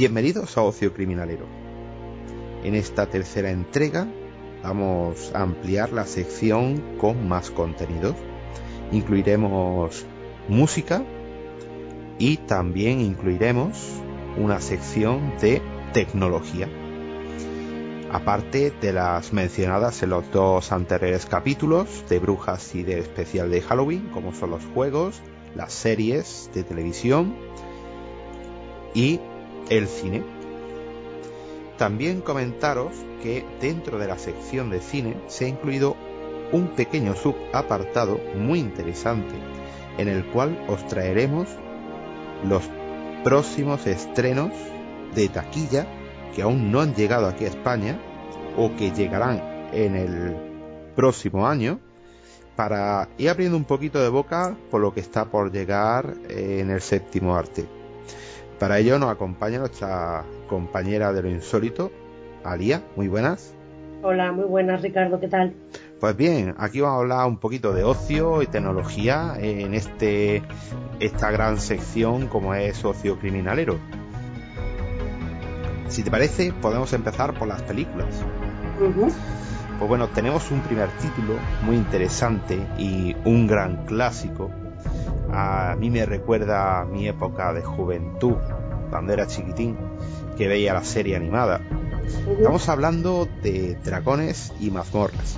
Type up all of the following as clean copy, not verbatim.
Bienvenidos a Ocio Criminalero. En esta tercera entrega vamos a ampliar la sección con más contenidos. Incluiremos música y también incluiremos una sección de tecnología, aparte de las mencionadas en los dos anteriores capítulos de brujas y del especial de Halloween, como son los juegos, las series de televisión y el cine. También comentaros que dentro de la sección de cine se ha incluido un pequeño subapartado muy interesante en el cual os traeremos los próximos estrenos de taquilla que aún no han llegado aquí a España o que llegarán en el próximo año, para ir abriendo un poquito de boca por lo que está por llegar en el séptimo arte. Para ello nos acompaña nuestra compañera de lo insólito, Alía. Muy buenas. Hola, muy buenas, Ricardo, ¿qué tal? Pues bien, aquí vamos a hablar un poquito de ocio y tecnología en esta gran sección como es Ocio Criminalero. Si te parece, podemos empezar por las películas. Pues bueno, tenemos un primer título muy interesante y un gran clásico. A mí me recuerda a mi época de juventud, cuando era chiquitín, que veía la serie animada. Estamos hablando de Dragones y mazmorras.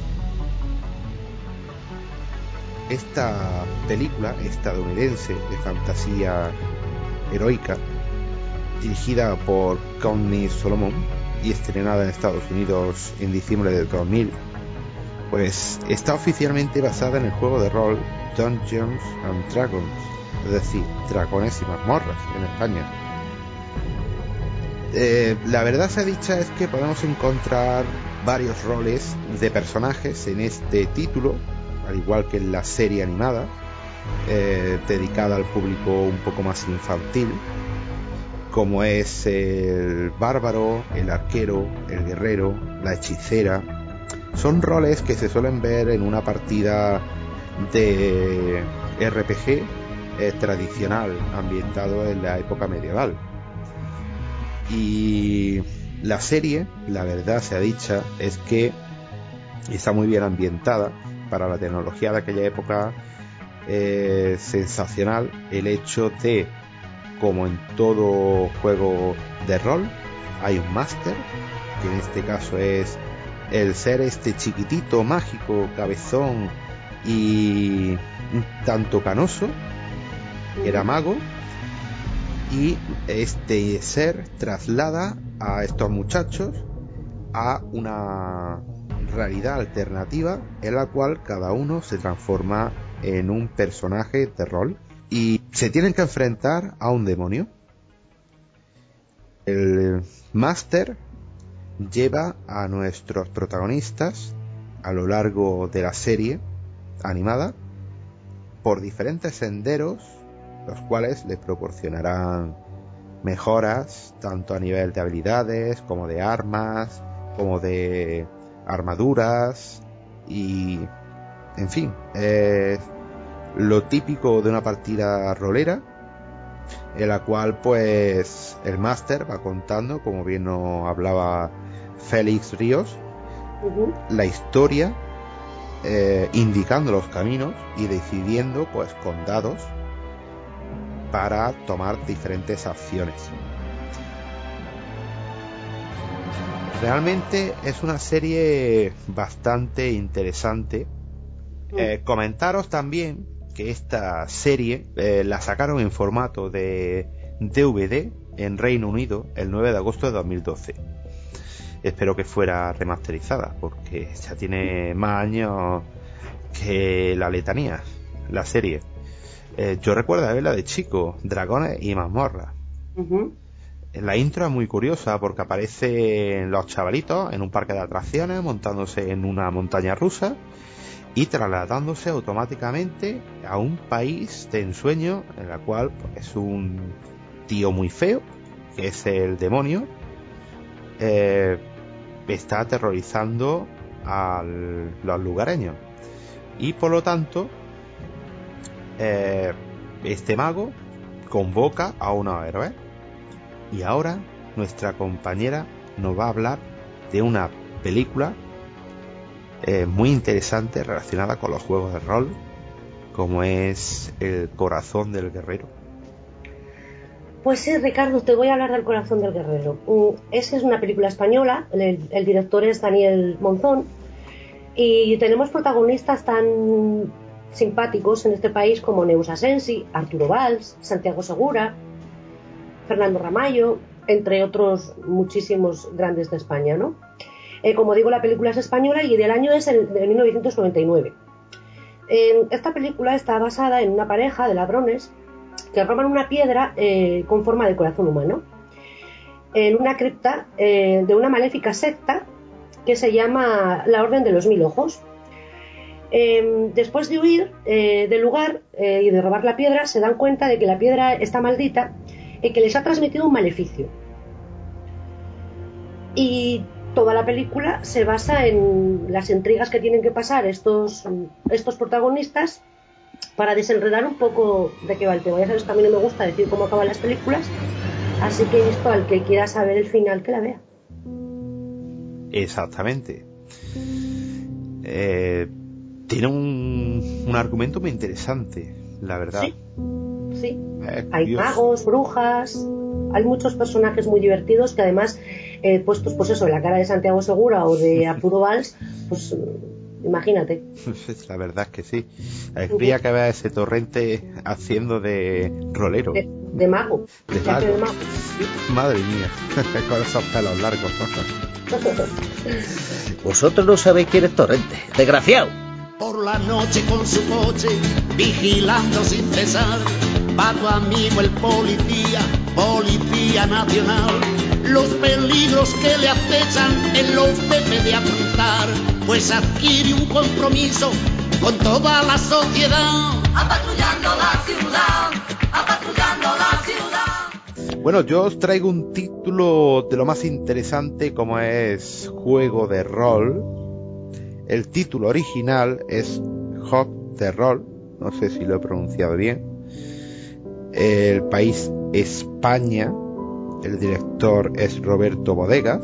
Esta película estadounidense de fantasía heroica, dirigida por Courtney Solomon y estrenada en Estados Unidos en diciembre del 2000, pues está oficialmente basada en el juego de rol Dungeons and Dragons, es decir, Dragones y mazmorras en España. La verdad sea dicha es que podemos encontrar varios roles de personajes en este título, al igual que en la serie animada, dedicada al público un poco más infantil, como es el bárbaro, el arquero, el guerrero, la hechicera. Son roles que se suelen ver en una partida de RPG tradicional, ambientado en la época medieval. Y la serie, la verdad sea dicha, es que está muy bien ambientada para la tecnología de aquella época. Sensacional el hecho de, como en todo juego de rol, hay un máster, que en este caso es el ser este chiquitito, mágico, cabezón y un tanto canoso, era mago, y este ser traslada a estos muchachos a una realidad alternativa en la cual cada uno se transforma en un personaje de rol y se tienen que enfrentar a un demonio. El máster lleva a nuestros protagonistas a lo largo de la serie animada por diferentes senderos, los cuales les proporcionarán mejoras tanto a nivel de habilidades como de armas, como de armaduras y, en fin, lo típico de una partida rolera, en la cual pues el máster va contando, como bien nos hablaba Félix Ríos, la historia, indicando los caminos y decidiendo pues con dados para tomar diferentes acciones. Realmente es una serie bastante interesante. Comentaros también que esta serie la sacaron en formato de DVD en Reino Unido el 9 de agosto de 2012. Espero que fuera remasterizada, porque ya tiene más años que la letanía, la serie. Yo recuerdo verla de chico, Dragones y mazmorras. La intro es muy curiosa porque aparecen los chavalitos en un parque de atracciones montándose en una montaña rusa y trasladándose automáticamente a un país de ensueño en la cual pues, es un tío muy feo, que es el demonio, está aterrorizando a los lugareños y por lo tanto este mago convoca a unos héroes. Y ahora nuestra compañera nos va a hablar de una película muy interesante relacionada con los juegos de rol, como es El corazón del guerrero. Pues sí, Ricardo, te voy a hablar del Corazón del Guerrero. Esa es una película española, el director es Daniel Monzón, y tenemos protagonistas tan simpáticos en este país como Neus Asensi, Arturo Valls, Santiago Segura, Fernando Ramallo, entre otros muchísimos grandes de España, ¿no? Como digo, la película es española y del año es el de 1999. Esta película está basada en una pareja de ladrones que roban una piedra con forma de corazón humano en una cripta de una maléfica secta que se llama la Orden de los Mil Ojos. Después de huir del lugar y de robar la piedra, se dan cuenta de que la piedra está maldita y que les ha transmitido un maleficio. Y toda la película se basa en las intrigas que tienen que pasar estos protagonistas para desenredar un poco de qué va el tema. Ya sabes que a mí no me gusta decir cómo acaban las películas, así que he visto al que quiera saber el final que la vea. Exactamente. Tiene un argumento muy interesante, la verdad. Sí. Hay magos, brujas, hay muchos personajes muy divertidos que además puestos pues eso en la cara de Santiago Segura o de Arturo Valls, pues imagínate. La verdad es que sí. Habría que ver ese Torrente haciendo de rolero. De mago. De mago. Madre mía, con esos pelos largos. Vosotros no sabéis quién es Torrente, desgraciado. Por la noche con su coche, vigilando sin cesar, va tu amigo el policía, policía nacional. Los peligros que le acechan él los debe de afrontar, pues adquiere un compromiso con toda la sociedad. Apatrullando la ciudad, apatrullando la ciudad. Bueno, yo os traigo un título de lo más interesante como es juego de rol. El título original es Hog de Rol, no sé si lo he pronunciado bien. El país España, el director es Roberto Bodegas.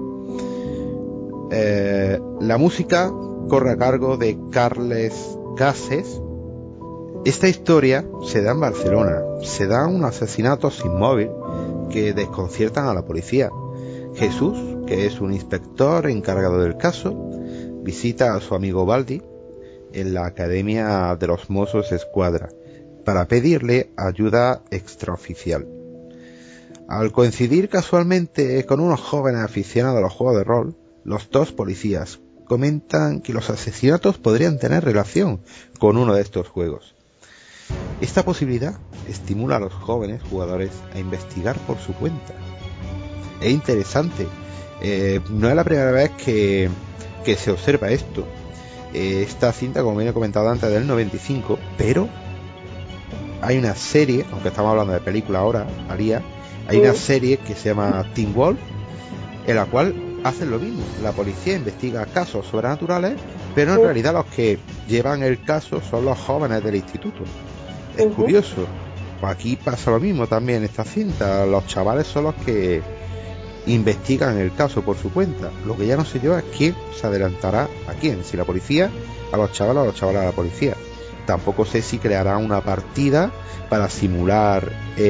La música corre a cargo de Carles Cases. Esta historia se da en Barcelona. Se da un asesinato sin móvil que desconciertan a la policía. Jesús, que es un inspector encargado del caso, visita a su amigo Baldi en la Academia de los Mossos Escuadra para pedirle ayuda extraoficial. Al coincidir casualmente con unos jóvenes aficionados a los juegos de rol, los dos policías comentan que los asesinatos podrían tener relación con uno de estos juegos. Esta posibilidad estimula a los jóvenes jugadores a investigar por su cuenta. Es interesante. No es la primera vez que se observa esto. Esta cinta, como bien he comentado antes, del 95, pero hay una serie, aunque estamos hablando de película ahora, hay una serie que se llama Teen Wolf, en la cual hacen lo mismo. La policía investiga casos sobrenaturales, pero en realidad los que llevan el caso son los jóvenes del instituto. Es curioso. Pues aquí pasa lo mismo también en esta cinta. Los chavales son los que investigan el caso por su cuenta. Lo que ya no sé yo es quién se adelantará a quién, si la policía a los chavales o los chavales a la policía. Tampoco sé si creará una partida para simular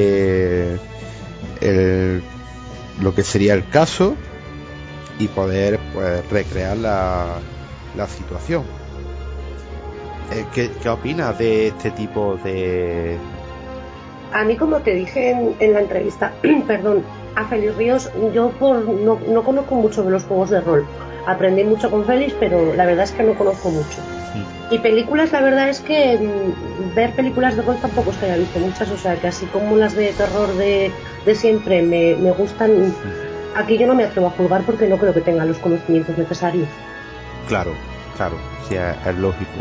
lo que sería el caso y poder pues recrear la situación. ¿Qué opinas de este tipo de...? A mí, como te dije en la entrevista, perdón, a Félix Ríos, yo no conozco mucho de los juegos de rol. Aprendí mucho con Félix, pero la verdad es que no conozco mucho. Y películas, la verdad es que ver películas de rol tampoco es que haya visto muchas, o sea que así como las de terror de siempre me gustan, aquí yo no me atrevo a juzgar porque no creo que tenga los conocimientos necesarios. Claro, sí, es lógico.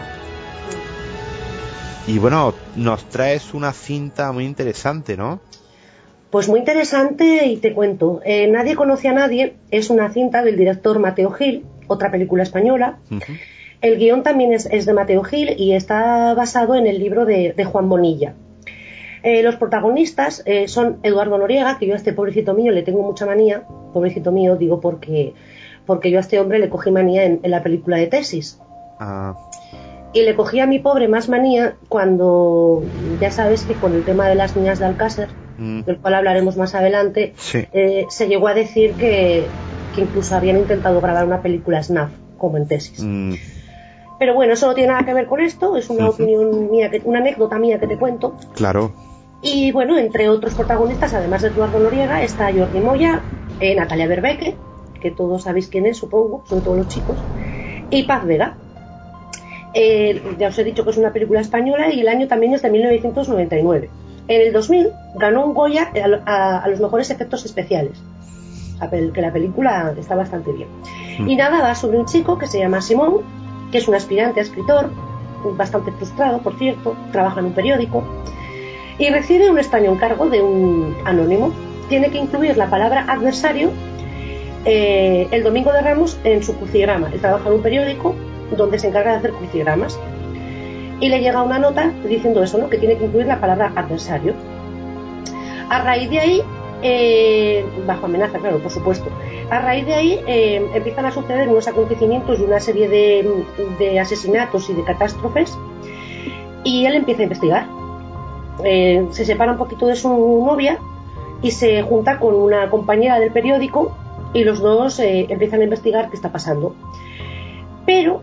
Y bueno, nos traes una cinta muy interesante, ¿no? Pues muy interesante y te cuento. Nadie conoce a nadie es una cinta del director Mateo Gil, otra película española. El guión también es de Mateo Gil y está basado en el libro de Juan Bonilla. Los protagonistas son Eduardo Noriega, que yo a este pobrecito mío le tengo mucha manía. Pobrecito mío, digo porque yo a este hombre le cogí manía en la película de Tesis. Y le cogí a mi pobre más manía cuando, ya sabes que con el tema de las niñas de Alcácer, del cual hablaremos más adelante, sí. Se llegó a decir que incluso habían intentado grabar una película snuff, como en Tesis. Pero bueno, eso no tiene nada que ver con esto, es una opinión mía, una anécdota mía que te cuento. Claro. Y bueno, entre otros protagonistas, además de Eduardo Noriega, está Jordi Moya, Natalia Berbeque, que todos sabéis quién es, supongo, sobre todo los chicos, y Paz Vega. Ya os he dicho que es una película española y el año también es de 1999. En el 2000 ganó un Goya a los mejores efectos especiales. O sea, que la película está bastante bien. Y nada, va sobre un chico que se llama Simón, que es un aspirante a escritor, bastante frustrado, por cierto, trabaja en un periódico, y recibe un extraño encargo de un anónimo. Tiene que incluir la palabra adversario el domingo de Ramos en su crucigrama. Él trabaja en un periódico donde se encarga de hacer crucigramas y le llega una nota diciendo eso, ¿no? Que tiene que incluir la palabra adversario. A raíz de ahí, bajo amenaza, claro, por supuesto, a raíz de ahí empiezan a suceder unos acontecimientos y una serie de asesinatos y de catástrofes, y él empieza a investigar. Se separa un poquito de su novia y se junta con una compañera del periódico y los dos empiezan a investigar qué está pasando. Pero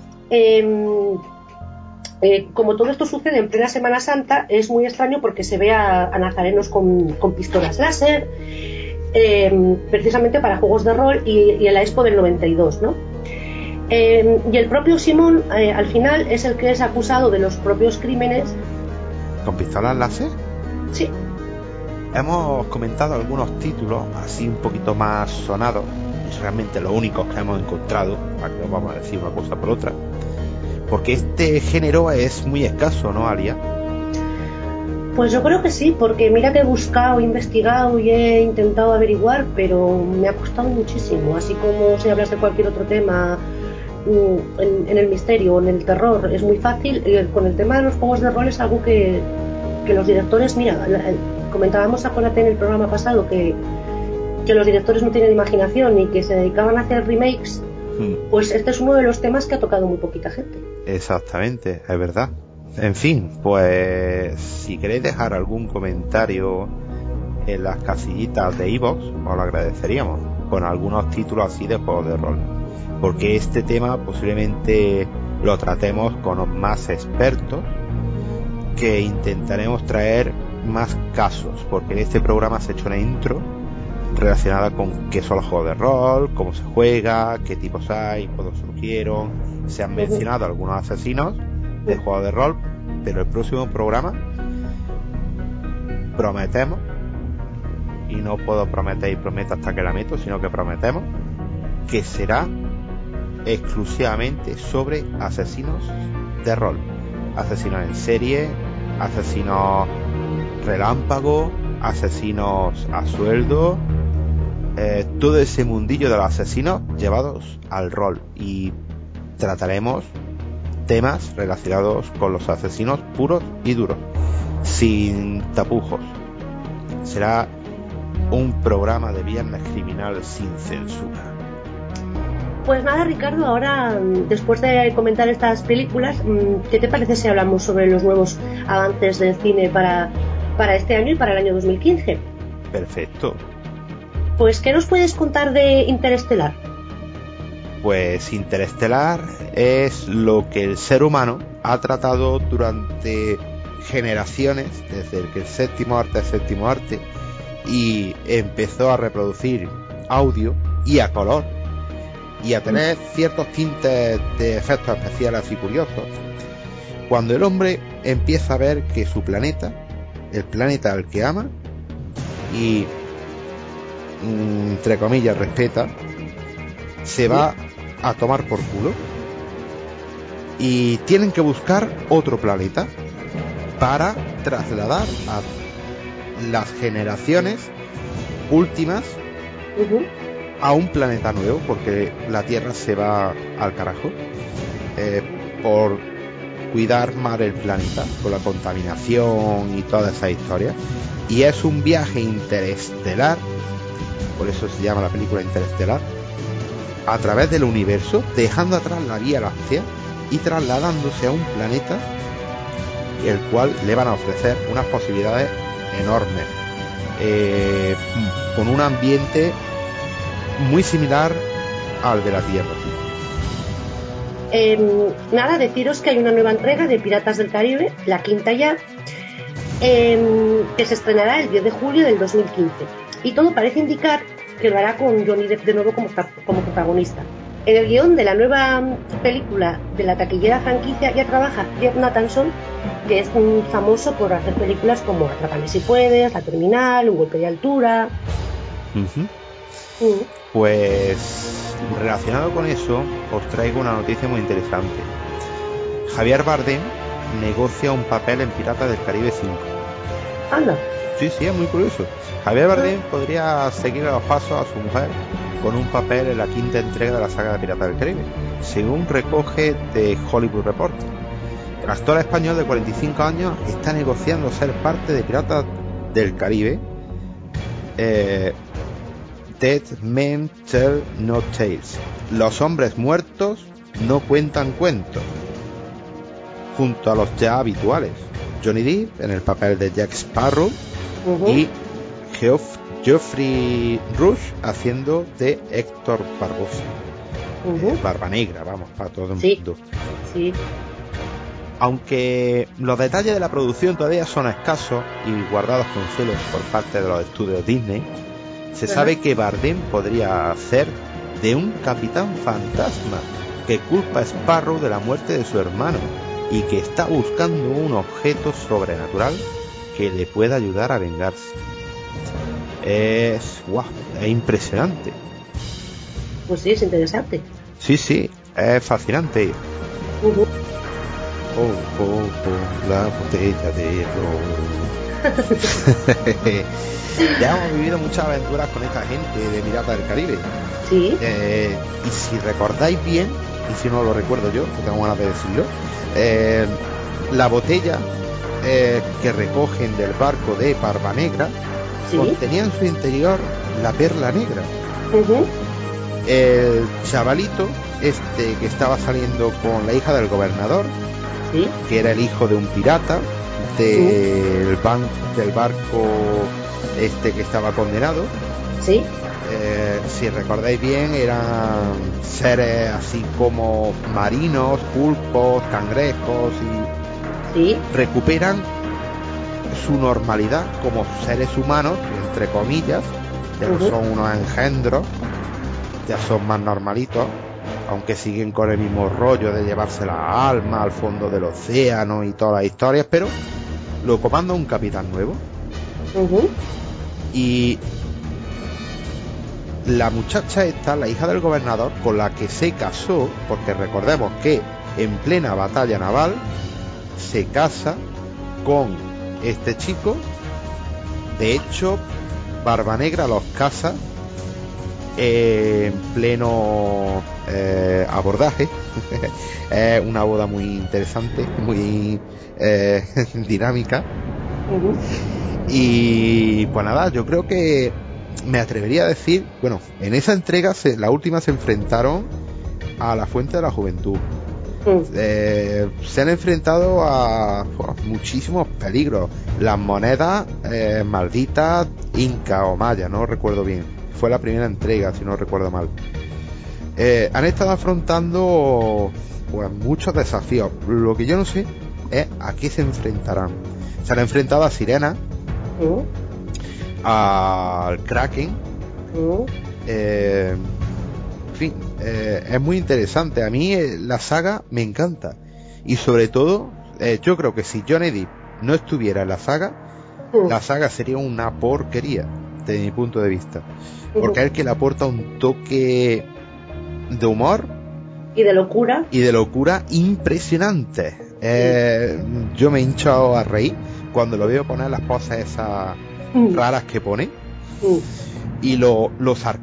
como todo esto sucede en plena Semana Santa, es muy extraño porque se ve a nazarenos con pistolas láser, precisamente para juegos de rol y en la Expo del 92, ¿no? Y el propio Simón al final es el que es acusado de los propios crímenes. ¿Con pistolas láser? Sí. Hemos comentado algunos títulos así un poquito más sonados, y realmente los únicos que hemos encontrado, para que no vamos a decir una cosa por otra, porque este género es muy escaso, ¿no, Alia? Pues yo creo que sí, porque mira que he buscado, he investigado y he intentado averiguar, pero me ha costado muchísimo. Así como si hablas de cualquier otro tema, en el misterio o en el terror es muy fácil, con el tema de los juegos de rol es algo que los directores, mira, comentábamos, acuérdate, en el programa pasado que los directores no tienen imaginación y que se dedicaban a hacer remakes. Pues este es uno de los temas que ha tocado muy poquita gente. Exactamente, es verdad. En fin, pues si queréis dejar algún comentario en las casillitas de iVoox, os lo agradeceríamos, con algunos títulos así de juegos de rol, porque este tema posiblemente lo tratemos con más expertos, que intentaremos traer más casos, porque en este programa se ha hecho una intro relacionada con qué son los juegos de rol, cómo se juega, qué tipos hay, cuándo surgieron. Se han mencionado algunos asesinos de juegos de rol, pero el próximo programa prometemos, y no puedo prometer y prometo hasta que la meto, sino que prometemos que será exclusivamente sobre asesinos de rol, asesinos en serie, asesinos relámpago, asesinos a sueldo, todo ese mundillo de los asesinos llevados al rol, y trataremos temas relacionados con los asesinos puros y duros, sin tapujos. Será un programa de viernes criminal sin censura. Pues nada, Ricardo, ahora después de comentar estas películas, ¿qué te parece si hablamos sobre los nuevos avances del cine para este año y para el año 2015? Perfecto. Pues, ¿qué nos puedes contar de Interestelar? Pues Interestelar es lo que el ser humano ha tratado durante generaciones, desde que el séptimo arte, y empezó a reproducir audio y a color y a tener ciertos tintes de efectos especiales y curiosos, cuando el hombre empieza a ver que su planeta, el planeta al que ama y entre comillas respeta, se va a tomar por culo, y tienen que buscar otro planeta para trasladar a las generaciones últimas a un planeta nuevo, porque la Tierra se va al carajo por cuidar más el planeta con la contaminación y toda esa historia. Y es un viaje interestelar, por eso se llama la película Interestelar, a través del universo, dejando atrás la Vía Láctea y trasladándose a un planeta el cual le van a ofrecer unas posibilidades enormes, con un ambiente muy similar al de la Tierra. Nada, deciros que hay una nueva entrega de Piratas del Caribe, la quinta ya, que se estrenará el 10 de julio del 2015. Y todo parece indicar que lo hará con Johnny Depp de nuevo como protagonista. En el guión de la nueva película de la taquillera franquicia ya trabaja Jeff Nathanson, que es famoso por hacer películas como Atrápame si puedes, La Terminal, Un golpe de altura. Pues relacionado con eso, os traigo una noticia muy interesante. Javier Bardem negocia un papel en Piratas del Caribe 5. Anda. Sí, es muy curioso. Javier Bardem podría seguir a los pasos a su mujer con un papel en la quinta entrega de la saga de Piratas del Caribe, según recoge The Hollywood Reporter. El actor español de 45 años está negociando ser parte de Piratas del Caribe. Dead Men Tell No Tales. Los hombres muertos no cuentan cuentos. Junto a los ya habituales, Johnny Depp en el papel de Jack Sparrow y Geoffrey Rush haciendo de Héctor Barbosa. Barba Negra, vamos, para todo el mundo. Sí. Aunque los detalles de la producción todavía son escasos y guardados con celos por parte de los estudios Disney, se sabe que Bardem podría hacer de un capitán fantasma que culpa a Sparrow de la muerte de su hermano y que está buscando un objeto sobrenatural que le pueda ayudar a vengarse. Es impresionante. Pues sí, es interesante. Sí, es fascinante. La botella de ron. Ya hemos vivido muchas aventuras con esta gente de Piratas del Caribe. Sí. Y si recordáis bien, y si no lo recuerdo yo, que tengo ganas de decirlo, la botella que recogen del barco de Barba Negra contenía en su interior la perla negra. El chavalito que estaba saliendo con la hija del gobernador, que era el hijo de un pirata del barco que estaba condenado. Si recordáis bien, eran seres así como marinos, pulpos, cangrejos, y recuperan su normalidad como seres humanos, entre comillas. Ya no son unos engendros, ya son más normalitos, aunque siguen con el mismo rollo de llevarse la alma al fondo del océano y todas las historias, pero lo comanda un capitán nuevo. Y la muchacha esta, la hija del gobernador, con la que se casó, porque recordemos que en plena batalla naval se casa con este chico. De hecho, Barba Negra los casa en pleno abordaje. Es una boda muy interesante, muy dinámica. Y pues nada, yo creo que me atrevería a decir, bueno, en esa entrega la última se enfrentaron a la Fuente de la Juventud. Se han enfrentado a muchísimos peligros. Las monedas malditas inca o maya, no recuerdo bien, fue la primera entrega si no recuerdo mal. Han estado afrontando pues muchos desafíos. Lo que yo no sé es a qué se enfrentarán. Se han enfrentado a Sirena, al Kraken, en fin, es muy interesante. A mí la saga me encanta, y sobre todo yo creo que si Johnny Depp no estuviera en la saga sería una porquería desde mi punto de vista, porque es el que le aporta un toque de humor y de locura impresionante. Yo me he hinchado a reír cuando lo veo poner las poses esas raras que pone, y lo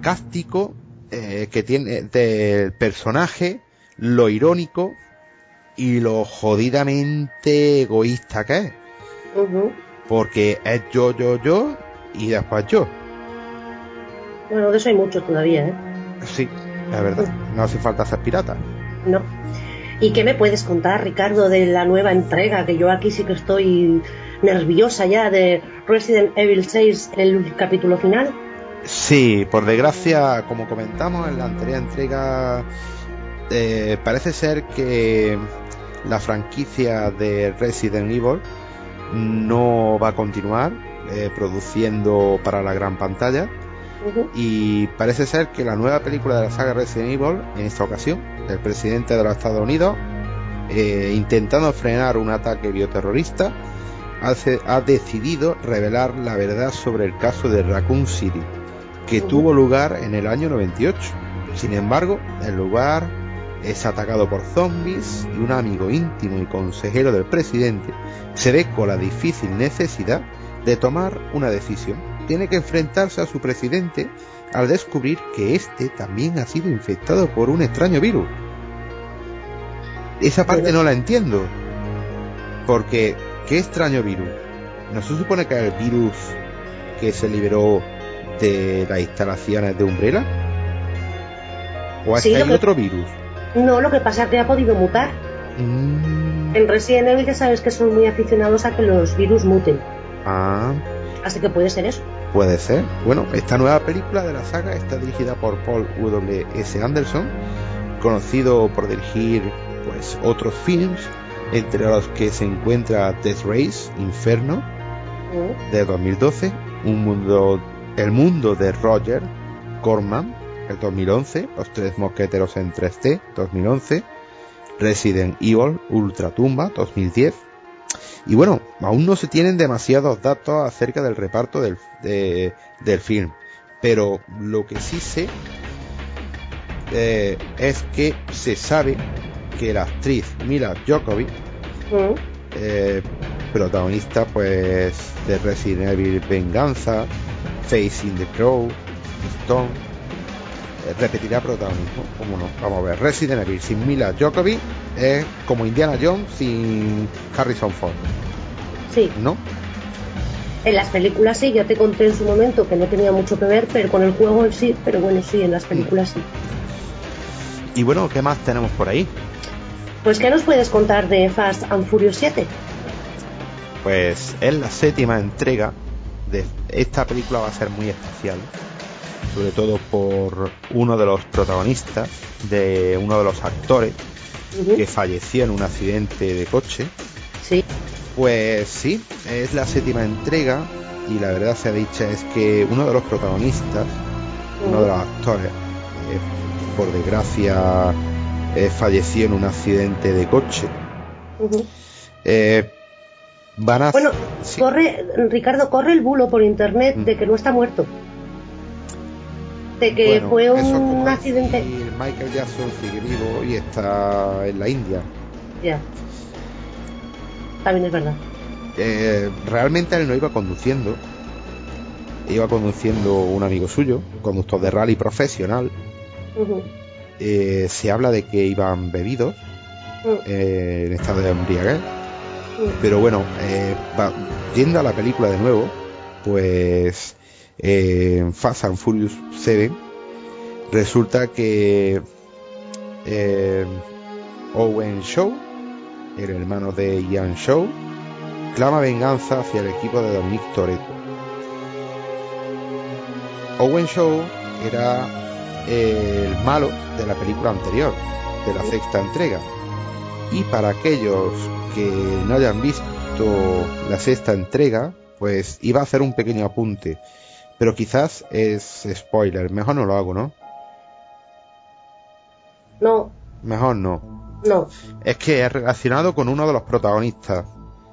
sarcástico que tiene del personaje, lo irónico, y lo jodidamente egoísta que es. Porque es yo y después yo. Bueno, de eso hay mucho todavía, ¿eh? Sí, es verdad. No hace falta ser pirata. No. ¿Y qué me puedes contar, Ricardo, de la nueva entrega? Que yo aquí sí que estoy nerviosa ya, de Resident Evil 6, el capítulo final. Sí, por desgracia, como comentamos en la anterior entrega, parece ser que la franquicia de Resident Evil no va a continuar produciendo para la gran pantalla. Y parece ser que la nueva película de la saga Resident Evil, en esta ocasión, el presidente de los Estados Unidos, intentando frenar un ataque bioterrorista, ha decidido revelar la verdad sobre el caso de Raccoon City, que tuvo lugar en el año 98. Sin embargo, el lugar es atacado por zombies y un amigo íntimo y consejero del presidente se ve con la difícil necesidad de tomar una decisión. Tiene que enfrentarse a su presidente al descubrir que este también ha sido infectado por un extraño virus. Esa parte no la entiendo. Porque, ¿qué extraño virus? ¿No se supone que es el virus que se liberó de las instalaciones de Umbrella? ¿O es que hay otro virus? No, lo que pasa es que ha podido mutar. En Resident Evil ya sabes que son muy aficionados a que los virus muten. Así que puede ser eso. Puede ser. Bueno, esta nueva película de la saga está dirigida por Paul W.S. Anderson, conocido por dirigir pues otros films, entre los que se encuentra Death Race, Inferno, de 2012, El mundo de Roger Corman, el 2011, Los tres mosqueteros en 3D, 2011, Resident Evil Ultratumba, 2010. Y bueno, aún no se tienen demasiados datos acerca del reparto del film, pero lo que sí sé es que se sabe que la actriz Mila Jovovich, protagonista pues de Resident Evil Venganza, Facing the Crow, Stone, repetirá protagonismo. ¿Cómo no? Vamos a ver, Resident Evil sin Mila Jovovich es como Indiana Jones sin Harrison Ford. Sí. ¿No? En las películas sí, ya te conté en su momento que no tenía mucho que ver, pero con el juego sí, pero bueno, sí, en las películas sí. Y bueno, ¿qué más tenemos por ahí? Pues ¿qué nos puedes contar de Fast and Furious 7? Pues es la 7ª entrega de esta película. Va a ser muy especial, sobre todo por uno de los protagonistas, de uno de los actores que falleció en un accidente de coche. Sí. Pues sí, es la 7ª entrega y la verdad sea dicha es que uno de los protagonistas, uno de los actores, por desgracia falleció en un accidente de coche. Bueno, sí. Ricardo, corre el bulo por internet de que no está muerto, de que fue un accidente. Michael Jackson sigue vivo y está en la India. Ya, también es verdad. Realmente él no iba conduciendo un amigo suyo, conductor de rally profesional. Se habla de que iban bebidos, en estado de embriaguez. Pero bueno, yendo a la película de nuevo, pues en Fast and Furious 7 resulta que Owen Shaw, el hermano de Ian Shaw, clama venganza hacia el equipo de Dominic Toretto. Owen Shaw era el malo de la película anterior, de la 6ª entrega. Y para aquellos que no hayan visto la 6ª entrega, pues iba a hacer un pequeño apunte, pero quizás es spoiler. Mejor no lo hago, ¿no? No. Mejor no. No. Es que es relacionado con uno de los protagonistas.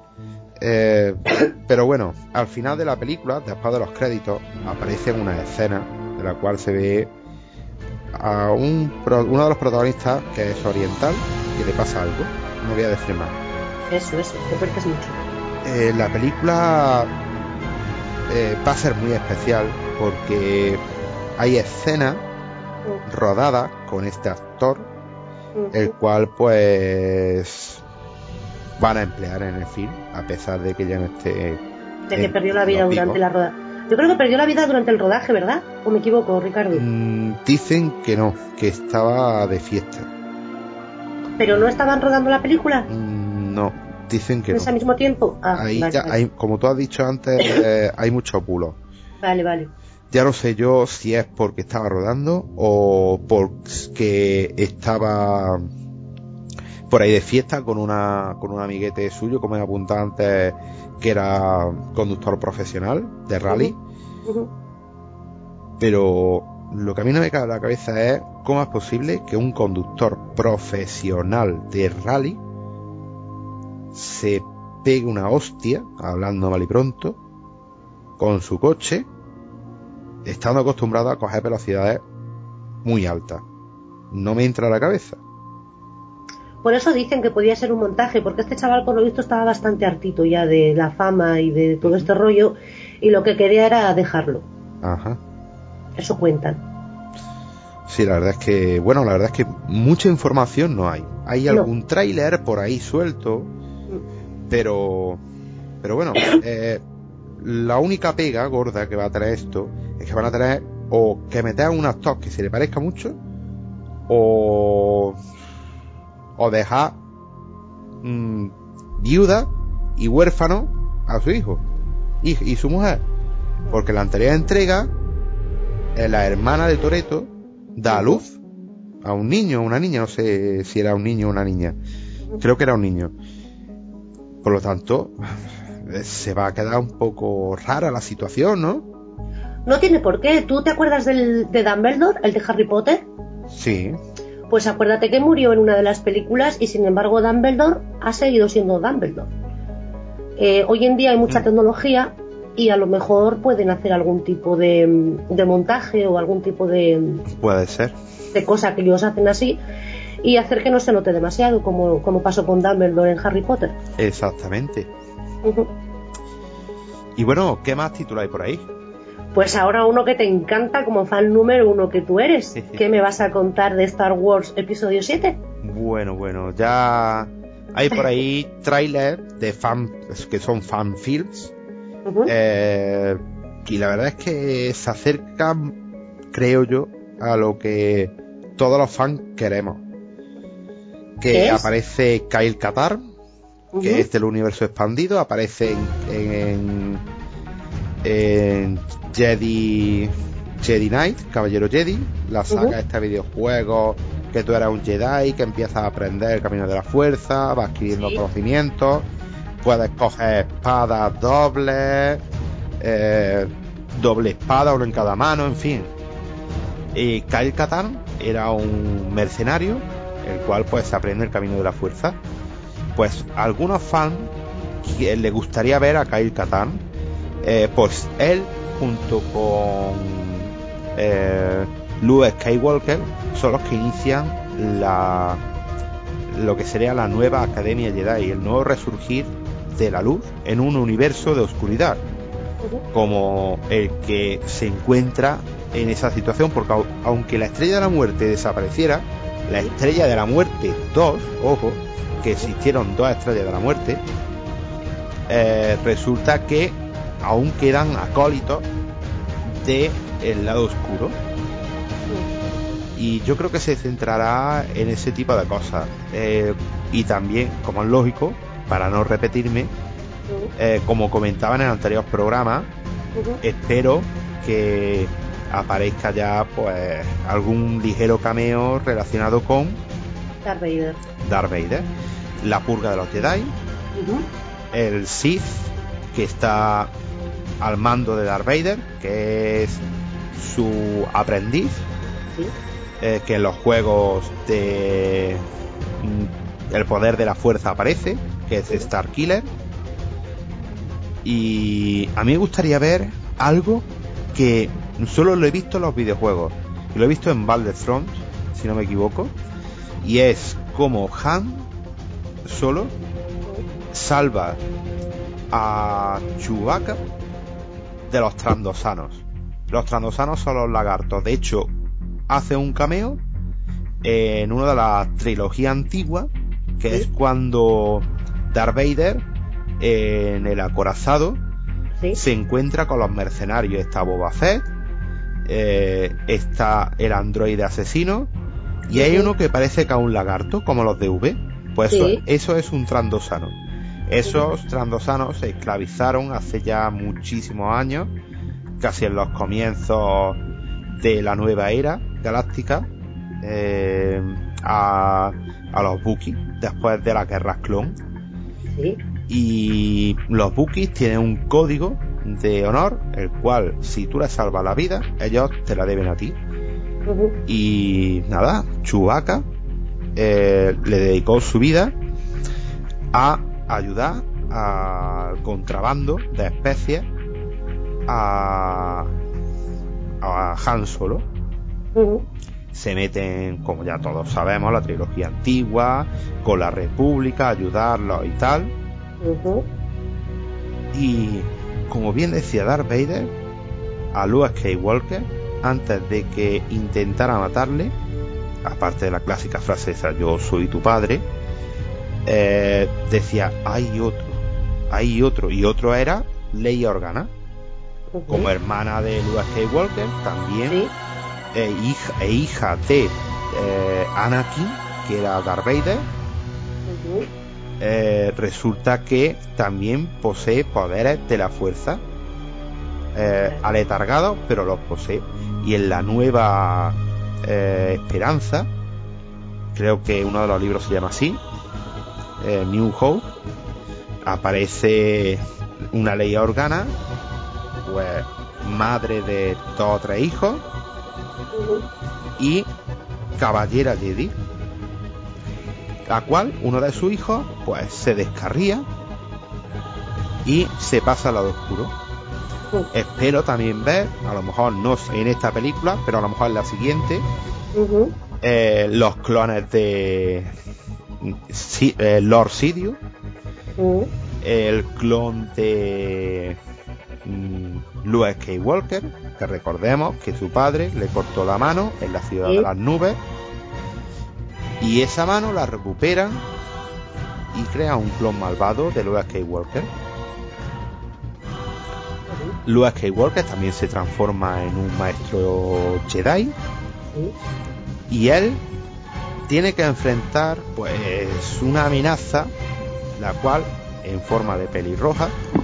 Pero bueno, al final de la película, después de los créditos, aparece una escena en la cual se ve a uno de los protagonistas, que es oriental, que le pasa algo. No voy a decir más. Eso, te percas mucho. La película va a ser muy especial porque hay escenas rodadas con este actor el cual pues van a emplear en el film, a pesar de que ya no esté... De que perdió la vida durante la rodaje. Yo creo que perdió la vida durante el rodaje, ¿verdad? ¿O me equivoco, Ricardo? Dicen que no, que estaba de fiesta. ¿Pero no estaban rodando la película? No, dicen que ¿En no. ese mismo tiempo? Ahí vale, ya vale. hay, como tú has dicho antes, hay mucho bulo. Vale. Ya no sé yo si es porque estaba rodando o porque estaba por ahí de fiesta con un amiguete suyo, como he apuntado antes, que era conductor profesional de rally. Pero lo que a mí no me cabe en la cabeza es cómo es posible que un conductor profesional de rally se pegue una hostia, hablando mal y pronto, con su coche, estando acostumbrado a coger velocidades muy altas. No me entra a la cabeza. Por eso dicen que podía ser un montaje, porque este chaval, por lo visto, estaba bastante hartito ya de la fama y de todo este rollo, y lo que quería era dejarlo. Ajá. Eso cuentan. Sí, la verdad es que mucha información no hay. Hay algún tráiler por ahí suelto, pero bueno, la única pega gorda que va a traer esto es que van a traer o que metan un actor que se le parezca mucho o dejar viuda y huérfano a su hijo y su mujer, porque en la anterior entrega la hermana de Toretto da a luz a un niño o una niña, no sé si era un niño o una niña, creo que era un niño. Por lo tanto, se va a quedar un poco rara la situación, ¿no? No tiene por qué. ¿Tú te acuerdas de Dumbledore, el de Harry Potter? Sí. Pues acuérdate que murió en una de las películas y sin embargo Dumbledore ha seguido siendo Dumbledore. Hoy en día hay mucha tecnología y a lo mejor pueden hacer algún tipo de montaje o algún tipo de... Puede ser. De cosa que ellos hacen así y hacer que no se note demasiado, como pasó con Dumbledore en Harry Potter. Exactamente. Y bueno, ¿qué más títulos hay por ahí? Pues ahora uno que te encanta como fan número uno que tú eres. ¿Qué me vas a contar de Star Wars Episodio 7? Bueno, ya hay por ahí trailers de fan, que son fan films. Y la verdad es que se acercan, creo yo, a lo que todos los fans queremos. Que aparece Kyle Katarn, que es del universo expandido, aparece en Jedi Knight, Caballero Jedi, la saga de este videojuego, que tú eras un Jedi, que empiezas a aprender el camino de la fuerza, vas adquiriendo conocimientos, puedes coger espadas dobles, doble espada, uno en cada mano, en fin. Kyle Katarn era un mercenario, el cual pues aprende el camino de la fuerza. Pues a algunos fans le gustaría ver a Kyle Katarn, pues él junto con Luke Skywalker son los que inician lo que sería la nueva Academia Jedi, el nuevo resurgir de la luz en un universo de oscuridad, como el que se encuentra en esa situación, porque aunque la Estrella de la Muerte desapareciera, la Estrella de la Muerte 2, ojo, que existieron dos Estrellas de la Muerte, resulta que aún quedan acólitos de el lado oscuro, y yo creo que se centrará en ese tipo de cosas, y también, como es lógico, para no repetirme, como comentaba en el anterior programa, espero que aparezca ya pues algún ligero cameo relacionado con Darth Vader, la purga de los Jedi, el Sith que está al mando de Darth Vader, que es su aprendiz, que en los juegos de el poder de la fuerza aparece, que es Starkiller. Y a mí me gustaría ver algo que solo lo he visto en los videojuegos, lo he visto en Battlefront, si no me equivoco, y es como Han Solo salva a Chewbacca de los trandosanos. Los trandosanos son los lagartos. De hecho, hace un cameo en una de las trilogías antiguas, que es cuando Darth Vader, en el acorazado, se encuentra con los mercenarios. Está Boba Fett, está el androide asesino, y hay uno que parece que es un lagarto, como los de V. Pues eso es un trandosano. Esos trandosanos se esclavizaron hace ya muchísimos años, casi en los comienzos de la nueva era galáctica, a los Wookiees después de las guerras clon. Y los Wookiees tienen un código de honor, el cual, si tú les salvas la vida, ellos te la deben a ti. Y nada, Chewbacca le dedicó su vida a ayudar al contrabando de especies a Han Solo. Se meten, como ya todos sabemos, la trilogía antigua con la República, a ayudarlos y tal. Y como bien decía Darth Vader, a Luke Skywalker, antes de que intentara matarle, aparte de la clásica frase esa, yo soy tu padre, decía, hay otro, y otro era Leia Organa, como hermana de Luke Skywalker, también, hija de Anakin, que era Darth Vader. Resulta que también posee poderes de la fuerza, aletargados, pero los posee. Y en la nueva Esperanza, creo que uno de los libros se llama así, New Hope, aparece una Leia Organa, pues madre de 2 o 3 hijos y caballera Jedi, la cual uno de sus hijos pues se descarría y se pasa al lado oscuro. Espero también ver, a lo mejor no en esta película, pero a lo mejor en la siguiente, los clones de Lord Sidious, el clon de Luke Skywalker, que recordemos que su padre le cortó la mano en la ciudad de las nubes, y esa mano la recuperan y crean un clon malvado de Luke Skywalker. Luke Skywalker también se transforma en un maestro Jedi, y él tiene que enfrentar pues una amenaza, la cual en forma de pelirroja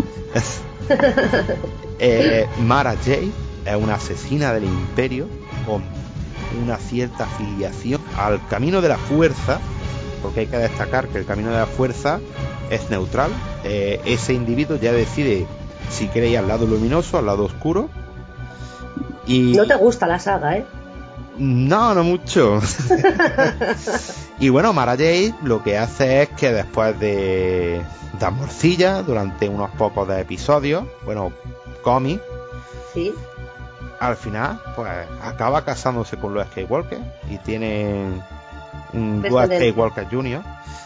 Mara Jade es una asesina del Imperio con una cierta afiliación al camino de la fuerza, porque hay que destacar que el camino de la fuerza es neutral. Ese individuo ya decide si quiere ir al lado luminoso, al lado oscuro. Y no te gusta la saga, ¿eh? No mucho. Y bueno, Mara Jade lo que hace es que después de dar morcilla durante unos pocos de episodios, bueno, cómics, al final pues acaba casándose con Luke Skywalker y tienen un Luke Skywalker Jr.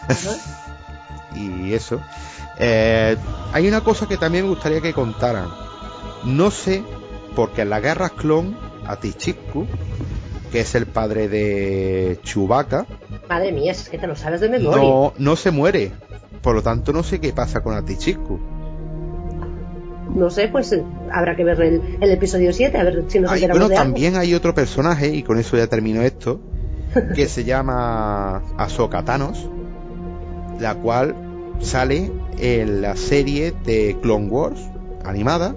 Y eso. Hay una cosa que también me gustaría que contaran. No sé, porque en las guerras clon, Atichitku, que es el padre de Chewbacca, madre mía, es que te lo sabes de memoria, no se muere. Por lo tanto, no sé qué pasa con Atichitku. No sé, pues habrá que ver el episodio 7, a ver si nos enteramos de algo. También hay otro personaje, y con eso ya termino esto, que se llama Ahsoka Thanos, la cual sale en la serie de Clone Wars animada,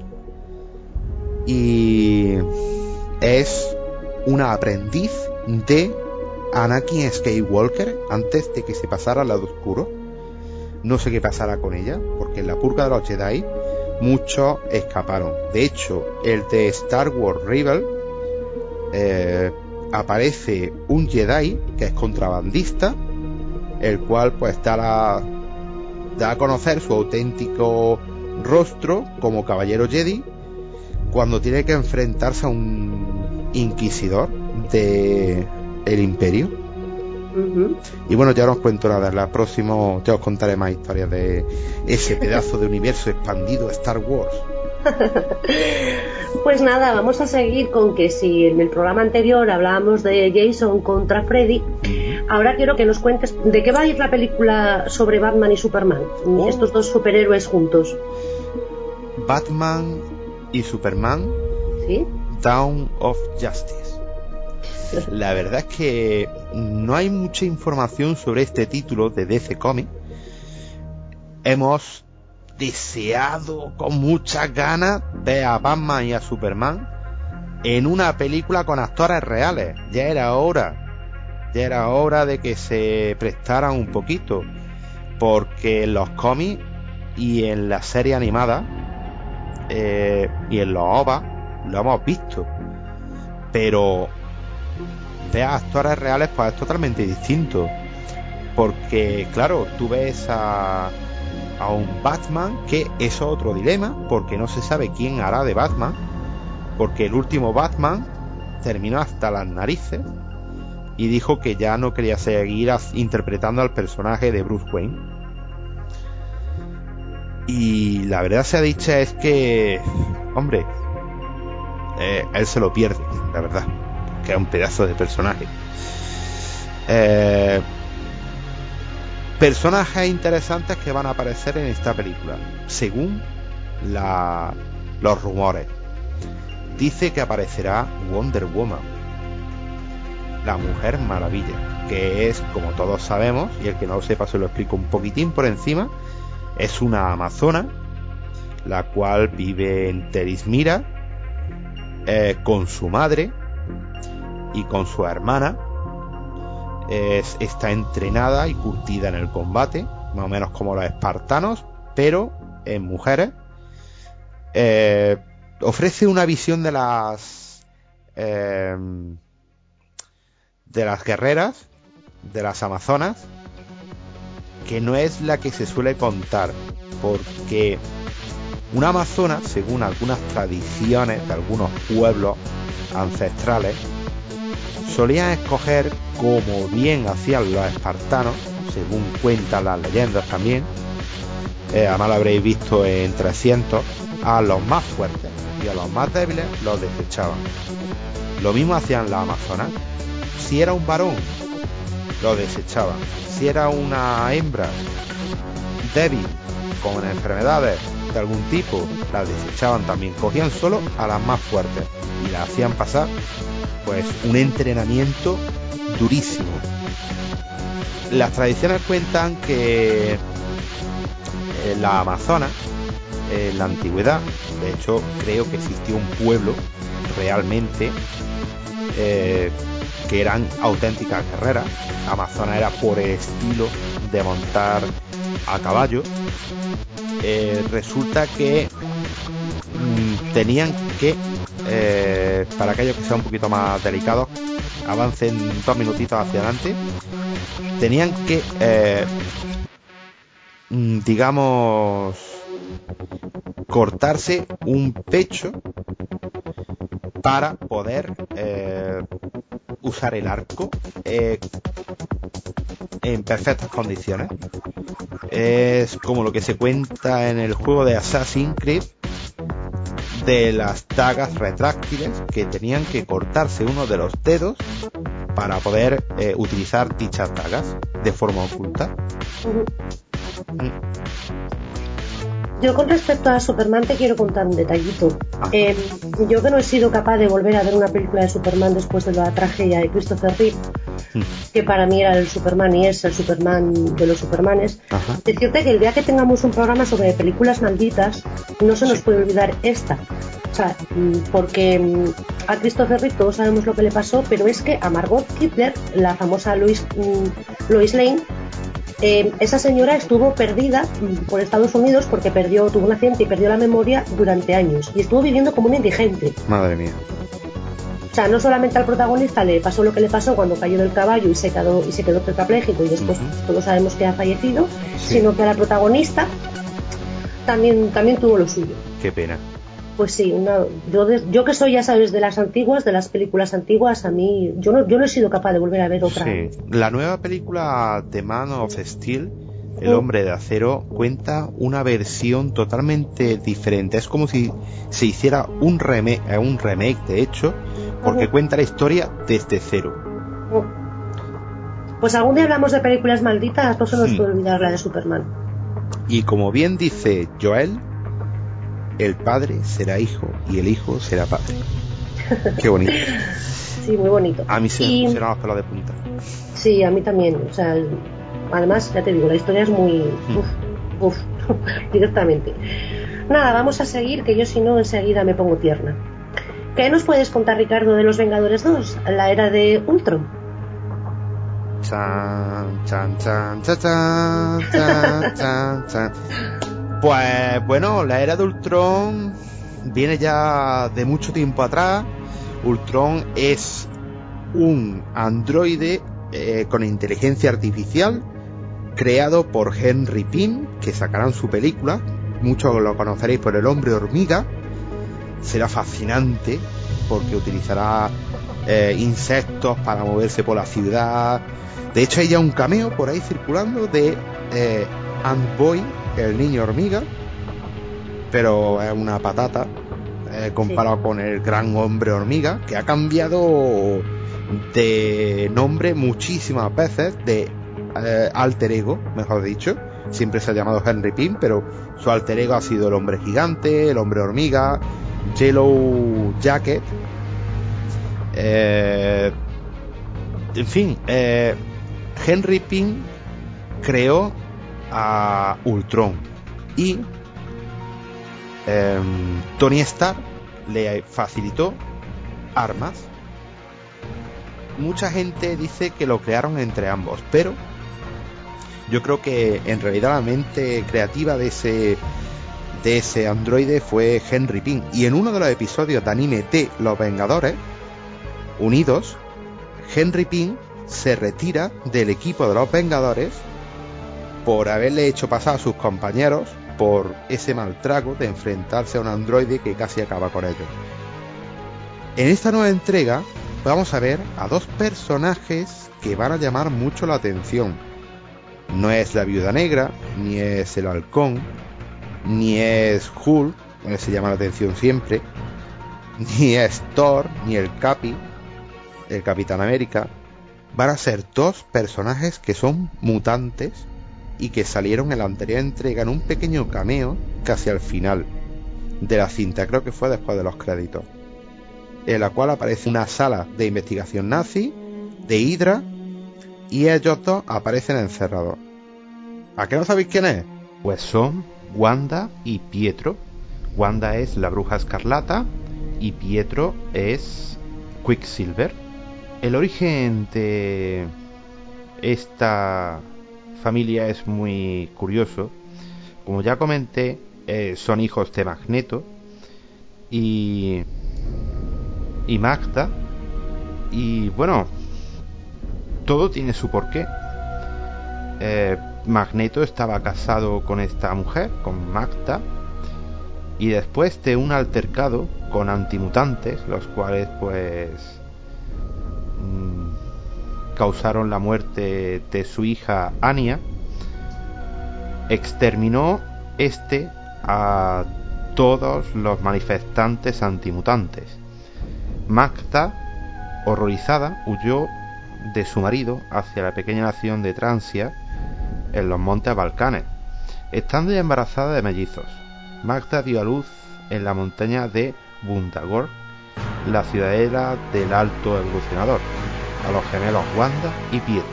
y es una aprendiz de Anakin Skywalker antes de que se pasara al lado oscuro. No sé qué pasará con ella, porque en la purga de los Jedi muchos escaparon. De hecho, el de Star Wars Rebel aparece un Jedi que es contrabandista, el cual pues da a conocer su auténtico rostro como caballero Jedi cuando tiene que enfrentarse a un inquisidor de el Imperio. Y bueno, ya no os cuento nada. En la próxima ya os contaré más historias de ese pedazo de universo expandido Star Wars. Pues nada, vamos a seguir con que si en el programa anterior hablábamos de Jason contra Freddy, ahora quiero que nos cuentes de qué va a ir la película sobre Batman y Superman, estos dos superhéroes juntos. Batman y Superman, ¿Sí? Dawn of Justice. La verdad es que no hay mucha información sobre este título de DC Comics. Hemos deseado con muchas ganas ver a Batman y a Superman en una película con actores reales. Ya era hora de que se prestaran un poquito, porque en los cómics y en la serie animada y en los OVA lo hemos visto, pero ver a actores reales pues es totalmente distinto, porque claro, tú ves a un Batman, que es otro dilema, porque no se sabe quién hará de Batman, porque el último Batman terminó hasta las narices y dijo que ya no quería seguir interpretando al personaje de Bruce Wayne. Y la verdad sea dicha es que, hombre, él se lo pierde, la verdad, que es un pedazo de personaje. Personajes interesantes que van a aparecer en esta película, según los rumores. Dice que aparecerá Wonder Woman, la Mujer Maravilla, que es, como todos sabemos, y el que no lo sepa se lo explico un poquitín por encima, es una amazona, la cual vive en Terismira con su madre y con su hermana. Está entrenada y curtida en el combate, más o menos como los espartanos, pero en mujeres. Ofrece una visión de las guerreras, de las amazonas, que no es la que se suele contar, porque una amazona, según algunas tradiciones de algunos pueblos ancestrales, solían escoger, como bien hacían los espartanos, según cuentan las leyendas también, además lo habréis visto en 300, a los más fuertes, y a los más débiles los desechaban. Lo mismo hacían las amazonas. Si era un varón, lo desechaban. Si era una hembra débil, con enfermedades de algún tipo, las desechaban también. Cogían solo a las más fuertes y las hacían pasar pues un entrenamiento durísimo. Las tradiciones cuentan que la Amazonas, en la antigüedad, de hecho creo que existió un pueblo realmente que eran auténticas guerreras. Amazonas era por el estilo de montar a caballo. Resulta que tenían que, para aquellos que sean un poquito más delicados, avancen 2 minutitos hacia adelante, tenían que digamos cortarse un pecho para poder usar el arco en perfectas condiciones. Es como lo que se cuenta en el juego de Assassin's Creed, de las dagas retráctiles, que tenían que cortarse uno de los dedos para poder utilizar dichas dagas de forma oculta. Yo con respecto a Superman te quiero contar un detallito. Yo que no he sido capaz de volver a ver una película de Superman después de la tragedia de Christopher Reeve, que para mí era el Superman y es el Superman de los Supermanes, decirte que el día que tengamos un programa sobre películas malditas no se nos puede olvidar esta. O sea, porque a Christopher Reeve todos sabemos lo que le pasó, pero es que a Margot Kidder, la famosa Lois Lane, esa señora estuvo perdida por Estados Unidos porque tuvo un accidente y perdió la memoria durante años y estuvo viviendo como un indigente. Madre mía. O sea, no solamente al protagonista le pasó lo que le pasó cuando cayó del caballo y se quedó tetrapléjico y después todos sabemos que ha fallecido, sino que a la protagonista también tuvo lo suyo. Qué pena. Pues sí, yo que soy, ya sabes, de las antiguas, de las películas antiguas, a mí, yo no he sido capaz de volver a ver otra. Sí. La nueva película The Man of Steel el Hombre de Acero, cuenta una versión totalmente diferente. Es como si se hiciera un remake de hecho, porque cuenta la historia desde cero. Pues algún día hablamos de películas malditas, no se nos puede olvidar la de Superman. Y como bien dice Joel, el padre será hijo y el hijo será padre. Qué bonito. Sí, muy bonito. A mí se me pusieron los pelos de punta. Sí, a mí también. O sea, además, ya te digo, la historia es muy... directamente. Nada, vamos a seguir, que yo si no enseguida me pongo tierna. ¿Qué nos puedes contar, Ricardo, de Los Vengadores 2? La era de Ultron. Chan, chan, chan, chan, chan, chan, chan, chan. Pues bueno, la era de Ultron viene ya de mucho tiempo atrás. Ultron es un androide con inteligencia artificial creado por Henry Pym, que sacarán su película. Muchos lo conoceréis por El Hombre Hormiga. Será fascinante porque utilizará insectos para moverse por la ciudad. De hecho hay ya un cameo por ahí circulando de Ant-Boy, el niño hormiga, pero es una patata comparado con el gran hombre hormiga, que ha cambiado de nombre muchísimas veces, de alter ego, mejor dicho. Siempre se ha llamado Henry Pym, pero su alter ego ha sido el hombre gigante, el hombre hormiga, Yellow Jacket. En fin, Henry Pym creó a Ultron y Tony Stark le facilitó armas. Mucha gente dice que lo crearon entre ambos, pero yo creo que en realidad la mente creativa de ese androide fue Henry Pym. Y en uno de los episodios de anime de Los Vengadores Unidos, Henry Pym se retira del equipo de los Vengadores por haberle hecho pasar a sus compañeros por ese mal trago de enfrentarse a un androide que casi acaba con ellos. En esta nueva entrega vamos a ver a dos personajes que van a llamar mucho la atención. No es la Viuda Negra, ni es el Halcón, ni es Hulk, que se llama la atención siempre, ni es Thor, ni el Capi, el Capitán América. Van a ser dos personajes que son mutantes y que salieron en la anterior entrega en un pequeño cameo casi al final de la cinta, creo que fue después de los créditos, en la cual aparece una sala de investigación nazi de Hydra y ellos dos aparecen encerrados. ¿A qué no sabéis quién es? Pues son Wanda y Pietro. Wanda es la Bruja Escarlata y Pietro es Quicksilver. El origen de esta familia es muy curioso. Como ya comenté, son hijos de Magneto y Magda. Y bueno, todo tiene su porqué. Magneto estaba casado con esta mujer, con Magda, y después de un altercado con antimutantes, los cuales pues causaron la muerte de su hija Anya, exterminó a todos los manifestantes antimutantes. Magda, horrorizada, huyó de su marido hacia la pequeña nación de Trancia en los montes Balcanes, estando ya embarazada de mellizos. Magda dio a luz en la montaña de Bundagor, la ciudadela del Alto Evolucionador, a los gemelos Wanda y Pietro.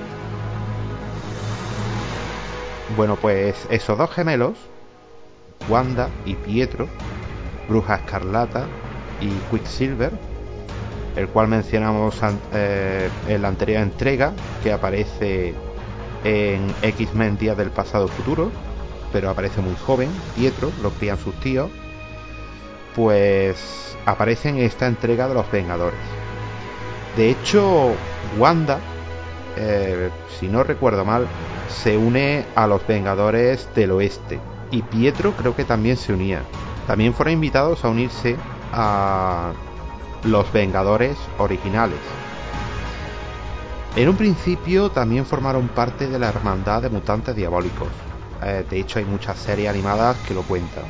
Bueno, pues esos dos gemelos, Wanda y Pietro, Bruja Escarlata y Quicksilver, el cual mencionamos en la anterior entrega, que aparece en X-Men Días del Pasado Futuro, pero aparece muy joven. Pietro lo crían sus tíos, pues aparece en esta entrega de Los Vengadores. De hecho, Wanda, si no recuerdo mal, se une a los Vengadores del Oeste, y Pietro creo que también se unía. También fueron invitados a unirse a los Vengadores originales. En un principio también formaron parte de la Hermandad de Mutantes Diabólicos. De hecho hay muchas series animadas que lo cuentan.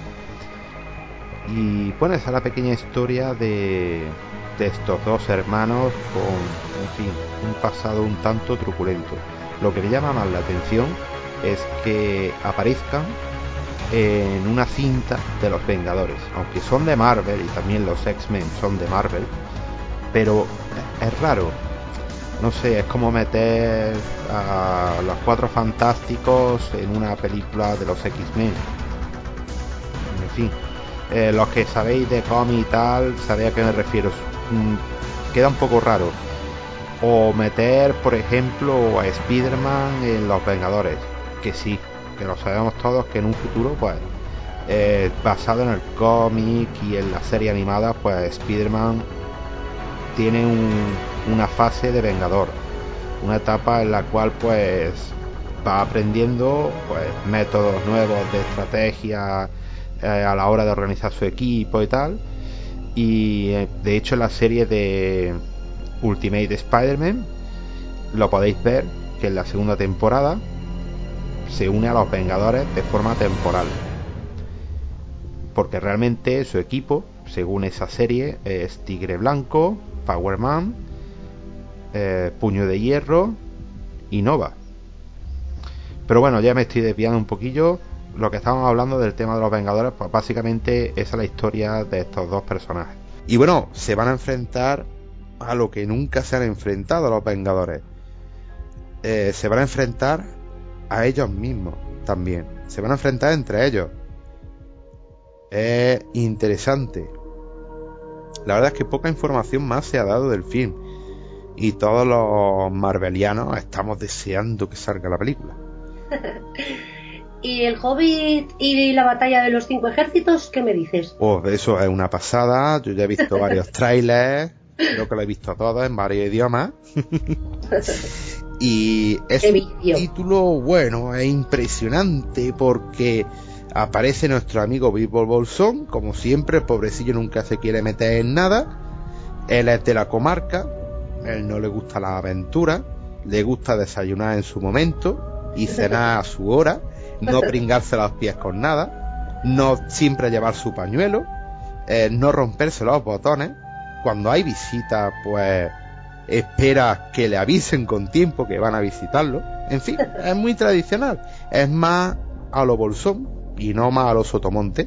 Y bueno, esa es la pequeña historia de estos dos hermanos con, en fin, un pasado un tanto truculento. Lo que me llama más la atención es que aparezcan en una cinta de los Vengadores, aunque son de Marvel y también los X-Men son de Marvel, pero es raro. No sé, es como meter a los Cuatro Fantásticos en una película de los X-Men. En fin, los que sabéis de cómic y tal, sabéis a qué me refiero. Queda un poco raro. O meter, por ejemplo, a Spider-Man en los Vengadores, que sí, que lo sabemos todos que en un futuro, pues, basado en el cómic y en la serie animada, pues Spider-Man tiene una fase de Vengador, una etapa en la cual pues va aprendiendo pues métodos nuevos de estrategia a la hora de organizar su equipo y tal. Y de hecho en la serie de Ultimate Spider-Man lo podéis ver que en la segunda temporada se une a los Vengadores de forma temporal, porque realmente su equipo, según esa serie, es Tigre Blanco, Power Man, Puño de Hierro y Nova. Pero bueno, ya me estoy desviando un poquillo. Lo que estábamos hablando del tema de los Vengadores, pues básicamente esa es la historia de estos dos personajes. Y bueno, se van a enfrentar a lo que nunca se han enfrentado los Vengadores. Se van a enfrentar a ellos mismos también. Se van a enfrentar entre ellos. Es interesante. La verdad es que poca información más se ha dado del film. Y todos los marvelianos estamos deseando que salga la película. ¿Y el Hobbit y la batalla de los 5 ejércitos? ¿Qué me dices? Pues eso es una pasada. Yo ya he visto varios trailers. Creo que lo he visto todo en varios idiomas. Y es un título, bueno, es impresionante porque aparece nuestro amigo Bilbo Bolsón. Como siempre, el pobrecillo nunca se quiere meter en nada. Él es de la comarca. Él no le gusta la aventura. Le gusta desayunar en su momento y cenar a su hora. No pringarse los pies con nada. No siempre llevar su pañuelo. No romperse los botones. Cuando hay visita, pues espera que le avisen con tiempo que van a visitarlo. En fin, es muy tradicional. Es más a lo Bolsón y no más a lo Sotomonte.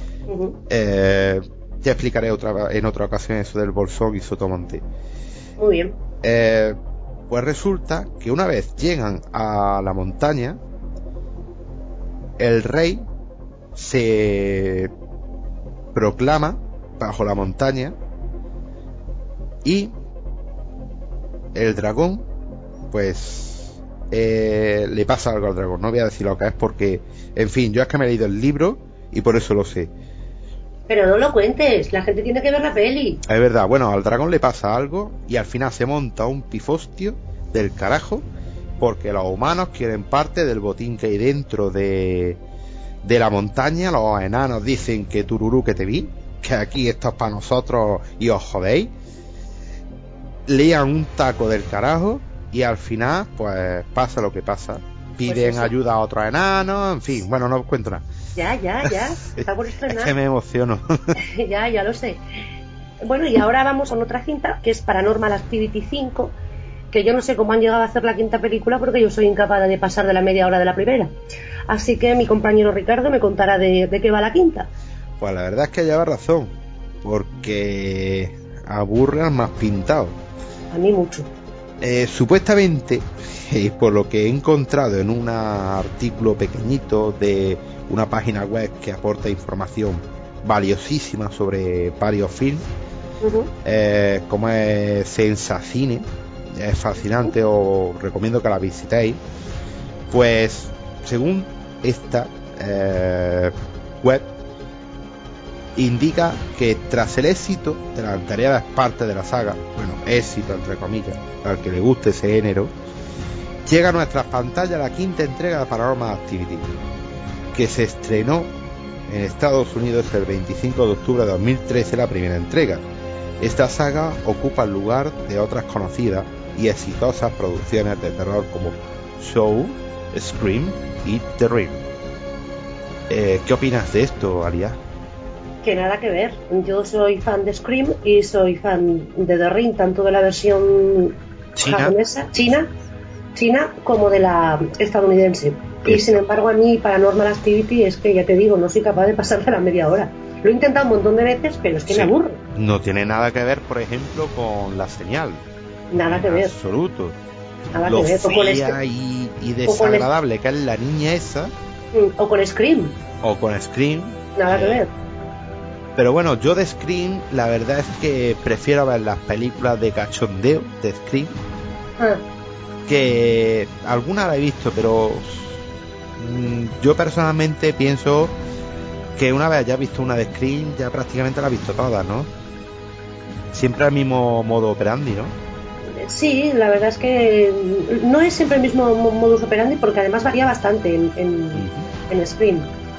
Ya explicaré en otra ocasión eso del Bolsón y Sotomonte. Muy bien. Pues resulta que una vez llegan a la montaña, el rey se proclama bajo la montaña y el dragón, pues le pasa algo al dragón. No voy a decir lo que es porque, en fin, yo es que me he leído el libro y por eso lo sé. Pero no lo cuentes, la gente tiene que ver la peli. Es verdad, bueno, al dragón le pasa algo y al final se monta un pifostio del carajo porque los humanos quieren parte del botín que hay dentro de la montaña. Los enanos dicen que tururú que te vi, que aquí esto es para nosotros y os jodéis. Lían un taco del carajo y al final pues pasa lo que pasa. Piden pues ayuda a otros enanos, en fin, bueno, no os cuento nada. Ya, está por estrenar. Es que me emociono. Ya lo sé. Bueno, y ahora vamos con otra cinta que es Paranormal Activity 5, que yo no sé cómo han llegado a hacer la quinta película porque yo soy incapaz de pasar de la media hora de la primera. Así que mi compañero Ricardo me contará de qué va la quinta. Pues la verdad es que lleva razón, porque aburre al más pintado. A mí mucho. Supuestamente, por lo que he encontrado en un artículo pequeñito de una página web que aporta información valiosísima sobre varios films, como es Sensacine, es fascinante, os recomiendo que la visitéis. Pues según esta web, indica que tras el éxito de las anteriores partes de la saga, bueno, éxito entre comillas, al que le guste ese género, llega a nuestras pantallas la quinta entrega de Paranormal Activity, que se estrenó en Estados Unidos el 25 de octubre de 2013, la primera entrega. Esta saga ocupa el lugar de otras conocidas y exitosas producciones de terror como Saw, Scream y The Ring. ¿Qué opinas de esto, Alia? Que nada que ver. Yo soy fan de Scream y soy fan de The Ring, tanto de la versión japonesa, china, como de la estadounidense. Y sin embargo, a mí Paranormal Activity es que, ya te digo, no soy capaz de pasar de la media hora. Lo he intentado un montón de veces, pero es que me aburre. No tiene nada que ver, por ejemplo, con La Señal. Nada que ver. Absoluto. Nada Lo que ver. fría y desagradable que es la niña esa. O con Scream. O con Scream. Nada que ver. Pero bueno, yo de Scream, la verdad es que prefiero ver las películas de cachondeo de Scream. Que alguna la he visto, pero yo personalmente pienso que una vez hayas visto una de Scream, ya prácticamente la has visto todas, ¿no? Siempre el mismo modo operandi, ¿no? Sí, la verdad es que no es siempre el mismo modus operandi, porque además varía bastante en Scream.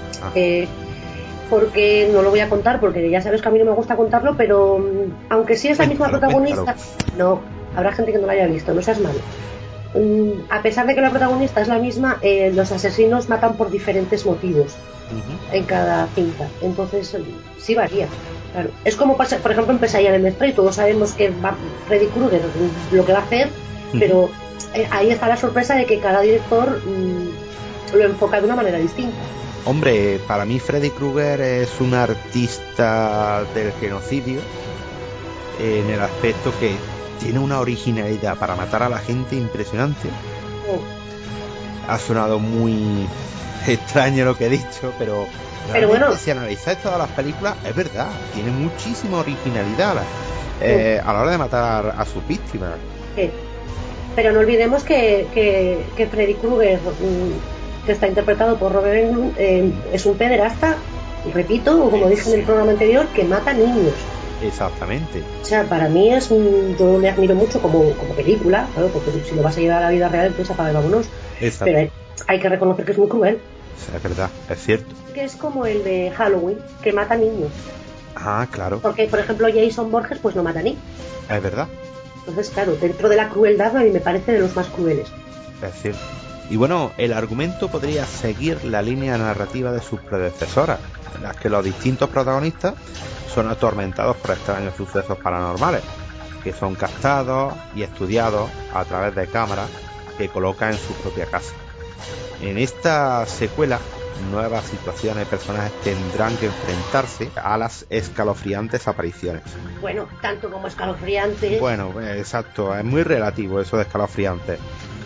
Porque no lo voy a contar, porque ya sabes que a mí no me gusta contarlo, pero aunque sí es la misma protagonista, no, habrá gente que no la haya visto, no seas malo. A pesar de que la protagonista es la misma, los asesinos matan por diferentes motivos en cada cinta, entonces sí varía. Claro. Es como pasa, por ejemplo, en Pesadilla en el Street, todos sabemos que Freddy Krueger lo que va a hacer, pero ahí está la sorpresa de que cada director lo enfoca de una manera distinta. Hombre, para mí Freddy Krueger es un artista del genocidio en el aspecto que tiene una originalidad para matar a la gente impresionante. Ha sonado muy extraño lo que he dicho, pero bueno, si analizáis todas las películas, es verdad, tiene muchísima originalidad a la hora de matar a sus víctimas. Pero no olvidemos que Freddy Krueger, que está interpretado por Robert Englund, es un pederasta, repito, o como dije en el programa anterior, que mata niños. Exactamente. O sea, para mí yo le admiro mucho como película, claro, porque si lo vas a llevar a la vida real, pues apaga y vámonos. Pero hay que reconocer que es muy cruel. Es verdad, es cierto. Que es como el de Halloween, que mata niños. Ah, claro. Porque, por ejemplo, Jason Borges, pues no mata niños. Es verdad. Entonces, claro, dentro de la crueldad a mí me parece de los más crueles. Es cierto. Y bueno, el argumento podría seguir la línea narrativa de sus predecesoras, en las que los distintos protagonistas son atormentados por extraños sucesos paranormales, que son captados y estudiados a través de cámaras que coloca en su propia casa. En esta secuela, nuevas situaciones y personajes tendrán que enfrentarse a las escalofriantes apariciones. Bueno, tanto como escalofriantes. Bueno, exacto, es muy relativo eso de escalofriantes.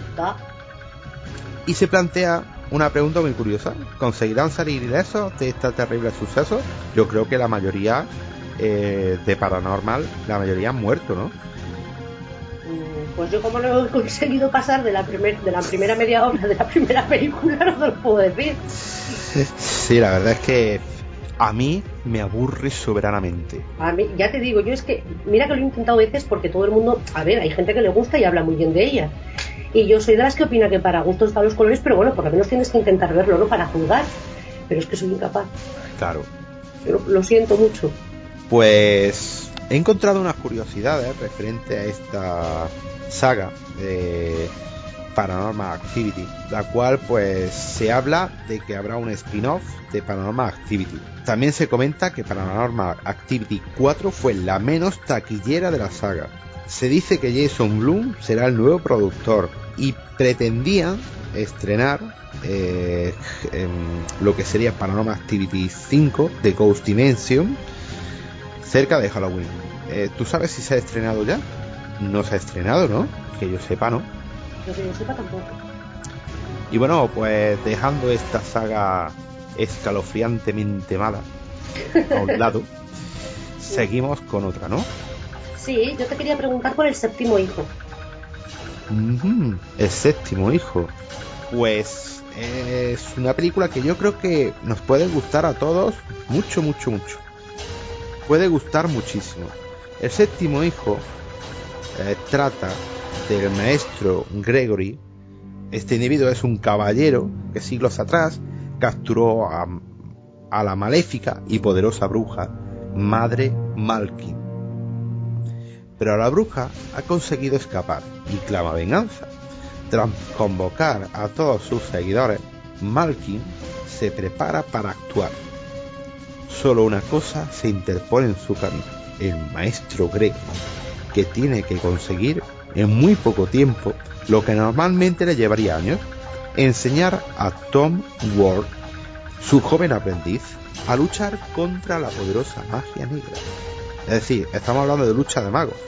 Y se plantea una pregunta muy curiosa: ¿conseguirán salir ilesos de este terrible suceso? Yo creo que la mayoría de Paranormal, la mayoría han muerto, ¿no? Pues yo, como no he conseguido pasar de la primera media hora de la primera película, no te lo puedo decir. Sí, la verdad es que a mí me aburre soberanamente. A mí, ya te digo, yo es que, mira que lo he intentado veces, porque todo el mundo, a ver, hay gente que le gusta y habla muy bien de ella. Y yo soy de las que opina que para gustos están los colores, pero bueno, por lo menos tienes que intentar verlo, ¿no? Para juzgar. Pero es que soy incapaz. Claro. Lo siento mucho. Pues he encontrado unas curiosidades referente a esta saga de Paranormal Activity, la cual pues se habla de que habrá un spin-off de Paranormal Activity. También se comenta que Paranormal Activity 4 fue la menos taquillera de la saga. Se dice que Jason Blum será el nuevo productor y pretendían estrenar lo que sería Paranormal Activity 5 de Ghost Dimension cerca de Halloween. ¿Tú sabes si se ha estrenado ya? No se ha estrenado, ¿no? Que yo sepa, ¿no? Que yo sepa tampoco. Y bueno, pues dejando esta saga escalofriantemente mala a un lado, seguimos con otra, ¿no? Sí, yo te quería preguntar por el séptimo hijo. El séptimo hijo. Pues es una película que yo creo que nos puede gustar a todos mucho, mucho, mucho. Puede gustar muchísimo. El séptimo hijo trata del maestro Gregory. Este individuo es un caballero que siglos atrás capturó a la maléfica y poderosa bruja Madre Malkin. Pero la bruja ha conseguido escapar y clama venganza. Tras convocar a todos sus seguidores, Malkin se prepara para actuar. Solo una cosa se interpone en su camino: el maestro Greg, que tiene que conseguir en muy poco tiempo lo que normalmente le llevaría años: enseñar a Tom Ward, su joven aprendiz, a luchar contra la poderosa magia negra. Es decir, estamos hablando de lucha de magos.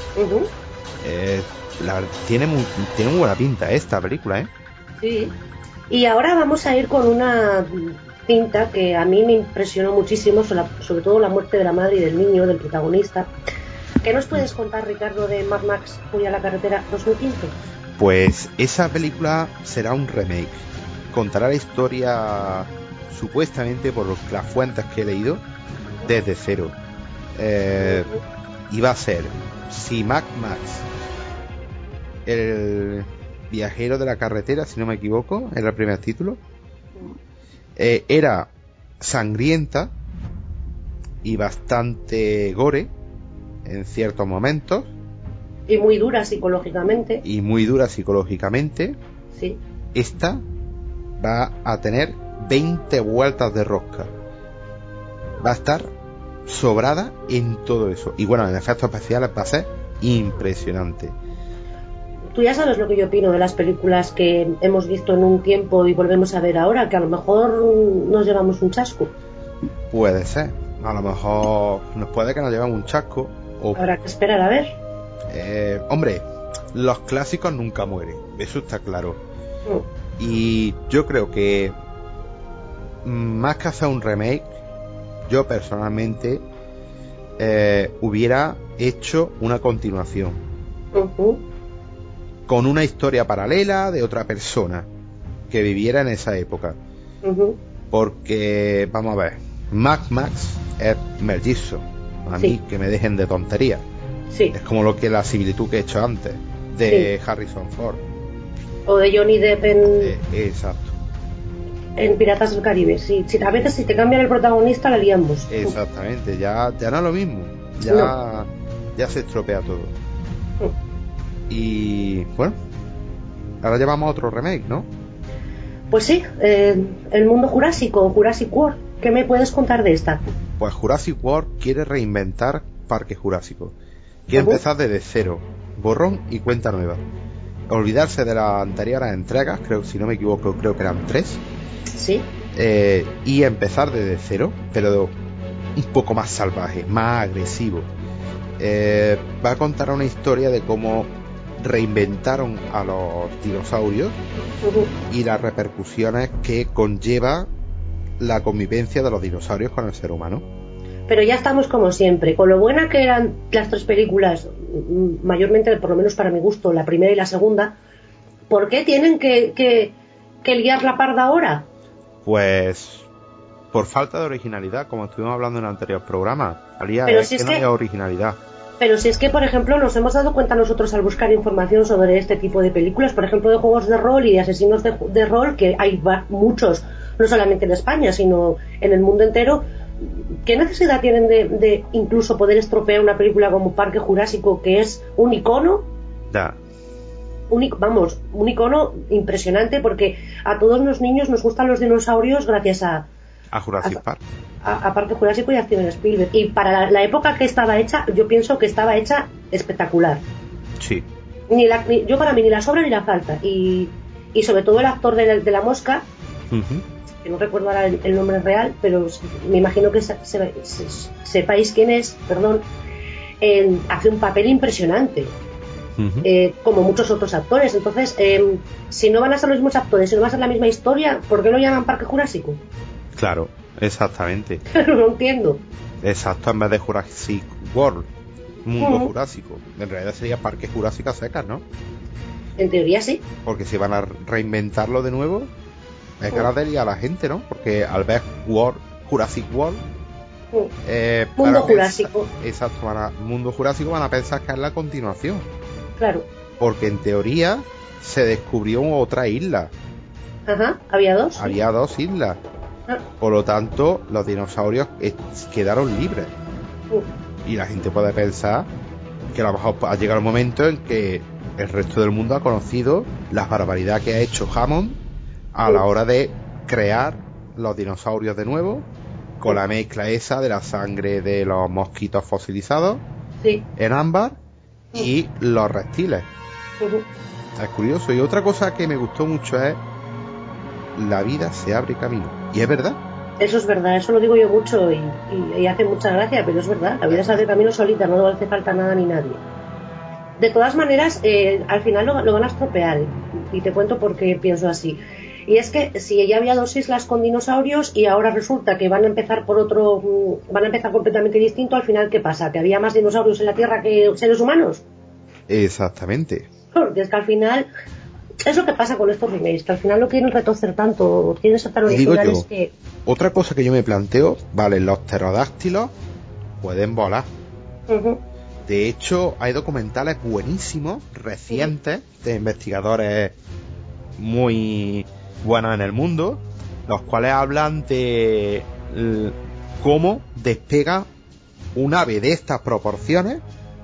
Tiene muy buena pinta esta película, ¿eh? Sí. Y ahora vamos a ir con una cinta que a mí me impresionó muchísimo, sobre todo la muerte de la madre y del niño, del protagonista. ¿Qué nos puedes contar, Ricardo, de Mad Max Furia a la carretera 2015? Pues esa película será un remake. Contará la historia, supuestamente por las fuentes que he leído, desde cero. Y va a ser, si Mad Max, el viajero de la carretera, si no me equivoco, era el primer título, era sangrienta y bastante gore en ciertos momentos. Y muy dura psicológicamente. Sí. Esta va a tener 20 vueltas de rosca. Va a estar sobrada en todo eso. Y bueno, en efectos especiales va a ser impresionante. Tú ya sabes lo que yo opino de las películas que hemos visto en un tiempo y volvemos a ver ahora, que a lo mejor nos llevamos un chasco. Puede ser. A lo mejor puede que nos llevemos un chasco. Habrá que esperar a ver. Hombre, los clásicos nunca mueren, eso está claro. Y yo creo que más que hacer un remake, yo personalmente hubiera hecho una continuación con una historia paralela de otra persona que viviera en esa época. Porque, vamos a ver, Mad Max es Mel Gibson. A mí que me dejen de tonterías. Sí. Es como lo que la similitud que he hecho antes de Harrison Ford o de Johnny Depp exacto, en Piratas del Caribe. Sí, a veces si te cambian el protagonista la liamos. Exactamente, ya no es lo mismo, ya se estropea todo. Y bueno, ahora llevamos otro remake, ¿no? Pues sí, el mundo jurásico, Jurassic World. ¿Qué me puedes contar de esta? Pues Jurassic World quiere reinventar Parque Jurásico. Quiere empezar desde cero, borrón y cuenta nueva. Olvidarse de las anteriores entregas, creo, si no me equivoco, creo que eran 3. Sí. Y empezar desde cero, pero un poco más salvaje, más agresivo. Va a contar una historia de cómo reinventaron a los dinosaurios y las repercusiones que conlleva la convivencia de los dinosaurios con el ser humano. Pero ya estamos como siempre, con lo buena que eran las 3 películas, mayormente, por lo menos para mi gusto, la primera y la segunda. ¿Por qué tienen que liar la parda ahora? Pues por falta de originalidad, como estuvimos hablando en el anterior programa. Pero si no había originalidad. Pero si es que, por ejemplo, nos hemos dado cuenta nosotros al buscar información sobre este tipo de películas, por ejemplo, de juegos de rol y de asesinos de rol, que hay muchos, no solamente en España, sino en el mundo entero. ¿Qué necesidad tienen de incluso poder estropear una película como Parque Jurásico, que es un icono? Un icono impresionante, porque a todos los niños nos gustan los dinosaurios gracias a Jurassic Park. A Parque Jurásico y a Steven Spielberg. Y para la época que estaba hecha, yo pienso que estaba hecha espectacular. Sí. Yo para mí ni la sobra ni la falta. Y sobre todo el actor de la mosca, que no recuerdo ahora el nombre real, pero me imagino que sepáis quién es, perdón, hace un papel impresionante. Como muchos otros actores. Entonces, si no van a ser los mismos actores, si no va a ser la misma historia, ¿por qué lo llaman Parque Jurásico? Claro, exactamente. No lo entiendo. Exacto, en vez de Jurassic World, Mundo Jurásico. En realidad sería Parque Jurásico a secas, ¿no? En teoría sí. Porque si van a reinventarlo de nuevo, es ganas de liar a la gente, ¿no? Porque al ver Jurassic World, Mundo Jurásico. Exacto, Mundo Jurásico van a pensar que es la continuación. Claro. Porque en teoría se descubrió otra isla. Ajá, había 2. Había 2 islas. Por lo tanto, los dinosaurios quedaron libres. Y la gente puede pensar que a lo mejor ha llegado el momento en que el resto del mundo ha conocido la barbaridad que ha hecho Hammond a la hora de crear los dinosaurios de nuevo, con la mezcla esa de la sangre de los mosquitos fosilizados en ámbar y los reptiles. Es curioso. Y otra cosa que me gustó mucho es: la vida se abre camino. Y es verdad. Eso es verdad, eso lo digo yo mucho y hace mucha gracia, pero es verdad, la vida se abre camino solita, no hace falta nada ni nadie. De todas maneras, al final lo van a estropear, y te cuento por qué pienso así. Y es que si ya había 2 islas con dinosaurios y ahora resulta que van a empezar van a empezar completamente distinto, al final, ¿qué pasa? ¿Que había más dinosaurios en la Tierra que seres humanos? Exactamente. Porque es que al final es lo que pasa con estos remakes, que al final lo quieren retorcer tanto, quieren ser tan originales que... Otra cosa que yo me planteo, vale, los pterodáctilos pueden volar. De hecho, hay documentales buenísimos, recientes, de investigadores muy buenos en el mundo, los cuales hablan de cómo despega un ave de estas proporciones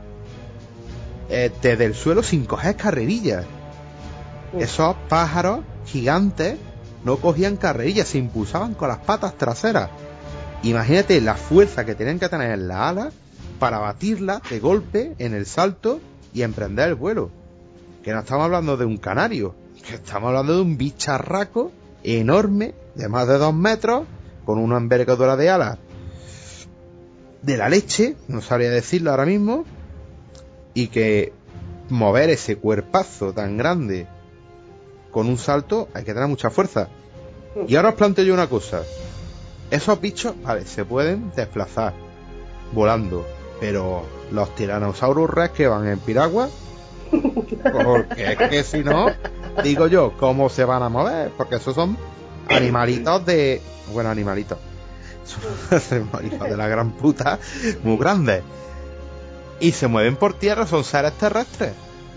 desde el suelo sin coger carrerillas. Esos pájaros gigantes no cogían carrerillas, se impulsaban con las patas traseras. Imagínate la fuerza que tenían que tener en las alas para batirla de golpe en el salto y emprender el vuelo. Que no estamos hablando de un canario, que estamos hablando de un bicharraco enorme, de más de 2 metros, con una envergadura de alas de la leche, no sabría decirlo ahora mismo, y que mover ese cuerpazo tan grande con un salto hay que tener mucha fuerza. Y ahora os planteo yo una cosa: esos bichos, vale, se pueden desplazar volando, pero los Tyrannosaurus Rex que van en piragua, porque es que si no, digo yo, ¿cómo se van a mover? Porque esos son animalitos de... Bueno, animalitos. Son animalitos de la gran puta, muy grandes. Y se mueven por tierra, son seres terrestres.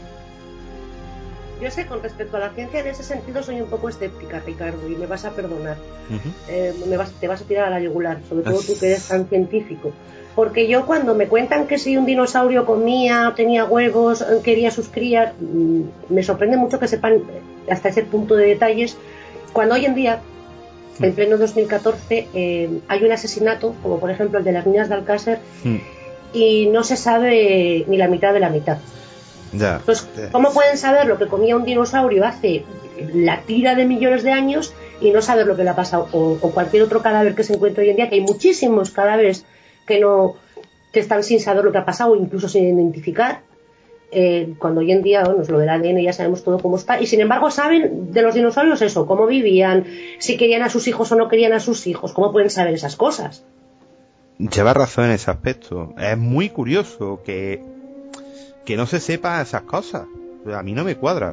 Yo sé, con respecto a la ciencia, en ese sentido soy un poco escéptica, Ricardo, y me vas a perdonar. Te vas a tirar a la yugular, sobre todo tú que eres tan científico. Porque yo, cuando me cuentan que si un dinosaurio comía, tenía huevos, quería sus crías, me sorprende mucho que sepan hasta ese punto de detalles, cuando hoy en día, en pleno 2014, hay un asesinato, como por ejemplo el de las niñas de Alcácer, y no se sabe ni la mitad de la mitad. Ya. Entonces, ¿cómo pueden saber lo que comía un dinosaurio hace la tira de millones de años y no saber lo que le ha pasado? O cualquier otro cadáver que se encuentre hoy en día, que hay muchísimos cadáveres que están sin saber lo que ha pasado, incluso sin identificar, cuando hoy en día, bueno, lo del ADN ya sabemos todo cómo está, y sin embargo saben de los dinosaurios eso, cómo vivían, si querían a sus hijos o no querían a sus hijos. ¿Cómo pueden saber esas cosas? Lleva razón en ese aspecto. Es muy curioso que no se sepa esas cosas. A mí no me cuadra.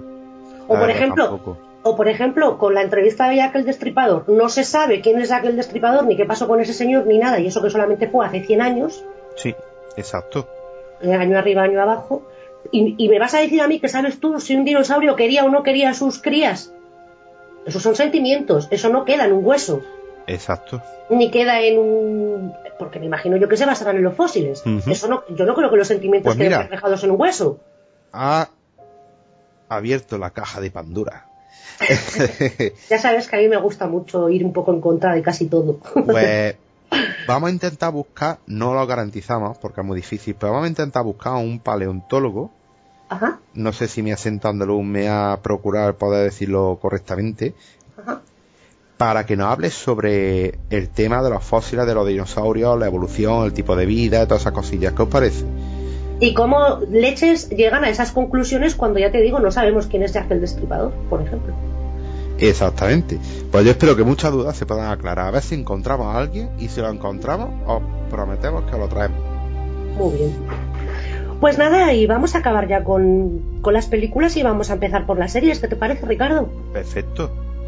O por ejemplo, con la entrevista de Jack el Destripador, no se sabe quién es Jack el Destripador, ni qué pasó con ese señor, ni nada, y eso que solamente fue hace 100 años. Sí, exacto. Año arriba, año abajo. Y me vas a decir a mí que sabes tú si un dinosaurio quería o no quería a sus crías. Esos son sentimientos, eso no queda en un hueso. Exacto. Ni queda en un... Porque me imagino yo que se basarán en los fósiles. Eso no, yo no creo que los sentimientos queden reflejados en un hueso. Ha abierto la caja de Pandora. Ya sabes que a mí me gusta mucho ir un poco en contra de casi todo. Pues vamos a intentar buscar, no lo garantizamos porque es muy difícil, pero vamos a intentar buscar a un paleontólogo. Ajá. No sé si mi acento andaluz me ha procurado poder decirlo correctamente. Ajá. Para que nos hable sobre el tema de los fósiles de los dinosaurios, la evolución, el tipo de vida, todas esas cosillas. ¿Qué os parece? Y cómo leches llegan a esas conclusiones cuando, ya te digo, no sabemos quién es Jack el Destripador, por ejemplo. Exactamente. Pues yo espero que muchas dudas se puedan aclarar. A ver si encontramos a alguien, y si lo encontramos, os prometemos que os lo traemos. Muy bien. Pues nada, y vamos a acabar ya con las películas y vamos a empezar por las series. ¿Qué te parece, Ricardo? Perfecto.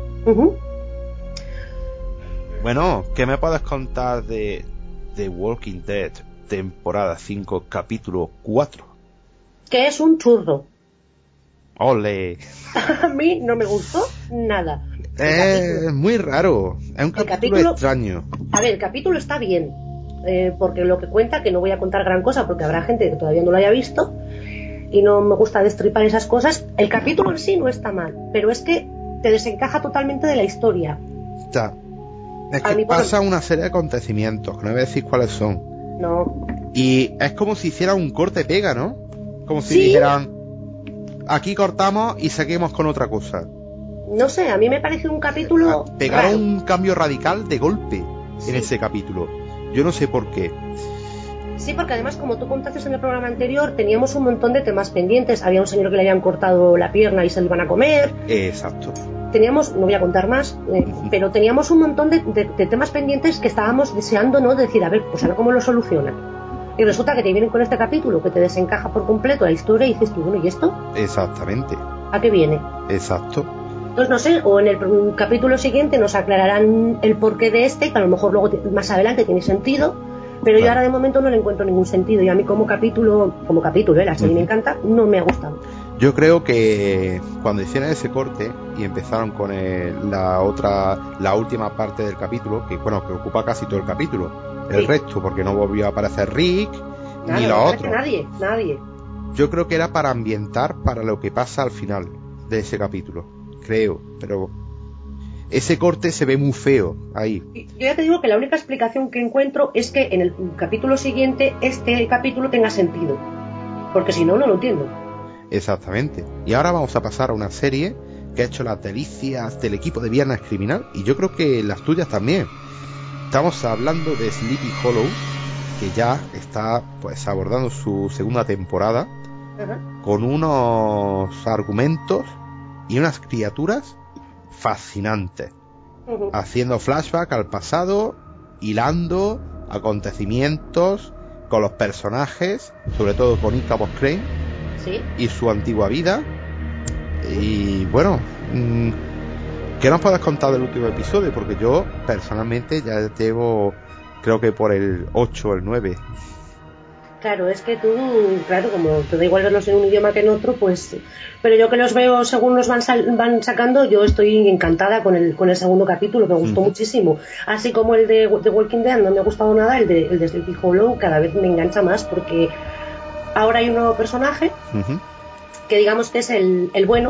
Bueno, ¿qué me puedes contar de The Walking Dead, temporada 5, capítulo 4? Que es un churro. ¡Ole! A mí no me gustó nada. Es muy raro. Es un capítulo extraño. A ver, el capítulo está bien. Porque lo que cuenta, que no voy a contar gran cosa porque habrá gente que todavía no lo haya visto, y no me gusta destripar esas cosas, el capítulo en sí no está mal, pero es que te desencaja totalmente de la historia. Ya. Es que pasa una serie de acontecimientos, que no voy a decir cuáles son. No. Y es como si hicieran un corte-pega, ¿no? Como si ¿Sí? dijeran, aquí cortamos y seguimos con otra cosa. No sé, a mí me parece un capítulo pegaron raro. Un cambio radical de golpe en ese capítulo. Yo no sé por qué. Sí, porque además, como tú contaste en el programa anterior, teníamos un montón de temas pendientes. Había un señor que le habían cortado la pierna y se lo iban a comer. Exacto. Teníamos, no voy a contar más, pero teníamos un montón de temas pendientes que estábamos deseando, ¿no? Decir, a ver, pues a ver cómo lo solucionan. Y resulta que te vienen con este capítulo que te desencaja por completo la historia y dices tú, bueno, ¿y esto? Exactamente. ¿A qué viene? Exacto. Entonces, no sé, o en el capítulo siguiente nos aclararán el porqué de este, que a lo mejor luego más adelante tiene sentido, pero yo ahora de momento no le encuentro ningún sentido, y a mí como capítulo, la serie me encanta, no me ha gustado. Yo creo que cuando hicieron ese corte y empezaron con la última parte del capítulo, que bueno, que ocupa casi todo el capítulo, el resto, porque no volvió a aparecer Rick, Nada, ni no los otros. Nadie. Yo creo que era para ambientar para lo que pasa al final de ese capítulo, creo, pero ese corte se ve muy feo ahí. Yo ya te digo que la única explicación que encuentro es que en el capítulo siguiente este capítulo tenga sentido, porque si no, no lo entiendo. Exactamente. Y ahora vamos a pasar a una serie que ha hecho las delicias del equipo de Viernes Criminal, y yo creo que las tuyas también. Estamos hablando de Sleepy Hollow, que ya está pues abordando su segunda temporada. Ajá. Con unos argumentos y unas criaturas fascinantes, haciendo flashback al pasado, hilando acontecimientos con los personajes, sobre todo con Ichabod Crane, ¿sí? Y su antigua vida. Y bueno, ¿qué nos puedes contar del último episodio? Porque yo personalmente ya llevo, creo que por el 8 o el 9. Claro, es que tú, claro, como te da igual verlos en un idioma que en otro, pues... Pero yo que los veo según los van sacando, yo estoy encantada con el segundo capítulo, me gustó muchísimo. Así como el de The Walking Dead no me ha gustado nada, el de Sleepy Hollow cada vez me engancha más, porque ahora hay un nuevo personaje, que digamos que es el bueno,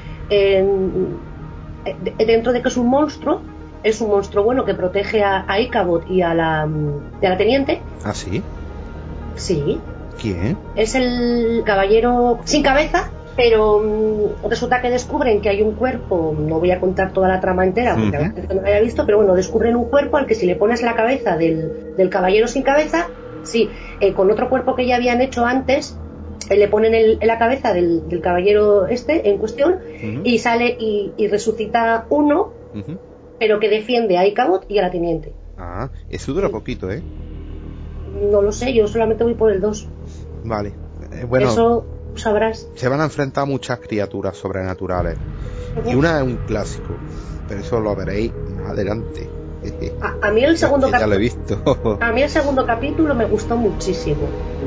dentro de que es un monstruo bueno que protege a Ichabod y a la teniente. ¿Ah, sí? Sí. ¿Quién? Es el caballero sin cabeza, pero resulta que descubren que hay un cuerpo, no voy a contar toda la trama entera porque la gente no lo haya visto, pero bueno, descubren un cuerpo al que si le pones la cabeza del caballero sin cabeza, sí, con otro cuerpo que ya habían hecho antes, le ponen la cabeza del caballero en cuestión, y sale y resucita uno, pero que defiende a Ichabod y a la teniente. Ah, eso dura poquito, ¿eh? No lo sé, yo solamente voy por el 2. Vale. Bueno, eso sabrás. Se van a enfrentar muchas criaturas sobrenaturales. Y una es un clásico, pero eso lo veréis más adelante. A mí el segundo capítulo. Ya lo he visto. A mí el segundo capítulo me gustó muchísimo.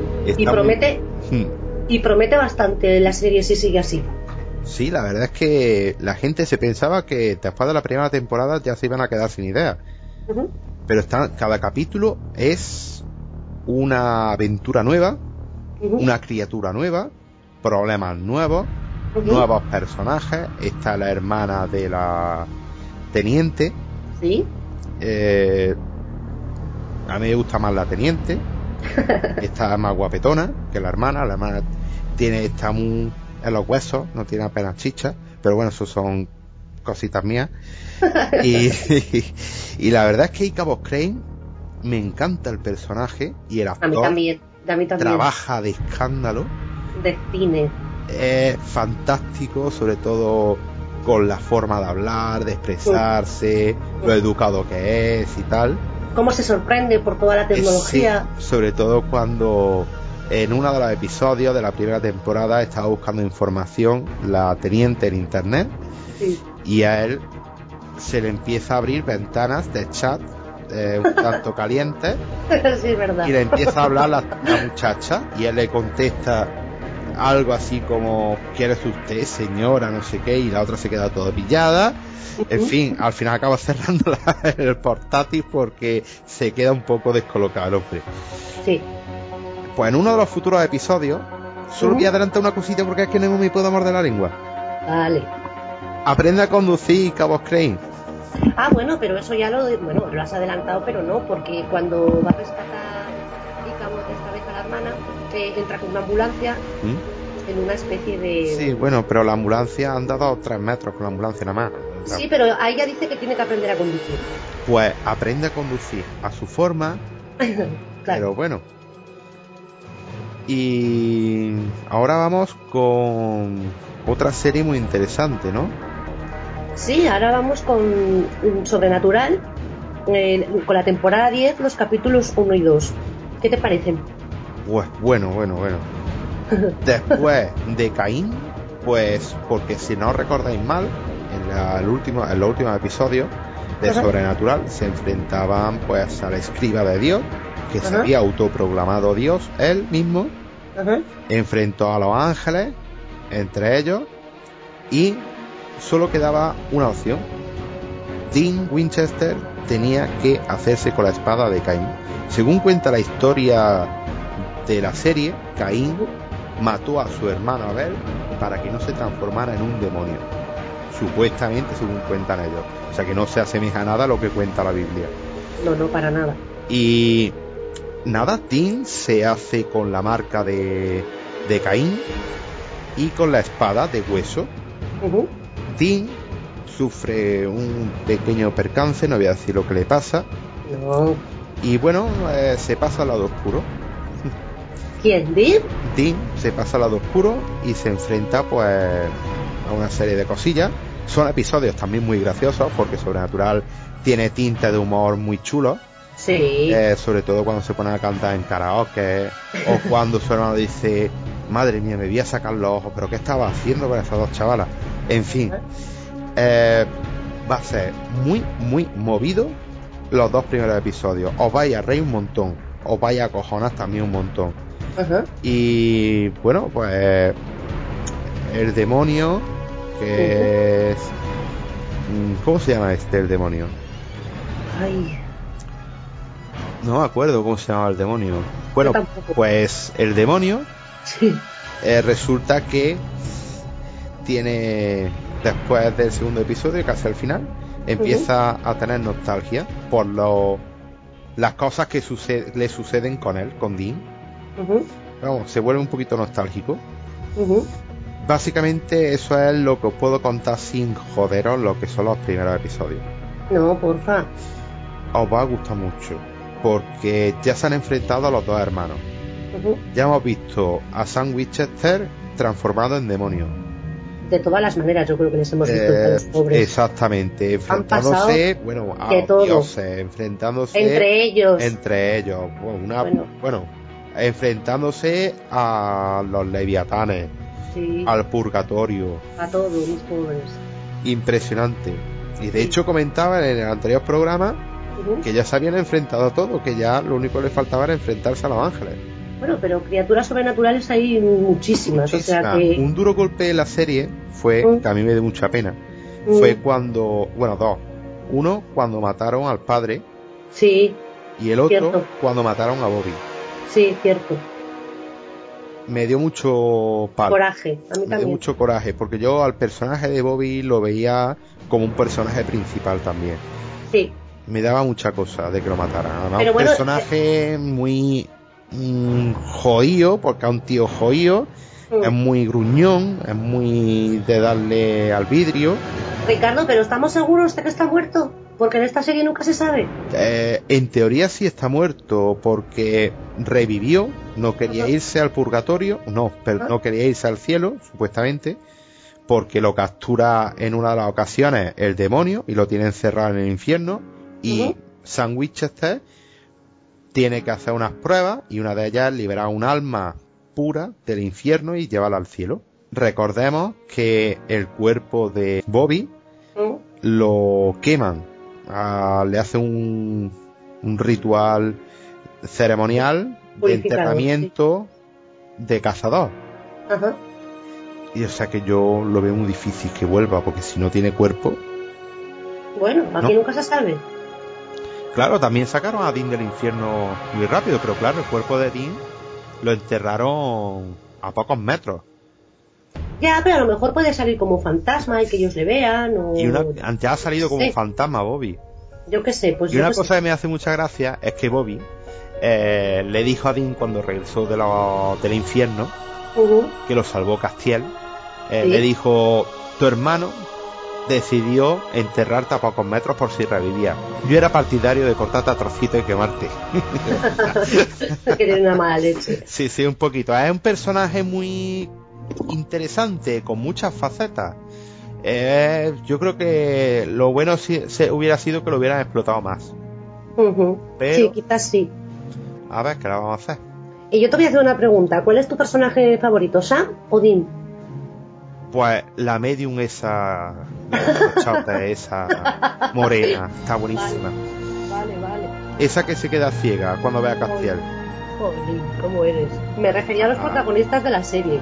Y promete bastante la serie si sigue así. Sí, la verdad es que la gente se pensaba que después de la primera temporada ya se iban a quedar sin idea. Pero cada capítulo es una aventura nueva, una criatura nueva, problemas nuevos, nuevos personajes. Está la hermana de la teniente. Sí. A mí me gusta más la teniente. Está más guapetona que la hermana. La hermana está muy en los huesos, no tiene apenas chicha, pero bueno, eso son cositas mías. Y la verdad es que Ichabod Crane, me encanta el personaje, y el actor a mí también. Trabaja de escándalo, de cine. Es fantástico, sobre todo con la forma de hablar, de expresarse, lo educado que es y tal. Cómo se sorprende por toda la tecnología. Sí, sobre todo cuando en uno de los episodios de la primera temporada estaba buscando información la teniente en internet, y a él se le empieza a abrir ventanas de chat un tanto calientes. Sí, es verdad. Y le empieza a hablar la muchacha, y él le contesta algo así como: ¿quién es usted, señora? No sé qué, y la otra se queda toda pillada. En fin, al final acaba cerrando el portátil porque se queda un poco descolocado el hombre. Sí. Pues en uno de los futuros episodios Solo voy a adelantar una cosita porque es que no me puedo morder la lengua. Vale. Aprende a conducir, Cabos Crane. Ah, bueno, pero eso ya lo has adelantado, pero no, porque cuando va a rescatar Cabo esta vez a la hermana, entra con una ambulancia en una especie de... Sí, bueno, pero la ambulancia han dado 3 metros con la ambulancia nada más. Sí, pero ahí ya dice que tiene que aprender a conducir. Pues aprende a conducir a su forma, claro. Pero bueno. Y ahora vamos con otra serie muy interesante, ¿no? Sí, ahora vamos con Sobrenatural, con la temporada 10, los capítulos 1 y 2. ¿Qué te parecen? Pues bueno. Después de Caín, pues porque si no recordáis mal, en los últimos episodios de Sobrenatural se enfrentaban pues al escriba de Dios, que se había autoproclamado Dios él mismo, enfrentó a los ángeles, entre ellos, y solo quedaba una opción. Dean Winchester tenía que hacerse con la espada de Caín. Según cuenta la historia de la serie, Caín mató a su hermano Abel para que no se transformara en un demonio, supuestamente, según cuentan ellos. O sea que no se asemeja nada a lo que cuenta la Biblia. No, para nada. Y nada, Dean se hace con la marca de Caín y con la espada de hueso. Dean sufre un pequeño percance, no voy a decir lo que le pasa. No. Y bueno, se pasa al lado oscuro. ¿Quién? ¿Dean? Dean se pasa al lado oscuro y se enfrenta pues a una serie de cosillas. Son episodios también muy graciosos porque Sobrenatural tiene tinte de humor muy chulo. Sí. Sobre todo cuando se ponen a cantar en karaoke o cuando su hermano dice: madre mía, me voy a sacar los ojos, pero ¿qué estaba haciendo con esas dos chavalas? En fin, va a ser muy movido los 2 primeros episodios. Os vais a reír un montón, os vais a acojonar también un montón. Y bueno, pues el demonio, que es... ¿cómo se llama el demonio? Ay. No me acuerdo cómo se llamaba el demonio. Bueno, pues el demonio resulta que tiene, después del segundo episodio, casi al final, empieza a tener nostalgia por las cosas que le suceden con él, con Dean. Vamos, se vuelve un poquito nostálgico. Básicamente eso es lo que os puedo contar sin joderos lo que son los primeros episodios. No, porfa. Os va a gustar mucho porque ya se han enfrentado a los 2 hermanos. Ya hemos visto a Sam Winchester transformado en demonio. De todas las maneras yo creo que les hemos visto a los pobres. Exactamente, enfrentándose a los dioses, enfrentándose entre ellos, enfrentándose a los leviatanes, al purgatorio, a todos mis pobres. Impresionante. Y de hecho comentaba en el anterior programa que ya se habían enfrentado a todo, que ya lo único que le faltaba era enfrentarse a los ángeles. Bueno, pero criaturas sobrenaturales hay muchísimas. O sea que... Un duro golpe de la serie fue, que a mí me dio mucha pena, fue cuando, bueno, 2. Uno, cuando mataron al padre. Sí. Y el otro, cuando mataron a Bobby. Sí, cierto. Me dio mucho coraje, a mí también. Me dio mucho coraje, porque yo al personaje de Bobby lo veía como un personaje principal también. Sí. Me daba mucha cosa de que lo mataran. Además, pero un personaje muy jodido, porque es un tío jodido, es muy gruñón, es muy de darle al vidrio. Ricardo, pero ¿estamos seguros de que está muerto? Porque en esta serie nunca se sabe. En teoría sí está muerto, porque revivió, no quería irse al purgatorio, no quería irse al cielo, supuestamente, porque lo captura en una de las ocasiones el demonio y lo tiene encerrado en el infierno, y Sam Winchester tiene que hacer unas pruebas y una de ellas es liberar un alma pura del infierno y llevarla al cielo. Recordemos que el cuerpo de Bobby lo queman, le hacen un ritual ceremonial de enterramiento de cazador. Y o sea que yo lo veo muy difícil que vuelva, porque si no tiene cuerpo... Bueno, aquí nunca se sabe. Claro, también sacaron a Dean del infierno muy rápido, pero claro, el cuerpo de Dean lo enterraron a pocos metros. Ya, pero a lo mejor puede salir como fantasma y que ellos le vean, o... Y ya ha salido como fantasma Bobby. Yo qué sé, pues y una cosa que me hace mucha gracia es que Bobby le dijo a Dean cuando regresó del infierno, que lo salvó Castiel, ¿sí? Le dijo: tu hermano decidió enterrarte a pocos metros por si revivía. Yo era partidario de cortarte a trocitos y quemarte. Que tiene una mala leche. Sí, un poquito. Es un personaje muy interesante, con muchas facetas. Yo creo que lo bueno hubiera sido que lo hubieran explotado más. Pero, sí, quizás sí. A ver, ¿qué le vamos a hacer? Y yo te voy a hacer una pregunta. ¿Cuál es tu personaje favorito, Sam o Dean? Pues la medium esa morena, está buenísima. Vale. Esa que se queda ciega cuando ve a Castiel. Joder, ¿cómo eres? Me refería a los protagonistas de la serie.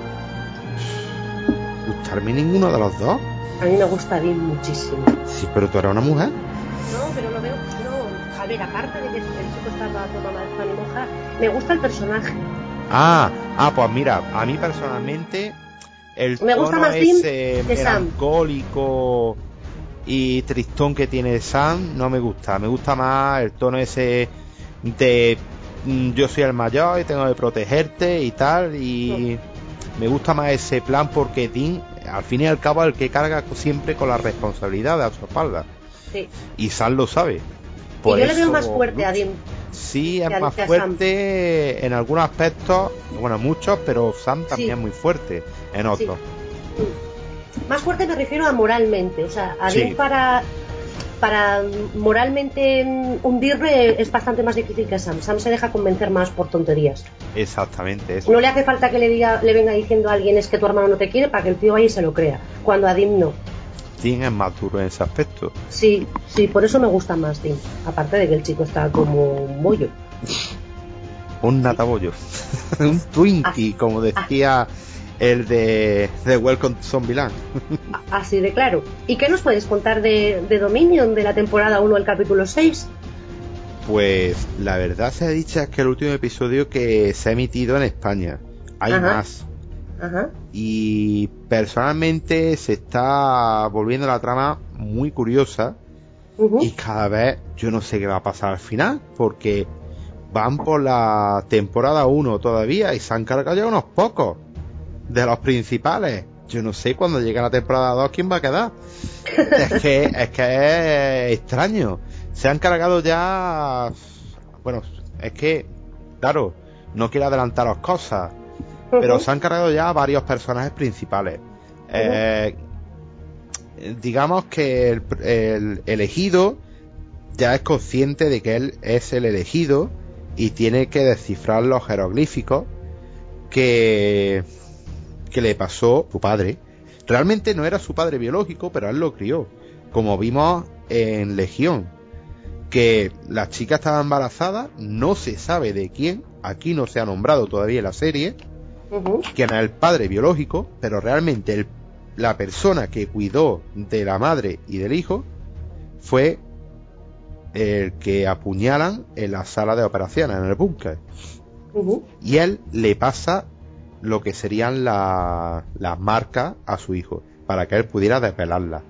¿Gustarme ninguno de los dos? A mí me gusta Dean muchísimo. Sí, pero tú eres una mujer. No, pero lo veo... No, a ver, aparte de que el chico está tomando pan y mojar, me gusta el personaje. Pues mira, a mí personalmente me gusta más ese melancólico y tristón que tiene Sam no me gusta. Me gusta más el tono ese de yo soy el mayor y tengo que protegerte y tal, y me gusta más ese plan porque Dean al fin y al cabo es el que carga siempre con la responsabilidad a su espalda. Sí. Y Sam lo sabe. Y yo le veo más fuerte a Dean. Sí, es más fuerte en algunos aspectos, bueno, muchos, pero Sam también es muy fuerte en otros. Sí. Más fuerte me refiero a moralmente, o sea, a Dean para moralmente hundirle es bastante más difícil que Sam. Sam se deja convencer más por tonterías. Exactamente eso. No le hace falta que le venga diciendo a alguien es que tu hermano no te quiere para que el tío vaya y se lo crea, cuando a Dean no. Dean es más duro en ese aspecto. Sí, por eso me gusta más Dean. Aparte de que el chico está como un bollo. Un natabollo. Un Twinkie, como decía el de Welcome to Zombieland. Así de claro. ¿Y qué nos puedes contar de Dominion, de la temporada 1 al capítulo 6? Pues la verdad se ha dicho es que el último episodio que se ha emitido en España. Hay más. Y personalmente se está volviendo la trama muy curiosa, y cada vez yo no sé qué va a pasar al final, porque van por la temporada 1 todavía y se han cargado ya unos pocos de los principales. Yo no sé cuando llegue la temporada 2 quién va a quedar. es que es extraño. Se han cargado ya, bueno, es que claro, no quiero adelantaros cosas, pero se han cargado ya varios personajes principales. Digamos que el elegido ya es consciente de que él es el elegido y tiene que descifrar los jeroglíficos que le pasó su padre. Realmente no era su padre biológico, pero él lo crió, como vimos en Legión, que la chica estaba embarazada, no se sabe de quién, aquí no se ha nombrado todavía en la serie quién es el padre biológico, pero realmente la persona que cuidó de la madre y del hijo fue el que apuñalan en la sala de operaciones, en el búnker. Y él le pasa lo que serían las marcas a su hijo, para que él pudiera desvelarlas.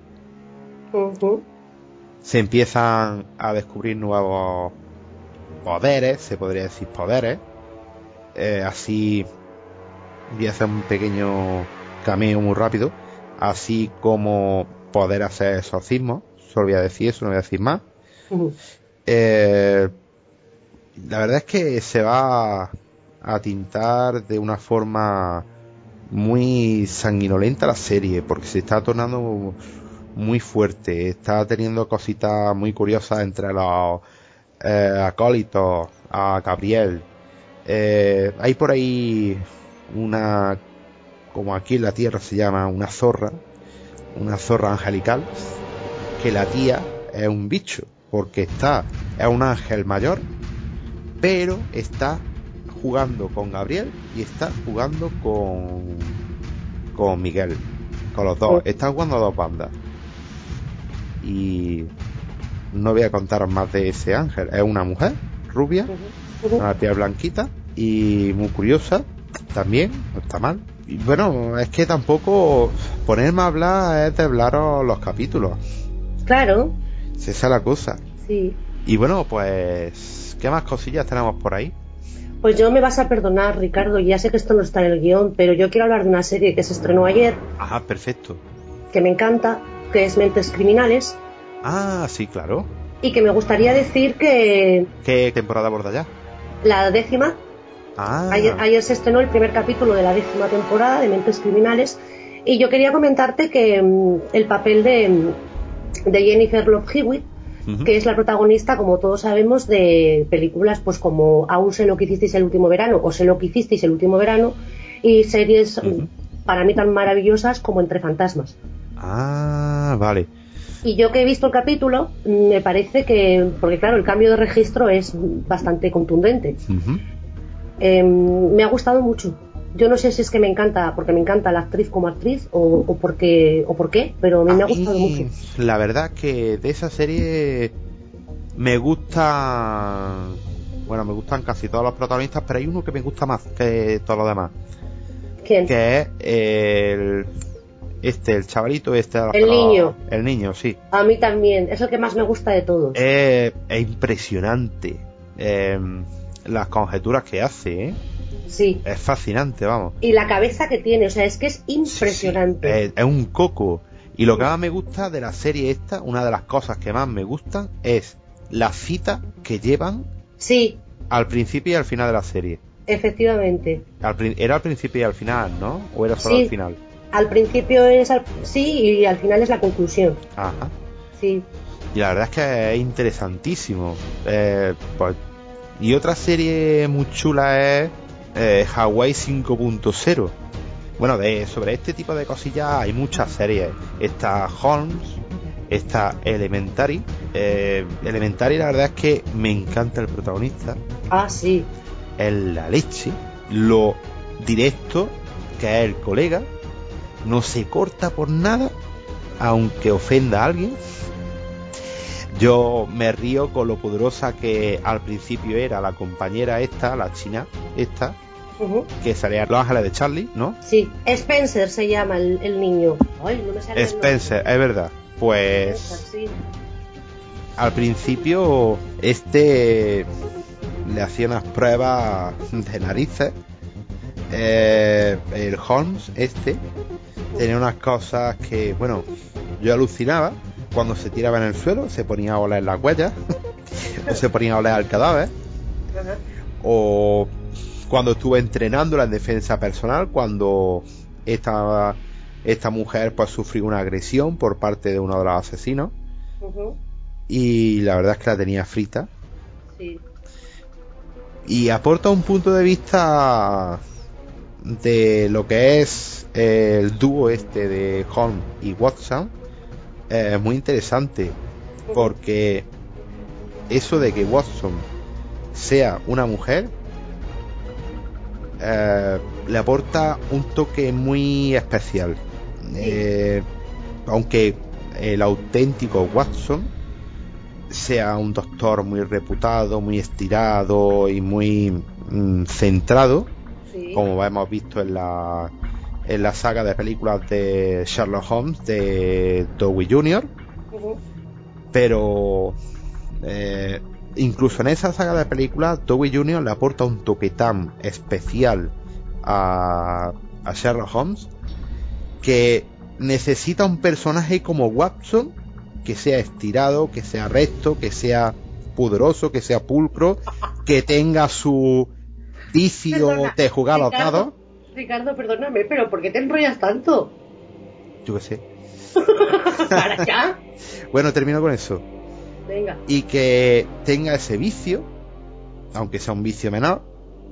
Se empiezan a descubrir nuevos poderes, se podría decir poderes. Así voy a hacer un pequeño cameo muy rápido, así como poder hacer exorcismos. Solo voy a decir eso, no voy a decir más. La verdad es que se va a tintar de una forma muy sanguinolenta la serie, porque se está tornando muy fuerte, está teniendo cositas muy curiosas entre los acólitos, a Gabriel. Hay por ahí una, como aquí en la Tierra se llama, una zorra angelical, que la tía es un bicho, porque es un ángel mayor, pero está jugando con Gabriel y está jugando con Miguel, con los dos, está jugando a dos bandas. Y no voy a contaros más de ese ángel. Es una mujer rubia, una piel blanquita y muy curiosa, también, no está mal. Y bueno, es que tampoco ponerme a hablar es de hablaros los capítulos. Claro. Esa es la cosa. Sí. Y bueno, pues, ¿qué más cosillas tenemos por ahí? Pues yo me vas a perdonar, Ricardo, ya sé que esto no está en el guión, pero yo quiero hablar de una serie que se estrenó ayer. Ajá, perfecto. Que me encanta, que es Mentes Criminales. Ah, sí, claro. Y que me gustaría decir que... ¿Qué temporada aborda ya? La 10ª. Ah. Ayer se estrenó el primer capítulo de la 10ª temporada de Mentes Criminales. Y yo quería comentarte que el papel de Jennifer Love Hewitt, que es la protagonista, como todos sabemos, de películas pues como Aún sé lo que hicisteis el último verano o Sé lo que hicisteis el último verano, y series para mí tan maravillosas como Entre fantasmas. Ah, vale. Y yo que he visto el capítulo, me parece que, porque claro, el cambio de registro es bastante contundente. Me ha gustado mucho. Yo no sé si es que me encanta, porque me encanta la actriz como actriz o por qué, pero a mí me ha gustado mucho. La verdad que de esa serie me gustan casi todos los protagonistas, pero hay uno que me gusta más que todos los demás. ¿Quién? Que es el chavalito el niño. El niño, sí. A mí también, es el que más me gusta de todos. Es impresionante las conjeturas que hace, ¿eh? Sí. Es fascinante, vamos. Y la cabeza que tiene, o sea, es que es impresionante. Sí. Es un coco. Y lo que más me gusta de la serie esta, una de las cosas que más me gustan, es la cita que llevan al principio y al final de la serie. Efectivamente. Era al principio y al final, ¿no? ¿O era solo al final? Al principio y al final es la conclusión. Ajá. Sí. Y la verdad es que es interesantísimo. Pues, y otra serie muy chula es Hawaii 5.0. Bueno, sobre este tipo de cosillas hay muchas series. Está Holmes, está Elementary. Elementary, la verdad es que me encanta el protagonista. Ah, sí. Es la leche. Lo directo que es el colega. No se corta por nada, aunque ofenda a alguien. Yo me río con lo poderosa que al principio era la compañera esta, la china esta, que salía Los Ángeles de Charlie, ¿no? Sí, Spencer se llama el niño. Ay, no me sale Spencer, es verdad. Pues Spencer, sí. Al principio le hacía unas pruebas de narices. El Holmes tenía unas cosas que, bueno, yo alucinaba. Cuando se tiraba en el suelo se ponía a oler las huellas o se ponía a oler al cadáver. O cuando estuve entrenándola en defensa personal, cuando esta mujer pues sufrió una agresión por parte de uno de los asesinos. Y la verdad es que la tenía frita. Sí. Y aporta un punto de vista de lo que es el dúo de Holmes y Watson. Muy interesante, porque eso de que Watson sea una mujer le aporta un toque muy especial. Aunque el auténtico Watson sea un doctor muy reputado, muy estirado y muy centrado, como hemos visto en la saga de películas de Sherlock Holmes de Dowie Jr. Pero incluso en esa saga de películas Dowie Jr. le aporta un toque tan especial a Sherlock Holmes que necesita un personaje como Watson que sea estirado, que sea recto, que sea poderoso, que sea pulcro, que tenga su vicio de jugar a los dados. Ricardo, perdóname, pero ¿por qué te enrollas tanto? Yo qué sé. ¿Para ya? Bueno, termino con eso. Venga. Y que tenga ese vicio, aunque sea un vicio menor.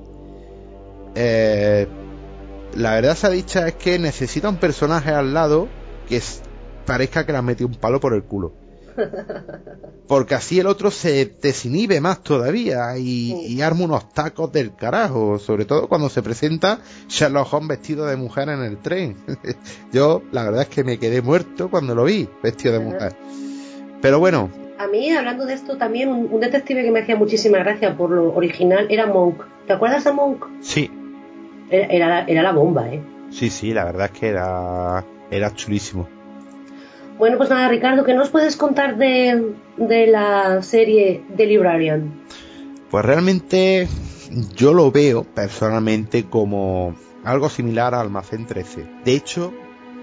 La verdad sea dicha es que necesita un personaje al lado que parezca que le han metido un palo por el culo. Porque así el otro se desinhibe más todavía y arma unos tacos del carajo, sobre todo cuando se presenta Sherlock Holmes vestido de mujer en el tren. Yo la verdad es que me quedé muerto cuando lo vi vestido de mujer. Pero bueno, a mí, hablando de esto, también un detective que me hacía muchísima gracia por lo original era Monk. ¿Te acuerdas de Monk? Sí. Era la bomba, ¿eh? Sí, la verdad es que era chulísimo. Bueno, pues nada, Ricardo, ¿qué nos puedes contar de la serie The Librarian? Pues realmente yo lo veo personalmente como algo similar a Almacén 13. De hecho,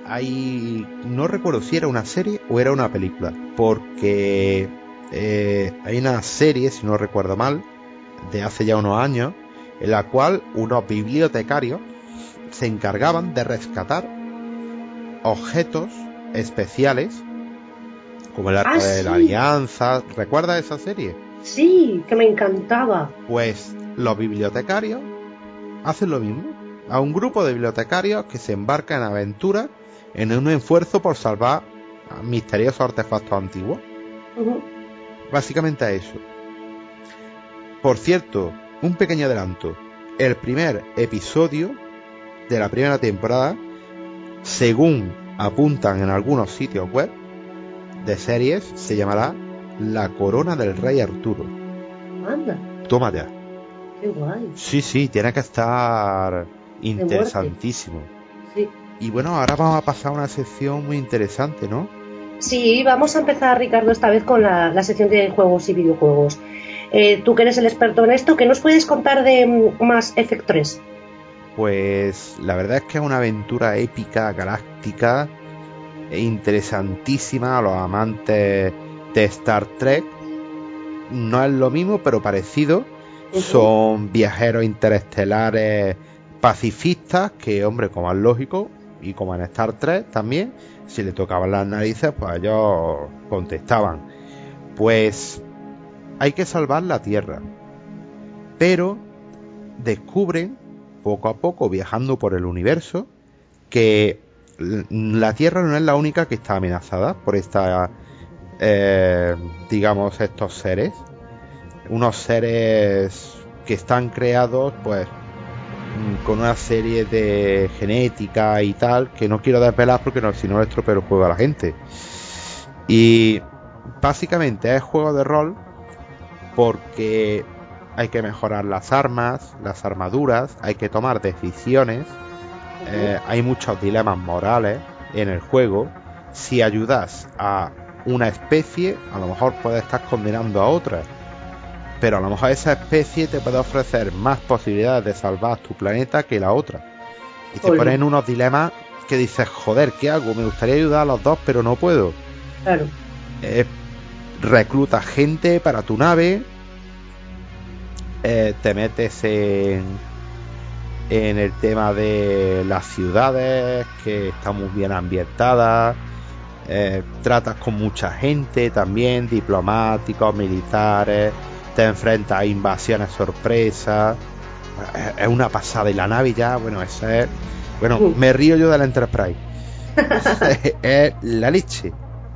no recuerdo si era una serie o era una película, porque hay una serie, si no recuerdo mal, de hace ya unos años, en la cual unos bibliotecarios se encargaban de rescatar objetos especiales, como el Arca de la Alianza. ¿Recuerdas esa serie? Sí, que me encantaba. Pues los bibliotecarios hacen lo mismo. A un grupo de bibliotecarios que se embarca en aventuras en un esfuerzo por salvar misteriosos artefactos antiguos. Uh-huh. Básicamente a eso. Por cierto, un pequeño adelanto. El primer episodio de la primera temporada, según apuntan en algunos sitios web de series, se llamará La Corona del Rey Arturo. Anda. Toma ya. Qué guay. Sí, tiene que estar interesantísimo. Sí. Y bueno, ahora vamos a pasar a una sección muy interesante, ¿no? Sí, vamos a empezar, Ricardo, esta vez con la sección de juegos y videojuegos. Tú que eres el experto en esto, ¿qué nos puedes contar de Mass Effect 3? Pues la verdad es que es una aventura épica, galáctica, e interesantísima a los amantes de Star Trek. No es lo mismo, pero parecido. Uh-huh. Son viajeros interestelares pacifistas que, hombre, como es lógico, y como en Star Trek también, si le tocaban las narices, pues ellos contestaban. Pues hay que salvar la Tierra. Pero descubren, poco a poco, viajando por el universo, que la Tierra no es la única que está amenazada por digamos, estos seres. Unos seres que están creados, pues, con una serie de genética y tal, que no quiero desvelar porque si no le estropeo el juego a la gente. Y básicamente es juego de rol porque hay que mejorar las armas, las armaduras, hay que tomar decisiones, hay muchos dilemas morales en el juego. Si ayudas a una especie, a lo mejor puedes estar condenando a otra, pero a lo mejor esa especie te puede ofrecer más posibilidades de salvar tu planeta que la otra. Y te ponen unos dilemas que dices, joder, ¿qué hago? Me gustaría ayudar a los dos, pero no puedo. Claro. Reclutas gente para tu nave, te metes en el tema de las ciudades, que están muy bien ambientadas, tratas con mucha gente también, diplomáticos, militares, te enfrentas a invasiones sorpresa, es una pasada. Y la nave ya, bueno, esa es, bueno, me río yo de la Enterprise. Es la leche.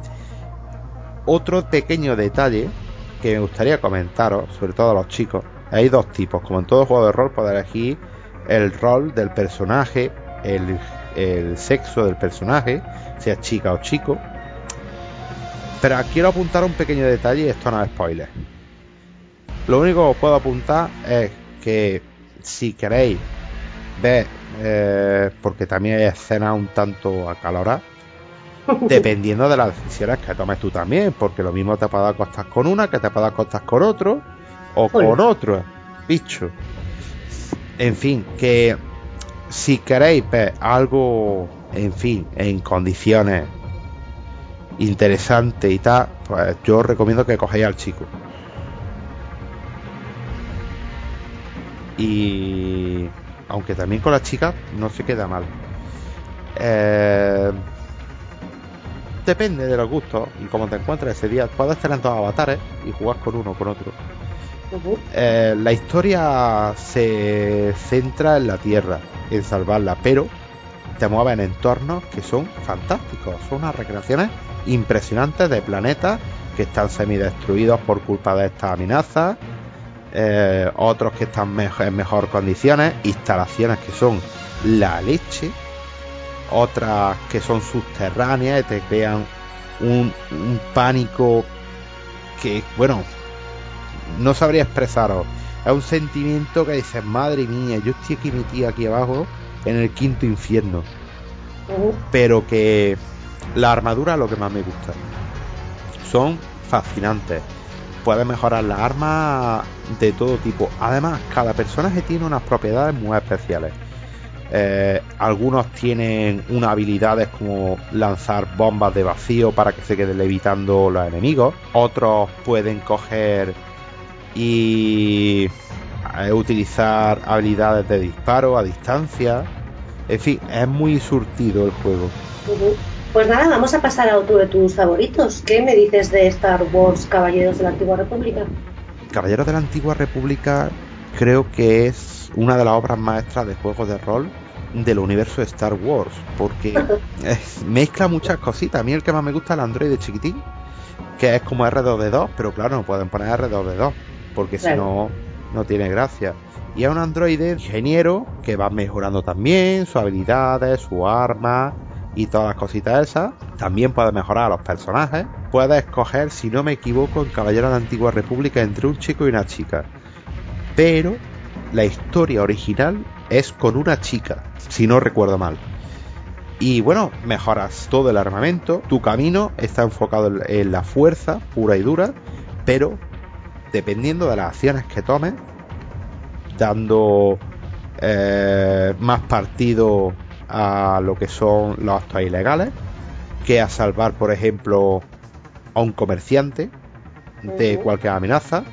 Otro pequeño detalle que me gustaría comentaros, sobre todo a los chicos: hay dos tipos, como en todo juego de rol, poder elegir el rol del personaje, el sexo del personaje, sea chica o chico. Pero quiero apuntar un pequeño detalle, y esto no es spoiler. Lo único que os puedo apuntar es que si queréis ver, porque también hay escenas un tanto acaloradas, dependiendo de las decisiones que tomes tú también, porque lo mismo te puede dar costas con una que te puede dar costas con otro, o con otro bicho. En fin, que si queréis ver algo, en fin, en condiciones interesantes y tal, pues yo os recomiendo que cogáis al chico. Y aunque también con las chicas no se queda mal. Depende de los gustos y cómo te encuentres ese día. Puedes tener dos avatares y jugar con uno o con otro. Uh-huh. La historia se centra en la Tierra, en salvarla, pero te mueves en entornos que son fantásticos. Son unas recreaciones impresionantes de planetas que están semidestruidos por culpa de estas amenazas, otros que están en mejor condiciones, instalaciones que son la leche, otras que son subterráneas y te crean un pánico que, bueno, no sabría expresaros. es un sentimiento que dices, madre mía, yo estoy aquí metido aquí abajo en el quinto infierno. Pero que la armadura es lo que más me gusta. Son fascinantes. Puedes mejorar las armas de todo tipo. Además, cada personaje tiene unas propiedades muy especiales. Algunos tienen unas habilidades como lanzar bombas de vacío para que se queden levitando los enemigos. Otros pueden coger y utilizar habilidades de disparo a distancia. En fin, es muy surtido el juego. Pues nada, vamos a pasar a otro de tus favoritos. ¿Qué me dices de Star Wars Caballeros de la Antigua República? Caballeros de la Antigua República creo que es una de las obras maestras de juegos de rol del universo de Star Wars, porque mezcla muchas cositas. A mí el que más me gusta es el androide chiquitín, que es como R2D2, pero claro, no pueden poner R2D2 porque si no, no tiene gracia. Y es un androide ingeniero que va mejorando también sus habilidades, su arma y todas las cositas esas. También puede mejorar a los personajes. Puede escoger, si no me equivoco, en Caballeros de la Antigua República entre un chico y una chica, pero la historia original es con una chica, si no recuerdo mal. Y bueno, mejoras todo el armamento. Tu camino está enfocado en la fuerza pura y dura, pero dependiendo de las acciones que tomes, dando más partido a lo que son los actos ilegales, que a salvar, por ejemplo, a un comerciante de cualquier amenaza.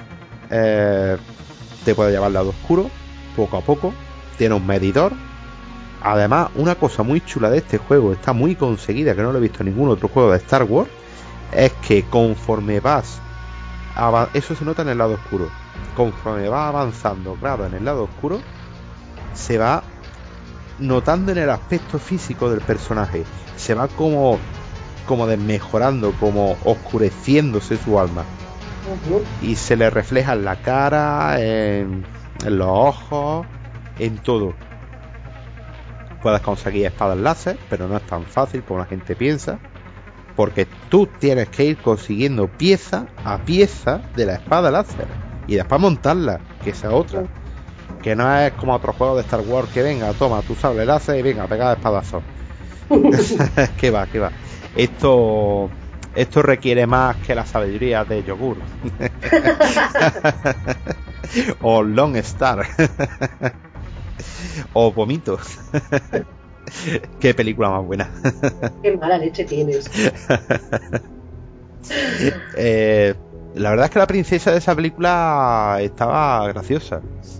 Te puede llevar al lado oscuro poco a poco. Tiene un medidor. Además, una cosa muy chula de este juego, está muy conseguida, que no lo he visto en ningún otro juego de Star Wars, es que conforme vas eso se nota en el lado oscuro, conforme vas avanzando, claro, en el lado oscuro se va notando en el aspecto físico del personaje, se va como desmejorando, como oscureciéndose su alma. Y se le refleja en la cara, en los ojos, en todo. Puedes conseguir espadas láser, pero no es tan fácil como la gente piensa, porque tú tienes que ir consiguiendo pieza a pieza de la espada láser y después montarla, que esa es otra, que no es como otros juegos de Star Wars que venga, toma tu sable láser y venga, pega espadazos. que va. Esto requiere más que la sabiduría de yogur. O Long Star. O Vomitos. Qué película más buena. Qué mala leche tienes. La verdad es que la princesa de esa película estaba graciosa.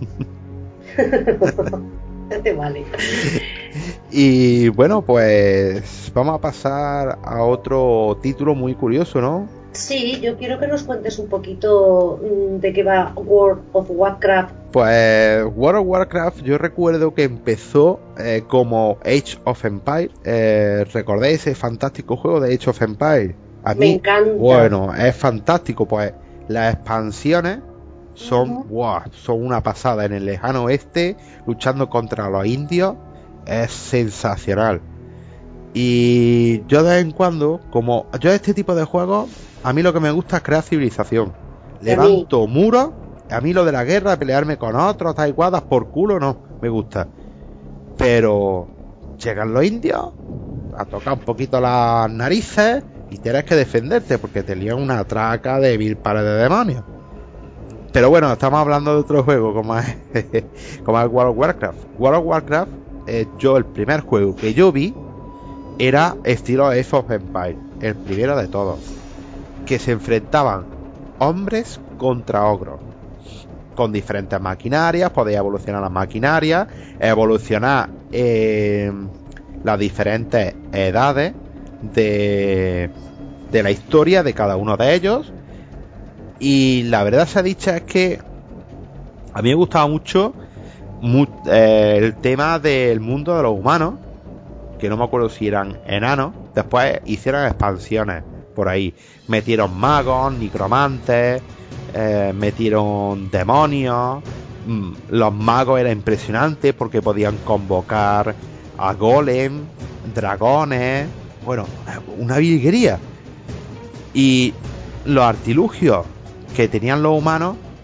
Vale. Y bueno, pues vamos a pasar a otro título muy curioso, ¿no? Sí, yo quiero que nos cuentes un poquito de qué va World of Warcraft. Pues World of Warcraft yo recuerdo que empezó como Age of Empires. ¿Recordáis ese fantástico juego de Age of Empires? A mí, me encanta. Bueno, es fantástico, pues las expansiones son, son una pasada. En el lejano oeste, luchando contra los indios, es sensacional. Y yo de vez en cuando, como yo este tipo de juegos, a mí lo que me gusta es crear civilización. Levanto muros. A mí lo de la guerra, pelearme con otros, taiguadas por culo, no me gusta. Pero llegan los indios a tocar un poquito las narices y tienes que defenderte porque te lían una traca de mil pares de demonios. Pero bueno, estamos hablando de otro juego como es World of Warcraft. World of Warcraft, yo el primer juego que yo vi era estilo Age of Empires, el primero de todos, que se enfrentaban hombres contra ogros con diferentes maquinarias. Podéis evolucionar las maquinarias, evolucionar las diferentes edades de la historia de cada uno de ellos. Y la verdad sea dicha es que a mí me gustaba mucho el tema del mundo de los humanos, que no me acuerdo si eran enanos. Después hicieron expansiones por ahí, metieron magos, nigromantes, metieron demonios. Los magos era impresionante porque podían convocar a golem, dragones, bueno, una virguería. Y los artilugios que tenían los humanos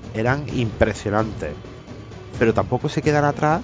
eran impresionantes. Pero tampoco se quedan atrás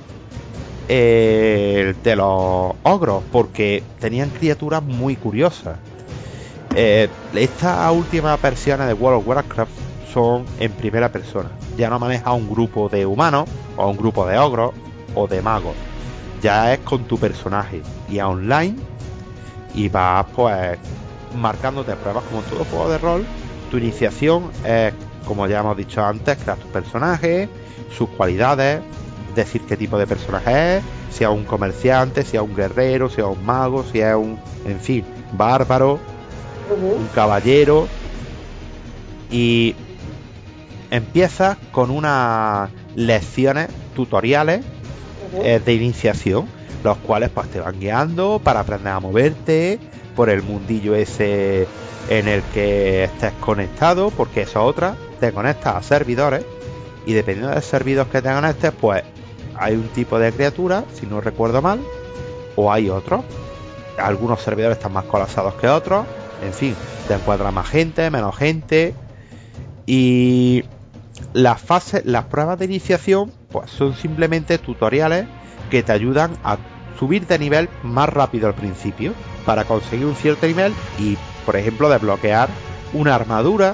de los ogros, porque tenían criaturas muy curiosas. Estas últimas versiones de World of Warcraft son en primera persona. Ya no manejas un grupo de humanos o un grupo de ogros o de magos. Ya es con tu personaje y a online, y vas pues marcándote pruebas como en todo juego de rol. Tu iniciación es, como ya hemos dicho antes, crear tu personaje, sus cualidades, decir qué tipo de personaje es, si es un comerciante, si es un guerrero, si es un mago, si es un, en fin, bárbaro, un caballero. Y empiezas con unas lecciones tutoriales de iniciación, los cuales pues te van guiando para aprender a moverte por el mundillo ese en el que estés conectado, porque esa otra, te conectas a servidores y dependiendo del servidor que te conectes, pues hay un tipo de criatura, si no recuerdo mal, o hay otros. Algunos servidores están más colapsados que otros, en fin, te encuentras más gente, menos gente. Y las fases, las pruebas de iniciación, pues son simplemente tutoriales que te ayudan a subir de nivel más rápido al principio, para conseguir un cierto nivel y, por ejemplo, desbloquear una armadura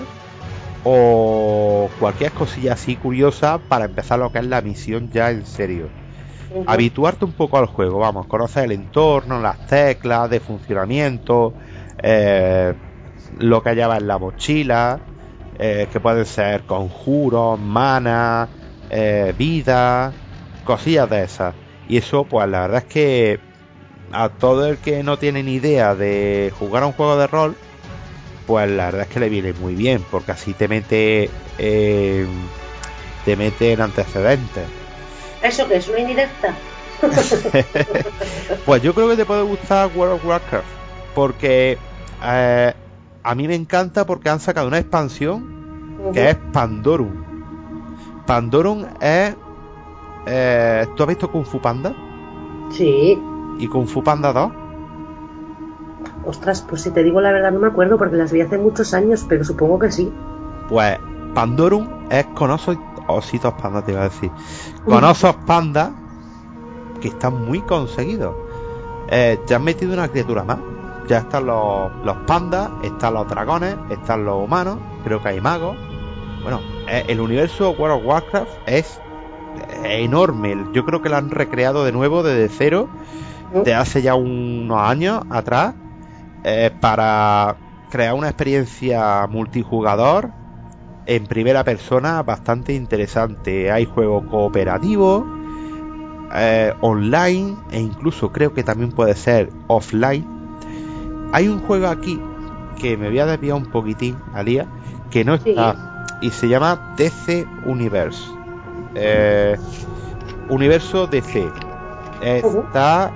o cualquier cosilla así curiosa para empezar lo que es la misión ya en serio. Habituarte un poco al juego, vamos, conocer el entorno, las teclas de funcionamiento, lo que lleva en la mochila, que pueden ser conjuros, mana, vida, cosillas de esas. Y eso, pues la verdad es que a todo el que no tiene ni idea de jugar a un juego de rol, pues la verdad es que le viene muy bien, porque así te mete en antecedentes. ¿Eso qué es? ¿Una indirecta? Pues yo creo que te puede gustar World of Warcraft, porque a mí me encanta porque han sacado una expansión que es Pandorum. Pandorum es... ¿tú has visto Kung Fu Panda? Sí. ¿Y Kung Fu Panda 2? Ostras, pues si te digo la verdad no me acuerdo porque las vi hace muchos años, pero supongo que sí. Pues Pandorum es con ositos pandas, te iba a decir. Con osos pandas que están muy conseguidos. Ya han metido una criatura más. Ya están los pandas, están los dragones, están los humanos, creo que hay magos. Bueno, el universo World of Warcraft es enorme. Yo creo que lo han recreado de nuevo desde cero, de hace ya unos años atrás, para crear una experiencia multijugador en primera persona bastante interesante. Hay juegos cooperativos, online, e incluso creo que también puede ser offline. Hay un juego aquí que me voy a desviar un poquitín, Alía, que no está, y se llama DC Universe. Universo DC. Está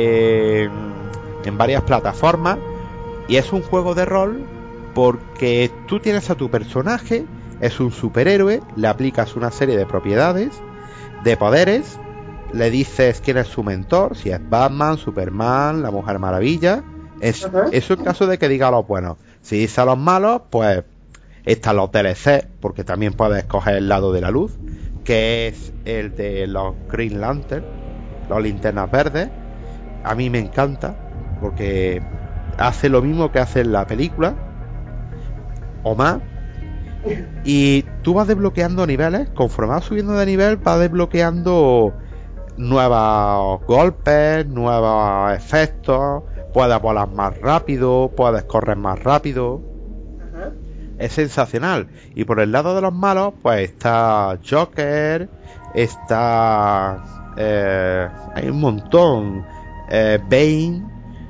en varias plataformas y es un juego de rol porque tú tienes a tu personaje, es un superhéroe, le aplicas una serie de propiedades, de poderes, le dices quién es su mentor, si es Batman, Superman, la Mujer Maravilla. Eso en caso de que diga los buenos. Si dice a los malos, pues están los DLC, porque también puedes escoger el lado de la luz, que es el de los Green Lantern, los linternas verdes. A mí me encanta porque hace lo mismo que hace en la película o más, y tú vas desbloqueando niveles. Conforme vas subiendo de nivel, vas desbloqueando nuevos golpes, nuevos efectos, puedes volar más rápido, puedes correr más rápido. Es sensacional. Y por el lado de los malos, pues está Joker, está hay un montón, Bane,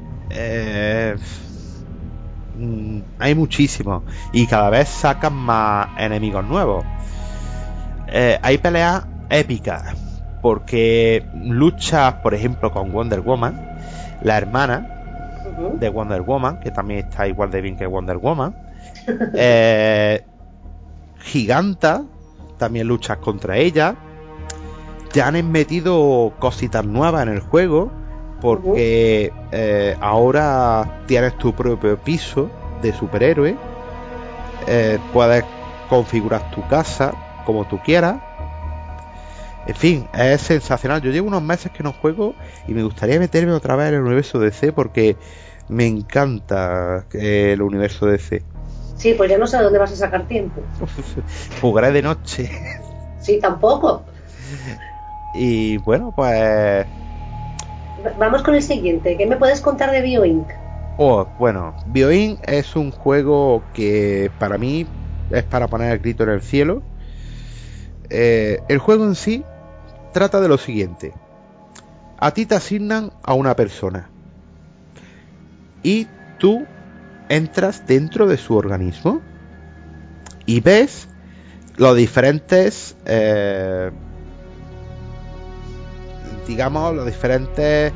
hay muchísimos, y cada vez sacan más enemigos nuevos. Hay peleas épicas porque luchas, por ejemplo, con Wonder Woman, la hermana de Wonder Woman, que también está igual de bien que Wonder Woman. Giganta, también luchas contra ella. Ya han metido cositas nuevas en el juego, porque ahora tienes tu propio piso de superhéroe. Puedes configurar tu casa como tú quieras. En fin, es sensacional. Yo llevo unos meses que no juego y me gustaría meterme otra vez en el universo DC porque me encanta el universo DC. Sí, pues ya no sé a dónde vas a sacar tiempo. Jugaré de noche. Sí, tampoco. Y bueno, pues... Vamos con el siguiente. ¿Qué me puedes contar de BioInc? Bueno, BioInc es un juego que para mí es para poner el grito en el cielo. El juego en sí trata de lo siguiente. A ti te asignan a una persona y tú entras dentro de su organismo y ves los diferentes los diferentes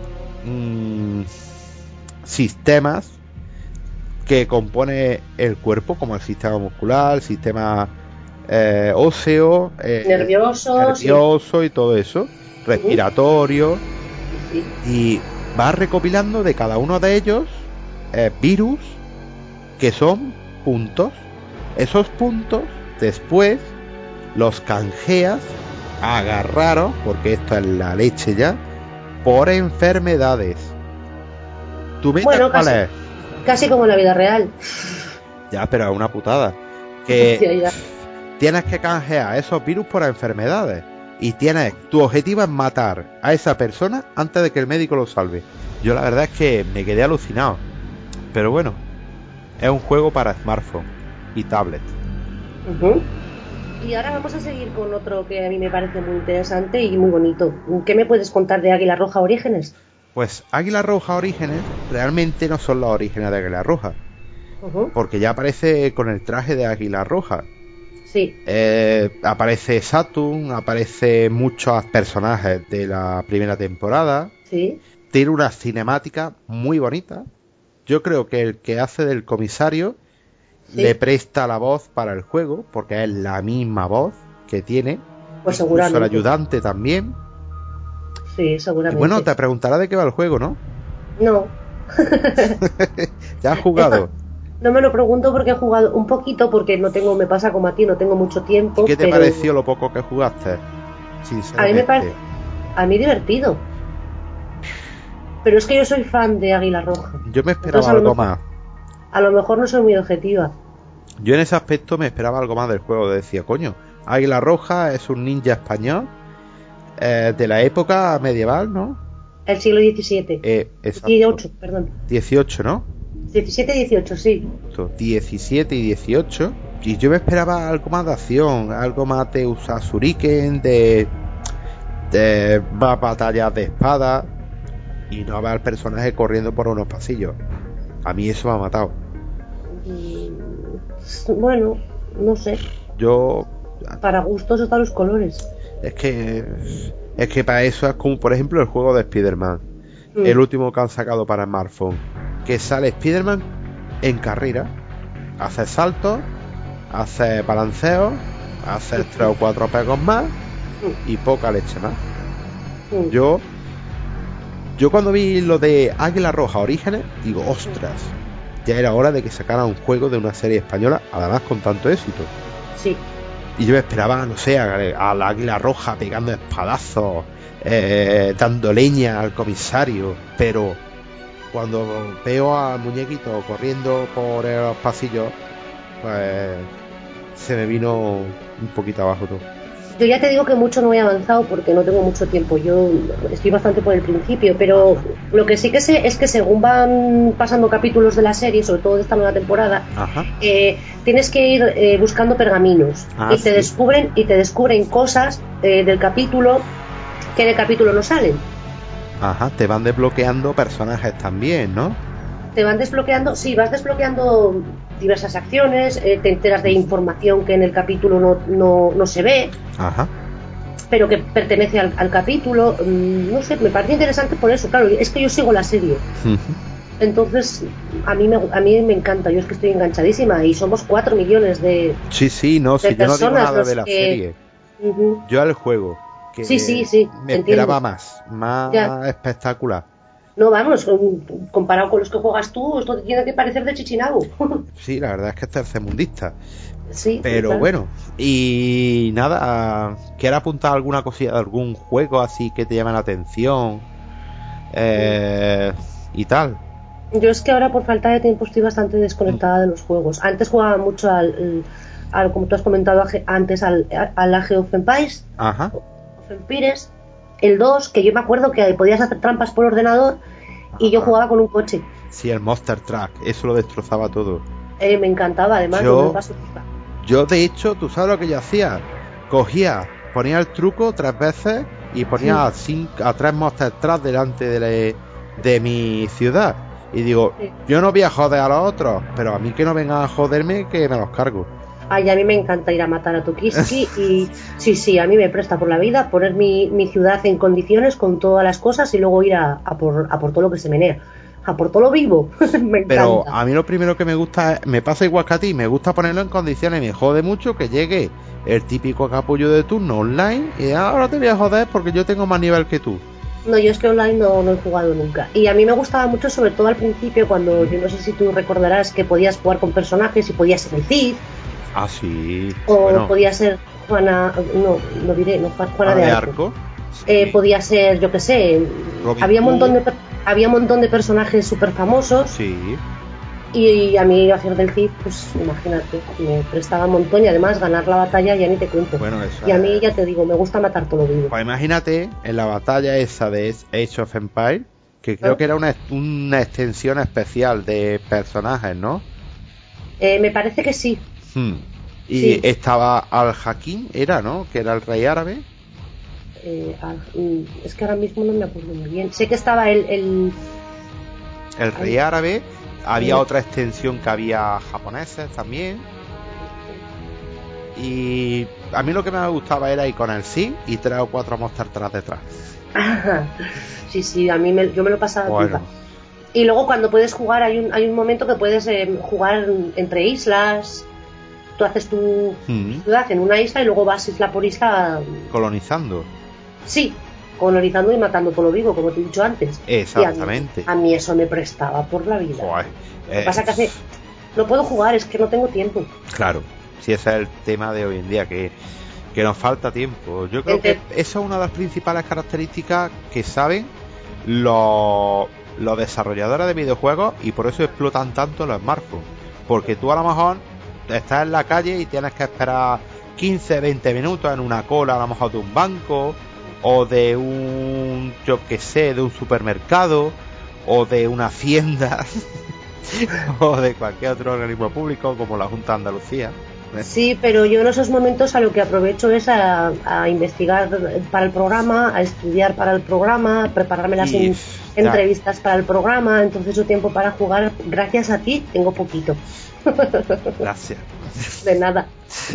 sistemas que compone el cuerpo, como el sistema muscular, el sistema óseo, nervioso sí. Y todo eso, respiratorio, sí. Y vas recopilando de cada uno de ellos virus que son puntos. Esos puntos después los canjeas, agarraros, porque esto es la leche ya, por enfermedades. ¿Tu meta cuál es? Casi como en la vida real. Ya, pero es una putada. Que ya. Tienes que canjear esos virus por enfermedades. Y tu objetivo es matar a esa persona antes de que el médico lo salve. Yo la verdad es que me quedé alucinado. Pero bueno, es un juego para smartphone y tablet. Y ahora vamos a seguir con otro que a mí me parece muy interesante y muy bonito. ¿Qué me puedes contar de Águila Roja Orígenes? Pues Águila Roja Orígenes realmente no son los orígenes de Águila Roja. Porque ya aparece con el traje de Águila Roja. Sí. Aparece Saturn, aparece muchos personajes de la primera temporada. Sí. Tiene una cinemática muy bonita. Yo creo que el que hace del comisario le presta la voz para el juego, porque es la misma voz que tiene. Pues incluso seguramente. El ayudante también. Sí, seguramente. Y bueno, te preguntará de qué va el juego, ¿no? No. ¿Ya has jugado? No me lo pregunto porque he jugado un poquito, porque me pasa como a ti, no tengo mucho tiempo. ¿Y qué te pareció lo poco que jugaste? Sinceramente. A mí divertido. Pero es que yo soy fan de Águila Roja. Yo me esperaba algo más. A lo mejor no soy muy objetiva. Yo en ese aspecto me esperaba algo más del juego. Decía, coño, Águila Roja es un ninja español de la época medieval, ¿no? El siglo XVII. 18, perdón. 18, ¿no? 17 y 18, sí. 17 y 18. Y yo me esperaba algo más de acción, algo más de usar shuriken, de más batallas de espada, y no ver al personaje corriendo por unos pasillos. A mí eso me ha matado. Bueno, no sé. Para gustos están los colores. Es que para eso es como, por ejemplo, el juego de Spider-Man. El último que han sacado para smartphone. Que sale Spider-Man en carrera. Hace saltos, hace balanceos, hace 3 o 4 pegos más y poca leche más. Yo cuando vi lo de Águila Roja Orígenes, digo, ostras, ya era hora de que sacaran un juego de una serie española, además con tanto éxito. Sí. Y yo me esperaba, no sé, a la Águila Roja pegando espadazos, dando leña al comisario, pero cuando veo al muñequito corriendo por los pasillos, pues se me vino un poquito abajo todo. Yo ya te digo que mucho no he avanzado porque no tengo mucho tiempo. Yo estoy bastante por el principio, pero lo que sí que sé es que según van pasando capítulos de la serie, sobre todo de esta nueva temporada, tienes que ir buscando pergaminos y te descubren cosas del capítulo que en el capítulo no salen. Te van desbloqueando personajes también, ¿no? Te van desbloqueando, sí, vas desbloqueando diversas acciones, te enteras de información que en el capítulo no se ve, pero que pertenece al capítulo. No sé, me parece interesante por eso. Claro, es que yo sigo la serie. Entonces, a mí me encanta. Yo es que estoy enganchadísima y somos 4 millones de yo no digo nada de la serie. Yo al juego, que sí, me esperaba más espectacular. No, vamos, comparado con los que juegas tú, esto te tiene que parecer de Chichinabo. Sí, la verdad es que es tercermundista. Sí, Pero claro. bueno, y nada, ¿quieres apuntar alguna cosilla de algún juego así que te llame la atención? Y tal. Yo es que ahora por falta de tiempo estoy bastante desconectada de los juegos. Antes jugaba mucho como tú has comentado antes, al Age of Empires, Ajá. of Empires, el 2, que yo me acuerdo que podías hacer trampas por ordenador y yo jugaba con un coche. Sí, el Monster Truck, eso lo destrozaba todo. Me encantaba, además, yo me lo paso pipa. Yo de hecho, tú sabes lo que yo hacía. Cogía, ponía el truco 3 veces y ponía a 3 Monster Truck delante de mi ciudad. Y digo, yo no voy a joder a los otros, pero a mí que no vengan a joderme, que me los cargo. Ay, a mí me encanta ir a matar a Tokiski y sí, a mí me presta por la vida poner mi ciudad en condiciones con todas las cosas y luego ir a por todo lo que se menea, a por todo lo vivo. Me encanta. Pero a mí lo primero que me gusta es, me pasa igual que a ti, me gusta ponerlo en condiciones, me jode mucho que llegue el típico capullo de turno online y ahora te voy a joder porque yo tengo más nivel que tú. No, yo es que online no he jugado nunca. Y a mí me gustaba mucho, sobre todo al principio, cuando yo no sé si tú recordarás que podías jugar con personajes y podías ser el Cid. Ah, sí. O bueno, podía ser Juana, no diré, no, Juana de Arco. Sí. Podía ser, yo qué sé, Robin había un Hood. montón de personajes súper famosos. Sí. Y a mí hacer del Cid, pues imagínate, me prestaba un montón y además ganar la batalla ya ni te cuento. Bueno, eso y a mí ya te digo, me gusta matar todo vivo. Pues imagínate en la batalla esa de Age of Empires, que creo que era una extensión especial de personajes, ¿no? Me parece que sí. Y sí. estaba Al-Hakim, era, ¿no? Que era el rey árabe. Es que ahora mismo no me acuerdo muy bien. Sé que estaba el rey árabe. Había otra extensión que había japoneses también. Y a mí lo que me gustaba era ir con el sí y 3 o 4 monsters tras detrás. Sí, a mí yo me lo pasaba bueno. pipa. Y luego cuando puedes jugar hay un momento que puedes jugar entre islas. Tú haces tu ciudad en una isla y luego vas isla por isla colonizando. Sí, colonizando y matando por lo vivo, como te he dicho antes. Exactamente. A mí eso me prestaba por la vida. Joder, lo que pasa que no puedo jugar, es que no tengo tiempo. Claro, si ese es el tema de hoy en día, que nos falta tiempo. Yo creo que esa es una de las principales características que saben los desarrolladores de videojuegos y por eso explotan tanto los smartphones. Porque tú a lo mejor estás en la calle y tienes que esperar 15, 20 minutos en una cola, a lo mejor de un banco o de de un supermercado o de una hacienda o de cualquier otro organismo público como la Junta de Andalucía. Sí, pero yo en esos momentos a lo que aprovecho es a investigar para el programa, a estudiar para el programa, a prepararme las entrevistas para el programa, entonces yo tiempo para jugar, gracias a ti, tengo poquito. Gracias. De nada.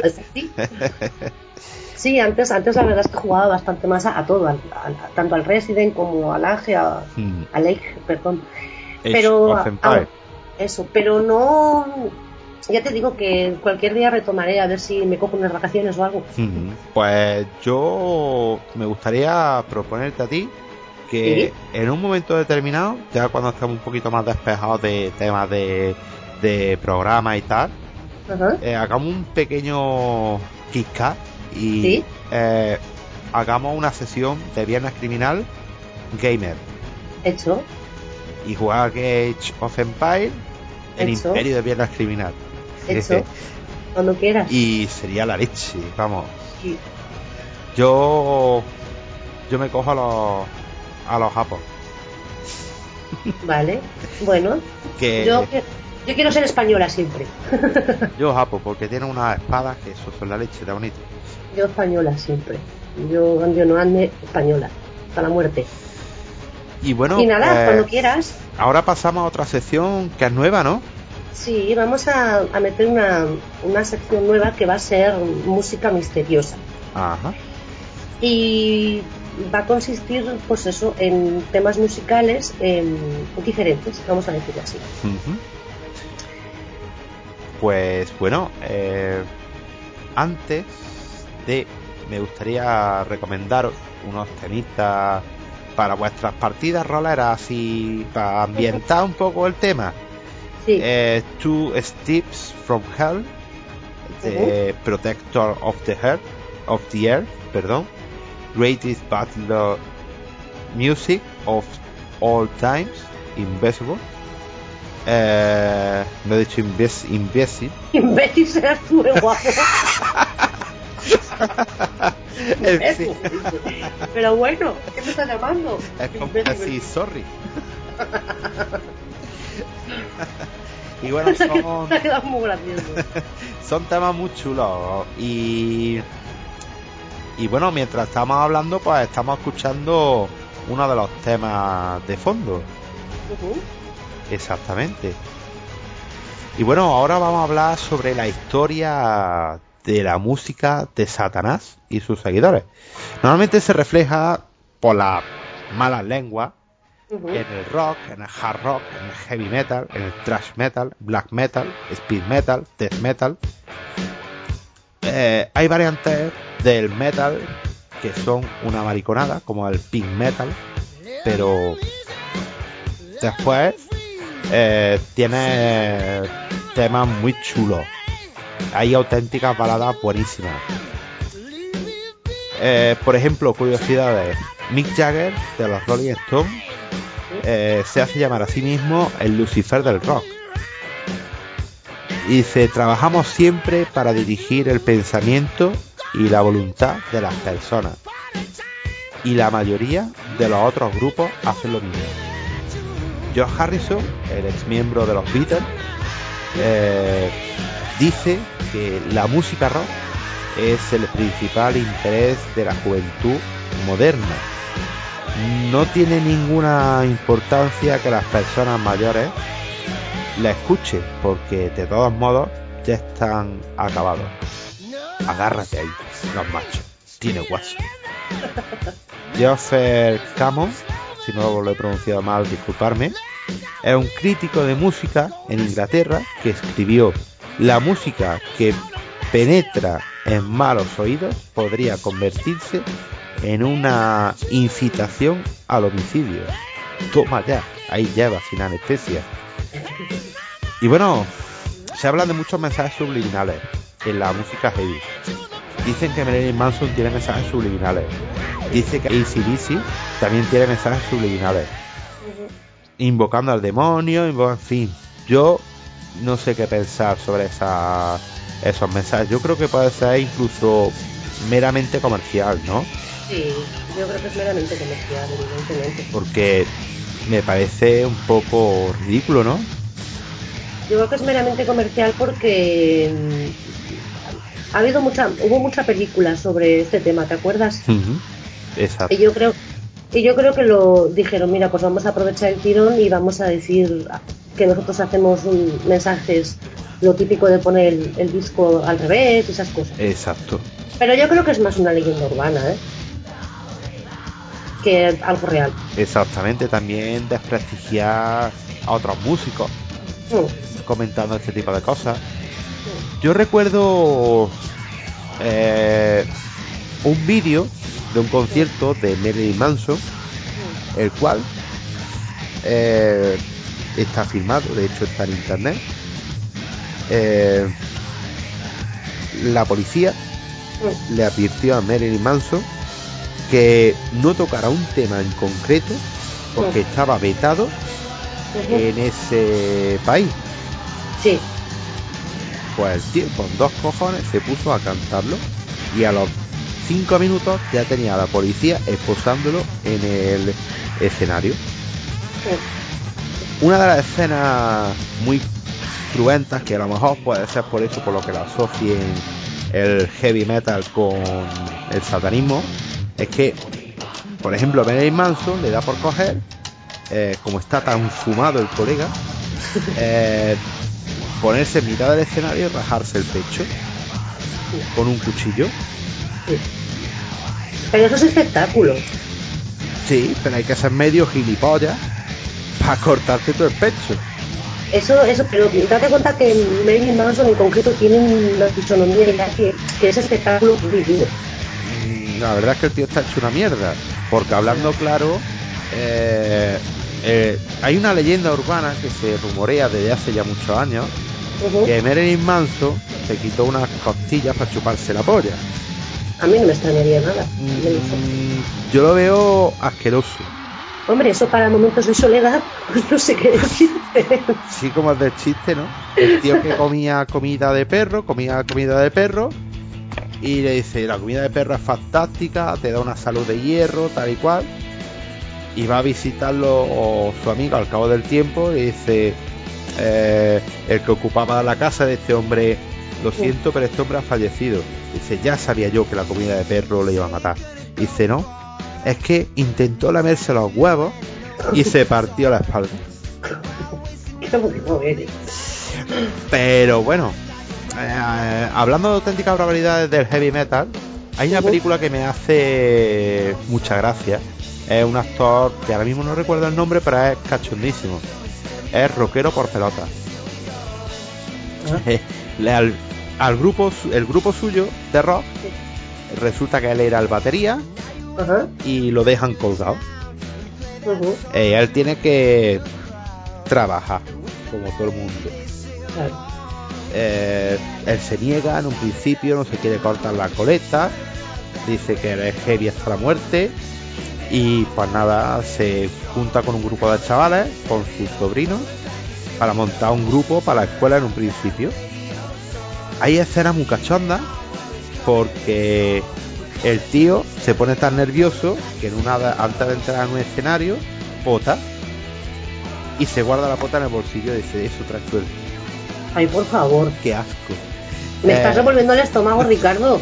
Sí, antes la verdad es que jugaba bastante más a todo, tanto al Resident como al Age, al Age, perdón. Pero eso, pero no. Ya te digo que cualquier día retomaré a ver si me cojo unas vacaciones o algo. Pues yo me gustaría proponerte a ti que en un momento determinado, ya cuando estemos un poquito más despejados de temas de programa y tal, hagamos un pequeño kick-up y hagamos una sesión de Viernes Criminal Gamer. Hecho. Y jugar a Age of Empires, el Imperio de Viernes Criminal. Hecho. Cuando quieras. Y sería la leche, vamos. Sí. Yo me cojo a los japos. Vale, bueno. Yo quiero ser española siempre. Yo japo, porque tiene unas espadas que eso son la leche de bonito. Yo española siempre. Yo no ande española. Hasta la muerte. Y bueno, y nada, cuando quieras. Ahora pasamos a otra sección que es nueva, ¿no? Sí, vamos a meter una sección nueva que va a ser música misteriosa. Ajá. Y va a consistir, pues eso, en temas musicales diferentes, vamos a decirlo así. Pues bueno, antes me gustaría recomendaros unos temitas para vuestras partidas roleras y para ambientar un poco el tema. Sí. Two Steps from Hell, The Protector of the Earth, perdón, Greatest Battle Music of All Times, Invisible. No he dicho imbécil. Imbécil serás tú, guapo. Sí. Pero bueno, ¿qué me estás llamando? Es como así, sorry. Y bueno, Me ha quedado muy gracioso. son temas muy chulos. Y bueno, mientras estamos hablando, pues estamos escuchando uno de los temas de fondo. Exactamente. Y bueno, ahora vamos a hablar sobre la historia de la música de Satanás y sus seguidores. Normalmente se refleja por las malas lenguas en el rock, en el hard rock, en el heavy metal, en el thrash metal, black metal, speed metal, death metal. Hay variantes del metal que son una mariconada, como el pink metal, pero después tiene temas muy chulos. Hay auténticas baladas buenísimas. Por ejemplo, curiosidades: Mick Jagger de los Rolling Stones se hace llamar a sí mismo el Lucifer del rock. Y dice: trabajamos siempre para dirigir el pensamiento y la voluntad de las personas, y la mayoría de los otros grupos hacen lo mismo. George Harrison, el ex miembro de los Beatles, dice que la música rock es el principal interés de la juventud moderna. No tiene ninguna importancia que las personas mayores la escuchen, porque de todos modos ya están acabados. Agárrate ahí, los machos, tiene guaso. Geoffrey Campbell, si no lo he pronunciado mal, disculparme, es un crítico de música en Inglaterra que escribió: la música que penetra en malos oídos podría convertirse en una incitación al homicidio. Toma ya, ahí lleva sin anestesia. Y bueno, se habla de muchos mensajes subliminales en la música heavy. Dicen que Marilyn Manson tiene mensajes subliminales. Dice que AC/DC también tiene mensajes subliminales, invocando al demonio, en fin. Yo no sé qué pensar sobre esos mensajes. Yo creo que puede ser incluso meramente comercial, ¿no? Sí, yo creo que es meramente comercial, evidentemente. Porque me parece un poco ridículo, ¿no? Yo creo que es meramente comercial porque hubo mucha película sobre este tema, ¿te acuerdas? Exacto. Y yo creo que lo dijeron: mira, pues vamos a aprovechar el tirón y vamos a decir que nosotros hacemos mensajes, lo típico de poner el disco al revés, esas cosas. Exacto. Pero yo creo que es más una leyenda urbana, que algo real. Exactamente, también desprestigiar a otros músicos comentando este tipo de cosas. Yo recuerdo un vídeo de un concierto de Marilyn Manson, el cual está filmado, de hecho está en internet. La policía le advirtió a Marilyn Manson que no tocara un tema en concreto porque estaba vetado en ese país. Sí. Pues el tío con dos cojones se puso a cantarlo y a los 5 minutos ya tenía a la policía esposándolo en el escenario. Una de las escenas muy cruentas, que a lo mejor puede ser por eso por lo que la asocien el heavy metal con el satanismo, es que, por ejemplo, Marilyn Manson le da por coger, como está tan fumado el colega, ponerse en mitad del escenario y rajarse el pecho con un cuchillo. Pero eso es espectáculo. Sí, pero hay que ser medio gilipollas para cortarte todo el pecho. Eso, pero date cuenta que Marilyn Manson en concreto tiene una fisonomía que es espectáculo muy duro. La verdad es que el tío está hecho una mierda, porque hablando claro, hay una leyenda urbana que se rumorea desde hace ya muchos años, que Marilyn Manson se quitó unas costillas para chuparse la polla. A mí no me extrañaría nada. Yo lo veo asqueroso. Hombre, eso para momentos de soledad, pues no sé qué decirte. Sí, como es del chiste, ¿no? El tío que comía comida de perro, y le dice, la comida de perro es fantástica, te da una salud de hierro, tal y cual. Y va a visitarlo su amigo al cabo del tiempo y dice, el que ocupaba la casa de este hombre, lo siento, pero este hombre ha fallecido. Dice, ya sabía yo que la comida de perro le iba a matar. Dice, no, es que intentó lamerse los huevos y se partió la espalda. Qué bueno eres. Pero bueno, hablando de auténticas barbaridades del heavy metal, hay una película que me hace mucha gracia. Es un actor que ahora mismo no recuerdo el nombre, pero es cachondísimo. Es rockero por pelota. El grupo suyo de rock, resulta que él era el batería y lo dejan colgado. Él tiene que trabajar como todo el mundo. Él se niega en un principio, no se quiere cortar la coleta, dice que es heavy hasta la muerte. Y pues nada, se junta con un grupo de chavales, con sus sobrinos, para montar un grupo para la escuela en un principio. Hay escenas muy cachondas porque el tío se pone tan nervioso que antes de entrar en un escenario, pota y se guarda la pota en el bolsillo y dice, eso trae suerte. Ay, por favor. Qué asco. Me estás revolviendo el estómago, Ricardo.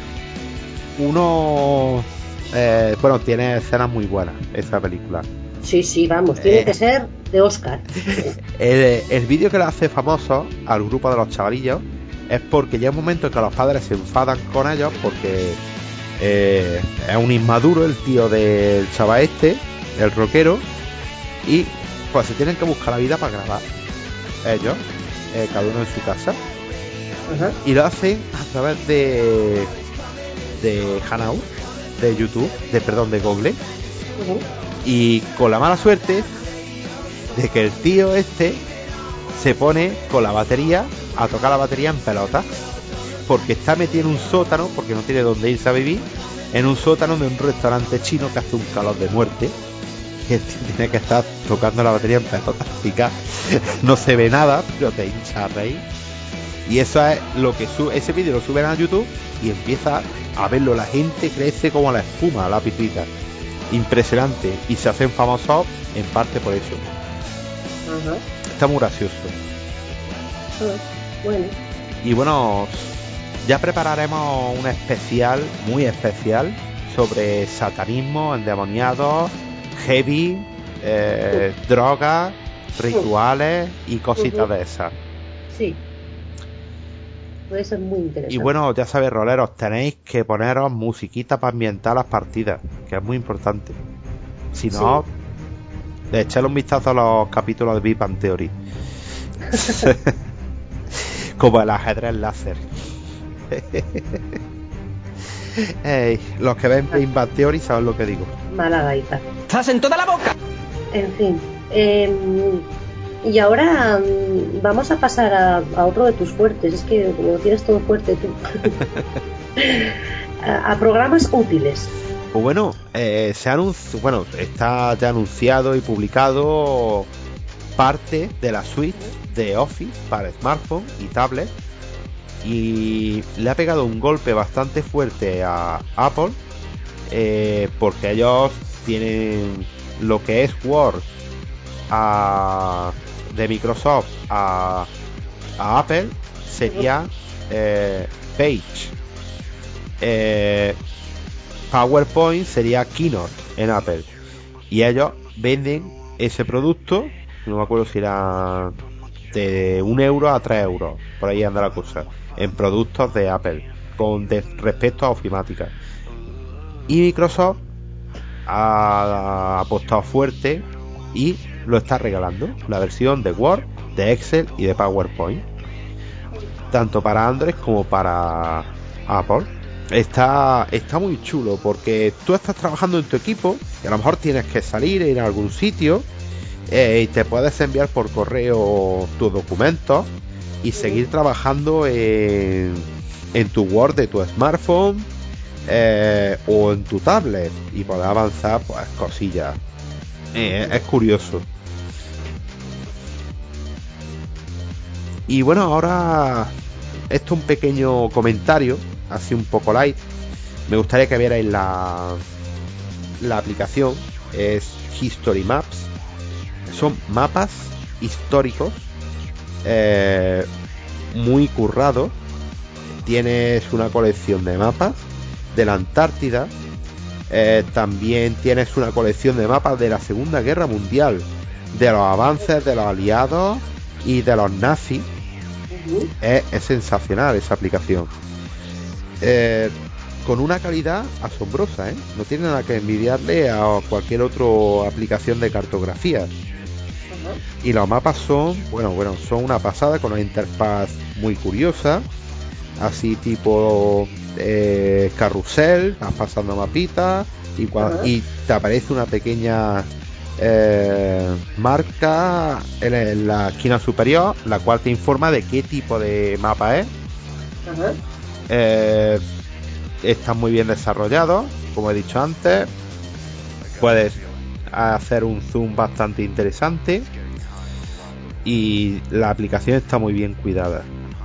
Bueno, tiene escenas muy buenas esta película. Sí, vamos, tiene que ser de Oscar. El vídeo que le hace famoso al grupo de los chavalillos es porque llega un momento en que los padres se enfadan con ellos porque es un inmaduro el tío del chaval el rockero, y pues se tienen que buscar la vida para grabar ellos, cada uno en su casa. Y lo hacen a través de Hangout, de YouTube, de Google. Y con la mala suerte de que el tío se pone con la batería a tocar la batería en pelotas, porque está metido en un sótano, porque no tiene dónde irse a vivir, en un sótano de un restaurante chino que hace un calor de muerte, y el tío tiene que estar tocando la batería en pelotas, no se ve nada, pero te hincha a reír. Y eso es lo que ese vídeo lo suben a YouTube y empieza a verlo, la gente crece como la espuma, la pipita, impresionante, y se hacen famosos en parte por eso. Está muy gracioso. Bueno. Y bueno, ya prepararemos un especial, muy especial, sobre satanismo, endemoniados, heavy, drogas, rituales y cositas de esas. Sí. Puede ser muy interesante. Y bueno, ya sabéis, roleros, tenéis que poneros musiquita para ambientar las partidas, que es muy importante. Si no, echadle un vistazo a los capítulos de Big Bang Theory. Como el ajedrez láser. Los que ven Big Bang Theory saben lo que digo. Mala gaita. ¡Estás en toda la boca! En fin. Y ahora vamos a pasar a otro de tus fuertes. Es que como tienes todo fuerte tú. a programas útiles. Pues bueno, está ya anunciado y publicado parte de la suite de Office para smartphone y tablet, y le ha pegado un golpe bastante fuerte a Apple, porque ellos tienen lo que es Word de Microsoft a Apple, sería Page, PowerPoint sería Keynote en Apple, y ellos venden ese producto, no me acuerdo si era de 1 euro a 3 euros, por ahí anda la cosa, en productos de Apple con respecto a ofimática. Y Microsoft ha apostado fuerte y lo está regalando, la versión de Word, de Excel y de PowerPoint, tanto para Android como para Apple. Está muy chulo porque tú estás trabajando en tu equipo y a lo mejor tienes que salir en algún sitio y te puedes enviar por correo tus documentos y seguir trabajando en tu Word de tu smartphone o en tu tablet y poder avanzar pues cosillas. Es curioso. Y bueno, ahora esto es un pequeño comentario, así un poco light. Me gustaría que vierais la aplicación. Es History Maps. Son mapas históricos muy currados. Tienes una colección de mapas de la Antártida. También tienes una colección de mapas de la Segunda Guerra Mundial, de los avances de los aliados y de los nazis. Es sensacional esa aplicación. Con una calidad asombrosa, no tiene nada que envidiarle a cualquier otra aplicación de cartografía. Y los mapas son son una pasada, con una interfaz muy curiosa, así tipo carrusel, vas pasando mapitas y te aparece una pequeña marca en la esquina superior, la cual te informa de qué tipo de mapa es. Está muy bien desarrollado, como he dicho antes. Puedes hacer un zoom bastante interesante y la aplicación está muy bien cuidada.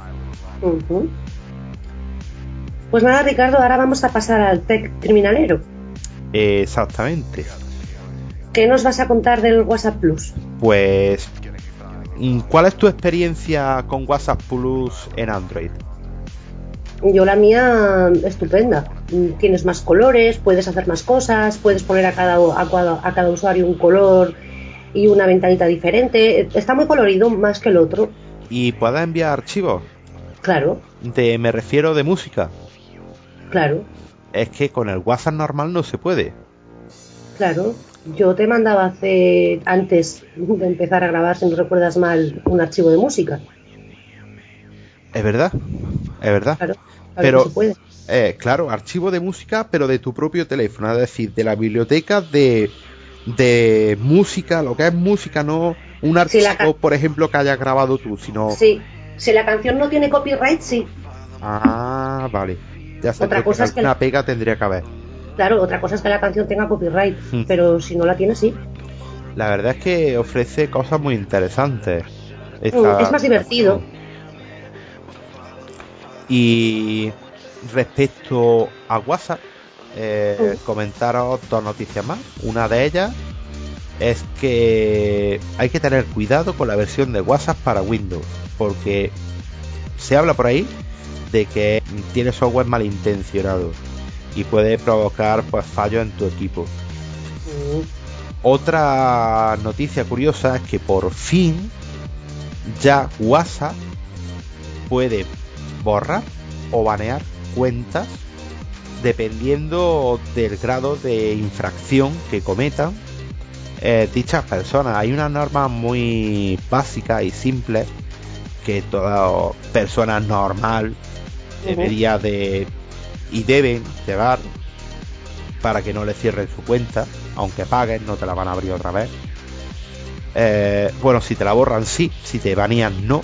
Pues nada, Ricardo, ahora vamos a pasar al tech criminalero. Exactamente. ¿Qué nos vas a contar del WhatsApp Plus? Pues, ¿cuál es tu experiencia con WhatsApp Plus en Android? Yo la mía estupenda. Tienes más colores, puedes hacer más cosas, puedes poner a cada usuario un color y una ventanita diferente. Está muy colorido más que el otro. ¿Y puedes enviar archivos? Claro. Me refiero de música. Claro. Es que con el WhatsApp normal no se puede. Claro. Yo te mandaba antes de empezar a grabar, si no recuerdas mal, un archivo de música. Es verdad. Claro Pero que se puede. Claro, archivo de música, pero de tu propio teléfono, es decir, de la biblioteca de música, lo que es música, no un archivo, por ejemplo, que hayas grabado tú, sino... Sí, si la canción no tiene copyright, sí. Ah, vale. Ya sé, Otra cosa es que alguna pega tendría que haber. Claro, otra cosa es que la canción tenga copyright, pero si no la tiene, sí. La verdad es que ofrece cosas muy interesantes. Es más divertido. Y respecto a WhatsApp, comentaros dos noticias más. Una de ellas es que hay que tener cuidado con la versión de WhatsApp para Windows, porque se habla por ahí de que tiene software malintencionado y puede provocar pues fallos en tu equipo. Otra noticia curiosa es que por fin ya WhatsApp puede borrar o banear cuentas dependiendo del grado de infracción que cometan dichas personas. Hay una norma muy básica y simple que toda persona normal debería y deben llevar para que no le cierren su cuenta, aunque paguen no te la van a abrir otra vez. Bueno, si te la borran sí, si te banean no.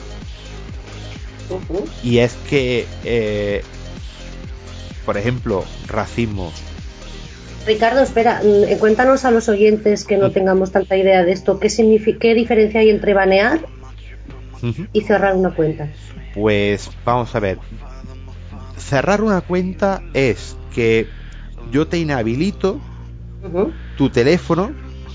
Y es que por ejemplo, racismo. Ricardo, espera, cuéntanos a los oyentes que no tengamos tanta idea de esto, ¿qué diferencia hay entre banear y cerrar una cuenta? Pues vamos a ver. Cerrar una cuenta es que yo te inhabilito tu teléfono,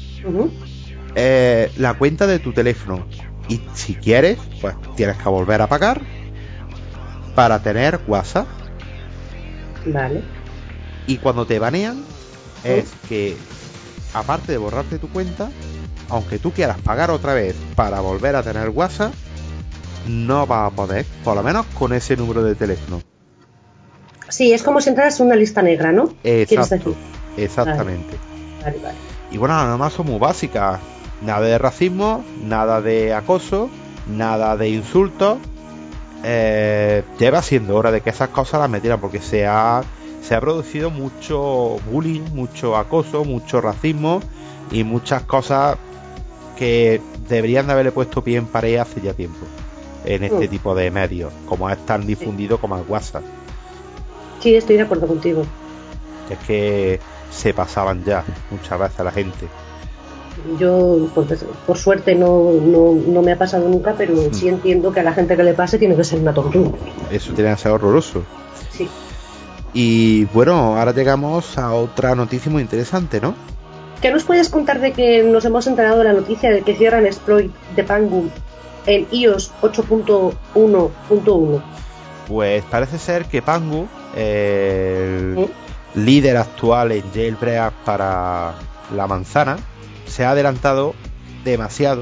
la cuenta de tu teléfono, y si quieres, pues tienes que volver a pagar para tener WhatsApp. Vale. Y cuando te banean es que, aparte de borrarte tu cuenta, aunque tú quieras pagar otra vez para volver a tener WhatsApp, no vas a poder, por lo menos con ese número de teléfono. Sí, es como si entraras en una lista negra, ¿no? Exacto, exactamente. Vale. Y bueno, las normas son muy básicas. Nada de racismo, nada de acoso, nada de insultos. Lleva siendo hora de que esas cosas las metieran, porque se ha se ha producido mucho bullying, mucho acoso, mucho racismo y muchas cosas que deberían de haberle puesto pie en pared hace ya tiempo en este tipo de medios, como es tan difundido como el WhatsApp. Sí, estoy de acuerdo contigo. Es que se pasaban ya muchas veces a la gente. Yo, por suerte, no me ha pasado nunca, pero sí entiendo que a la gente que le pase tiene que ser una tortura. Eso tiene que ser horroroso. Sí. Y bueno, ahora llegamos a otra noticia muy interesante, ¿no? ¿Qué nos puedes contar de que nos hemos enterado de la noticia de que cierran exploit de Pangu en iOS 8.1.1? Pues parece ser que Pangu, el líder actual en jailbreak para la manzana, se ha adelantado demasiado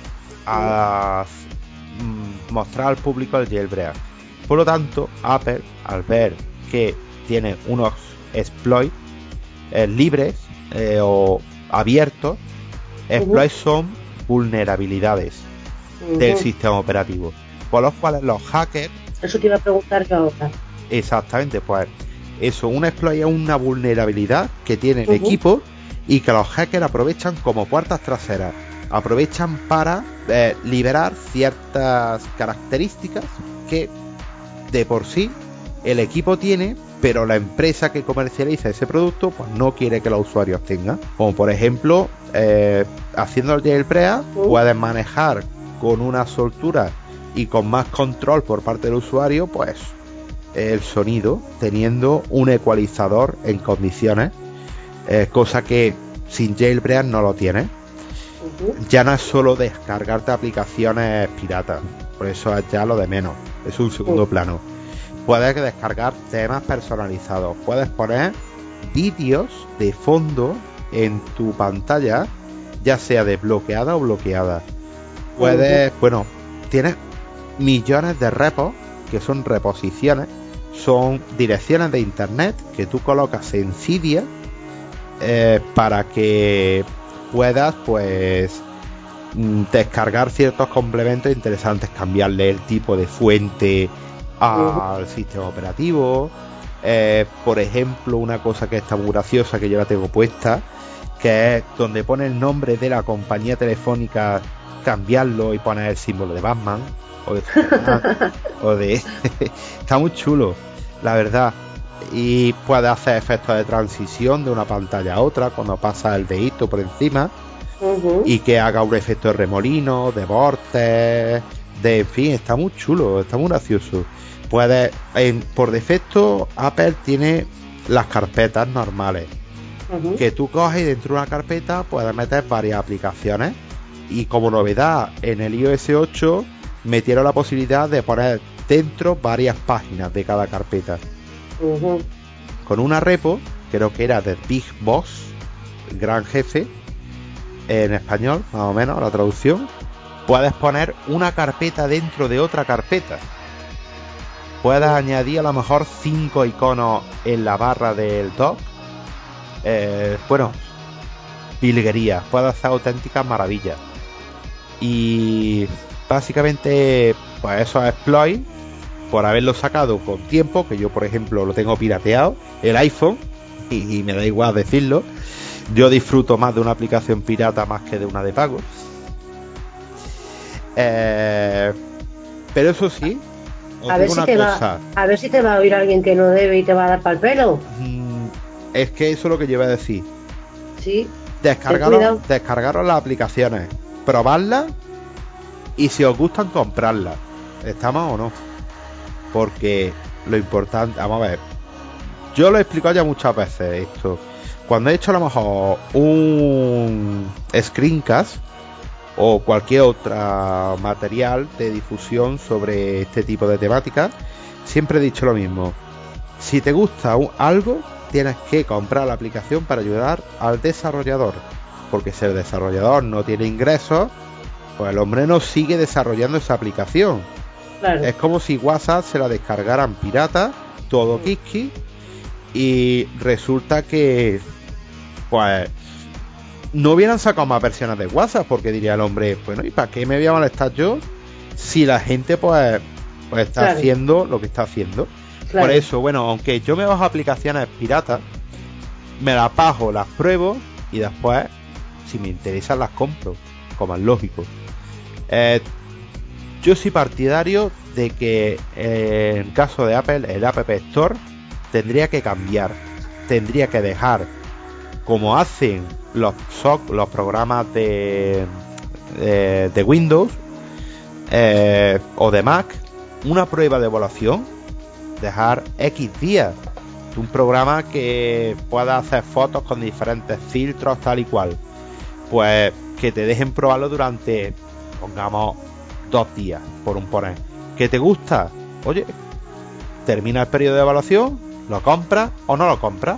a mostrar al público el jailbreak. Por lo tanto, Apple, al ver que tiene unos exploits libres o abiertos, exploits son vulnerabilidades del sistema operativo, por los cuales los hackers... Eso te iba a preguntar yo ahora. Exactamente, pues eso, un exploit es una vulnerabilidad que tiene el equipo y que los hackers aprovechan como puertas traseras, aprovechan para liberar ciertas características que de por sí el equipo tiene, pero la empresa que comercializa ese producto pues no quiere que los usuarios tengan. Como por ejemplo, haciendo el jailbreak puedes manejar con una soltura y con más control por parte del usuario pues el sonido, teniendo un ecualizador en condiciones, cosa que sin jailbreak no lo tiene. Ya no es solo descargarte aplicaciones piratas, por eso es ya lo de menos, es un segundo plano. Puedes descargar temas personalizados, puedes poner vídeos de fondo en tu pantalla, ya sea desbloqueada o bloqueada. Puedes, bueno, tienes millones de repos que son reposiciones, son direcciones de internet que tú colocas en Cydia para que puedas pues descargar ciertos complementos interesantes, cambiarle el tipo de fuente al sistema operativo. Por ejemplo, una cosa que está muy graciosa, que yo la tengo puesta, que es donde pone el nombre de la compañía telefónica, cambiarlo y poner el símbolo de Batman o de Superman o de... Está muy chulo, la verdad. Y puede hacer efectos de transición de una pantalla a otra cuando pasa el dedito por encima, y que haga un efecto de remolino, de vortex, de, en fin, está muy chulo, está muy gracioso. Puedes, por defecto, Apple tiene las carpetas normales, que tú coges y dentro de una carpeta puedes meter varias aplicaciones. Y como novedad, en el iOS 8 metieron la posibilidad de poner dentro varias páginas de cada carpeta. Con una repo, creo que era de Big Boss, gran jefe, en español, más o menos, la traducción, puedes poner una carpeta dentro de otra carpeta. Puedes añadir a lo mejor 5 iconos en la barra del dock. Bueno, pilguería, puedes hacer auténticas maravillas. Y básicamente, pues esos exploits, por haberlo sacado con tiempo, que yo por ejemplo lo tengo pirateado, el iPhone, y me da igual decirlo, yo disfruto más de una aplicación pirata más que de una de pago. Pero eso sí, a ver si te va a oír alguien que no debe y te va a dar pa'l pelo. Es que eso es lo que yo iba a decir. Sí. Descargaros las aplicaciones, probarlas y si os gustan, comprarlas. ¿Estamos o no? Porque lo importante, vamos a ver, yo lo he explicado ya muchas veces esto. Cuando he hecho a lo mejor un screencast o cualquier otro material de difusión sobre este tipo de temáticas, siempre he dicho lo mismo. Si te gusta algo, tienes que comprar la aplicación para ayudar al desarrollador, porque si el desarrollador no tiene ingresos, pues el hombre no sigue desarrollando esa aplicación. Claro. Es como si WhatsApp se la descargaran pirata, todo kiski, y resulta que pues no hubieran sacado más versiones de WhatsApp, porque diría el hombre, bueno, ¿y para qué me voy a molestar yo si la gente pues está haciendo lo que está haciendo? Claro. Por eso, bueno, aunque yo me bajo aplicaciones piratas, me las bajo, las pruebo y después, si me interesan, las compro, como es lógico. Yo soy partidario de que en caso de Apple, el App Store tendría que cambiar, tendría que dejar, como hacen los programas de Windows o de Mac, una prueba de evaluación, dejar X días de un programa que pueda hacer fotos con diferentes filtros tal y cual, pues que te dejen probarlo durante, pongamos, 2 días, por un poner. ¿Que te gusta? Oye, termina el periodo de evaluación, lo compras o no lo compras.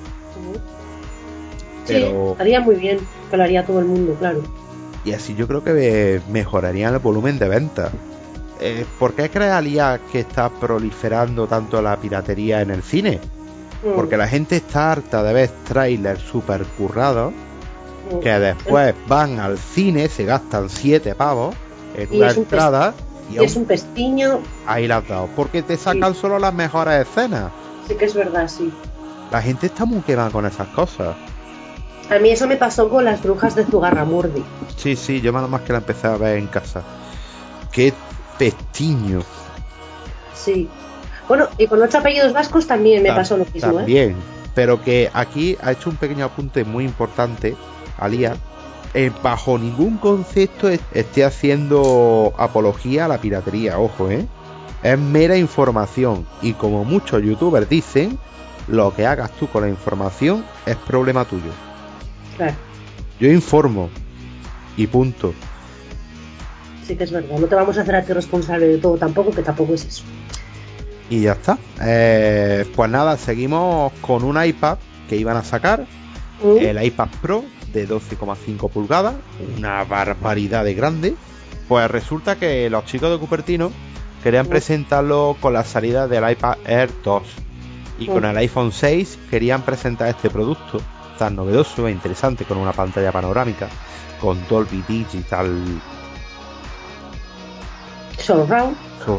Pero... sí, haría muy bien, que lo haría todo el mundo, claro. Y así yo creo que mejorarían el volumen de ventas. ¿Por qué crees, Alía, que está proliferando tanto la piratería en el cine? Porque la gente está harta de ver trailers super currados que después van al cine, se gastan 7 pavos en una entrada y es un pestiño. Ahí la has dado, porque te sacan solo las mejores escenas. Sí que es verdad, sí. La gente está muy quemada con esas cosas. A mí eso me pasó con Las brujas de Zugarramurdi. Sí, yo nada más que la empecé a ver en casa. Qué pestiño. Sí. Bueno, y con 8 apellidos vascos también me pasó lo mismo. También, pero que aquí ha hecho un pequeño apunte muy importante, Alía. Bajo ningún concepto esté haciendo apología a la piratería, ojo, es mera información, y como muchos youtubers dicen, lo que hagas tú con la información es problema tuyo. Claro. Yo informo y punto. Sí que es verdad, no te vamos a hacer a ti responsable de todo tampoco, que tampoco es eso. Y ya está. Pues nada, seguimos con un iPad que iban a sacar, el iPad Pro de 12,5 pulgadas, una barbaridad de grande. Pues resulta que los chicos de Cupertino querían presentarlo con la salida del iPad Air 2, y con el iPhone 6 querían presentar este producto tan novedoso e interesante, con una pantalla panorámica, con Dolby Digital Surround.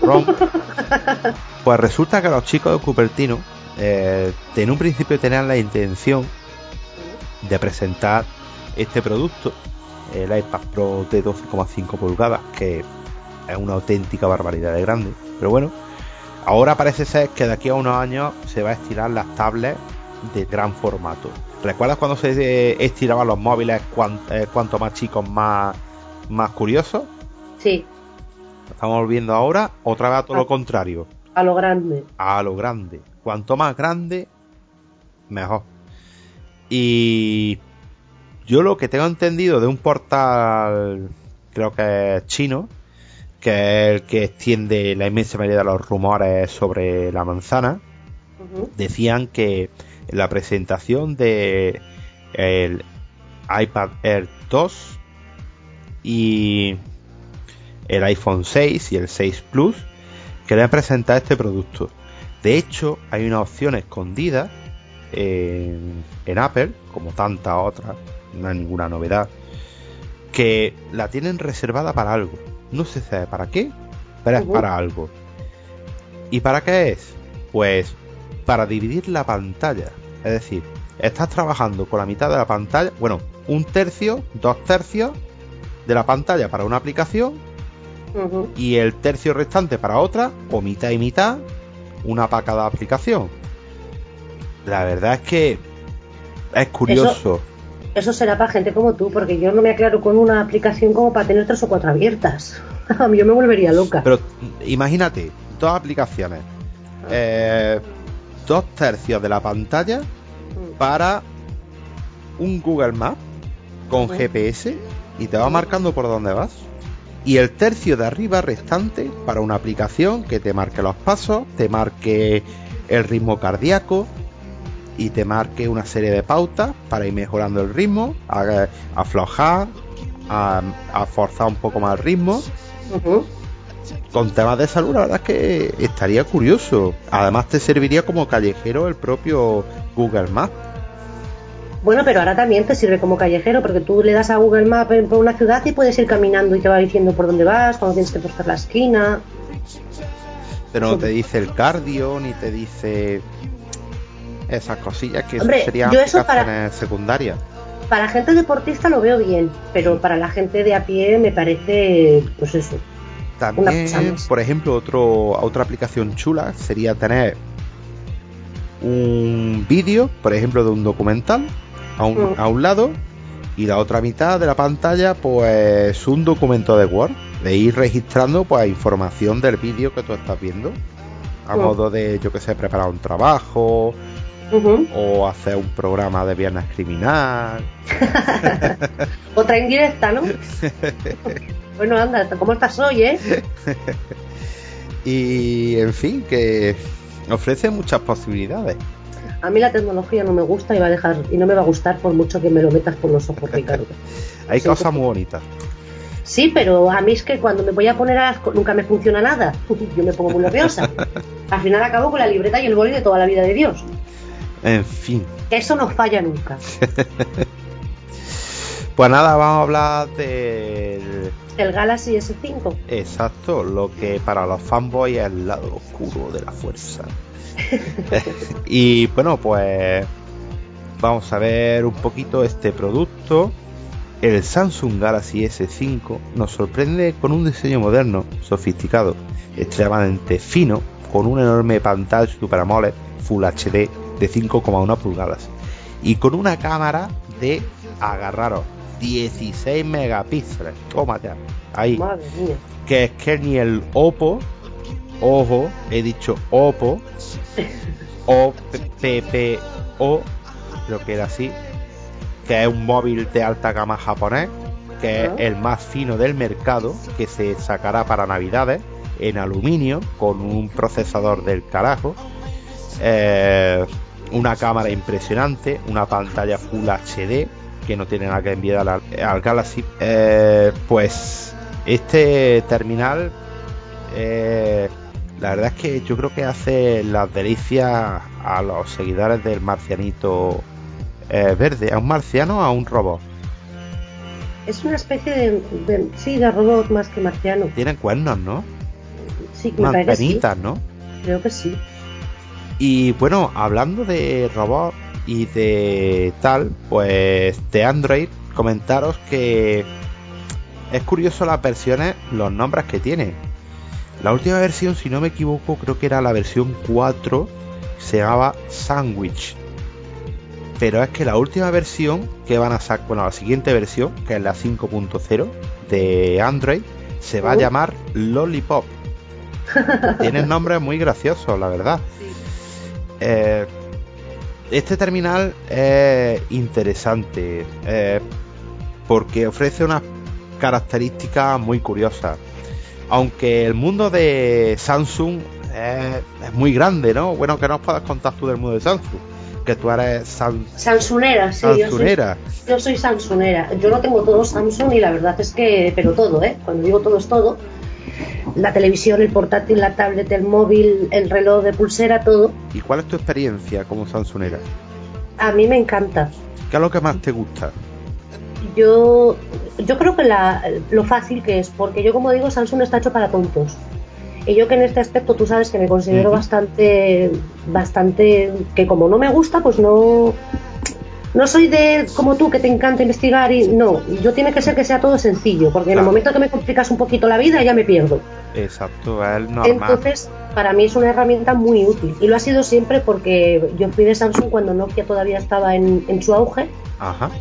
Pues resulta que los chicos de Cupertino en un principio tenían la intención de presentar este producto, el iPad Pro de 12,5 pulgadas, que es una auténtica barbaridad de grande. Pero bueno, ahora parece ser que de aquí a unos años se va a estirar las tablets de gran formato. ¿Recuerdas cuando se estiraban los móviles, cuanto más chicos, más curiosos? Sí. Estamos volviendo ahora otra vez a todo lo contrario. A lo grande. A lo grande. Cuanto más grande, mejor. Y yo lo que tengo entendido de un portal, creo que es chino, que es el que extiende la inmensa mayoría de los rumores sobre la manzana, decían que en la presentación de el iPad Air 2 y el iPhone 6 y el 6 Plus querían presentar este producto. De hecho, hay una opción escondida en Apple, como tantas otras, no hay ninguna novedad, que la tienen reservada para algo. No se sabe para qué, pero es para algo. ¿Y para qué es? Pues para dividir la pantalla. Es decir, estás trabajando con la mitad de la pantalla, bueno, 1/3, 2/3 de la pantalla para una aplicación, y el tercio restante para otra, o mitad y mitad, una para cada aplicación. La verdad es que es curioso. Eso será para gente como tú, porque yo no me aclaro con una aplicación como para tener 3 o 4 abiertas. A mí yo me volvería loca. Pero imagínate, 2 aplicaciones, 2/3 de la pantalla para un Google Maps con GPS, y te va marcando por dónde vas. Y el tercio de arriba restante para una aplicación que te marque los pasos, te marque el ritmo cardíaco y te marque una serie de pautas para ir mejorando el ritmo, a aflojar, a forzar un poco más el ritmo. Con temas de salud, la verdad es que estaría curioso. Además te serviría como callejero el propio Google Maps. Bueno, pero ahora también te sirve como callejero, porque tú le das a Google Maps por una ciudad y puedes ir caminando y te va diciendo por dónde vas, cuando tienes que torcer la esquina. Pero no te dice el cardio, ni te dice esas cosillas que Hombre, serían yo eso aplicaciones secundarias. Para gente deportista lo veo bien, pero para la gente de a pie me parece, pues eso. También, por ejemplo, otra aplicación chula sería tener un vídeo, por ejemplo, de un documental a un lado, y la otra mitad de la pantalla, pues un documento de Word, de ir registrando pues información del vídeo que tú estás viendo, a modo de, yo que sé, preparar un trabajo, o hacer un programa de viernes criminal. Otra indirecta, ¿no? Bueno, anda, ¿cómo estás hoy, Y, en fin, que ofrece muchas posibilidades. A mí la tecnología no me gusta y no me va a gustar por mucho que me lo metas por los ojos, Ricardo. Hay cosas muy bonitas. Sí, pero a mí es que cuando me voy a poner nunca me funciona nada. Yo me pongo muy nerviosa. Al final acabo con la libreta y el boli de toda la vida de Dios. En fin. Eso no falla nunca. Pues nada, vamos a hablar del Galaxy S5. Exacto, lo que para los fanboys es el lado oscuro de la fuerza. Y bueno, pues vamos a ver un poquito este producto. El Samsung Galaxy S5 nos sorprende con un diseño moderno, sofisticado, extremadamente fino, con una enorme pantalla Super AMOLED Full HD de 5,1 pulgadas y con una cámara de, agarraros, 16 megapíxeles. Tómate ahí. Madre mía. Que es que ni el Oppo, ojo, he dicho Oppo, OPPO, creo que era así, que es un móvil de alta gama japonés, que es el más fino del mercado, que se sacará para navidades en aluminio con un procesador del carajo, una cámara impresionante, una pantalla Full HD que no tiene nada que envidiar al Galaxy. Pues este terminal, la verdad es que yo creo que hace las delicias a los seguidores del marcianito verde. ¿A un marciano o a un robot? Es una especie de robot más que marciano. Tienen cuernos, ¿no? Sí, me parece que sí. ¿No? Creo que sí. Y bueno, hablando de robots y de tal, pues de Android, comentaros que es curioso las versiones, los nombres que tiene. La última versión, si no me equivoco, creo que era la versión 4, se llamaba Sandwich. Pero es que la última versión que van a sacar, bueno, la siguiente versión, que es la 5.0 de Android, se va a llamar Lollipop. Tienen nombres muy graciosos, la verdad. Sí. Este terminal es interesante porque ofrece unas características muy curiosas. Aunque el mundo de Samsung es muy grande, ¿no? Bueno, ¿qué nos puedes contar tú del mundo de Samsung? Que tú eres Samsunera, sí. Samsunera. Yo soy Samsunera. Yo no tengo todo Samsung y la verdad es que, pero todo, cuando digo todo es todo. La televisión, el portátil, la tablet, el móvil, el reloj de pulsera, todo. ¿Y cuál es tu experiencia como Samsunera? A mí me encanta. ¿Qué es lo que más te gusta? Yo creo que lo fácil que es, porque yo, como digo, Samsung está hecho para tontos. Y yo, que en este aspecto tú sabes que me considero bastante, que como no me gusta, pues no soy como tú, que te encanta investigar, y no, yo tiene que ser que sea todo sencillo, porque en el momento que me complicas un poquito la vida ya me pierdo. Exacto, es normal. Entonces, para mí es una herramienta muy útil, y lo ha sido siempre, porque yo fui de Samsung cuando Nokia todavía estaba en su auge. Ajá.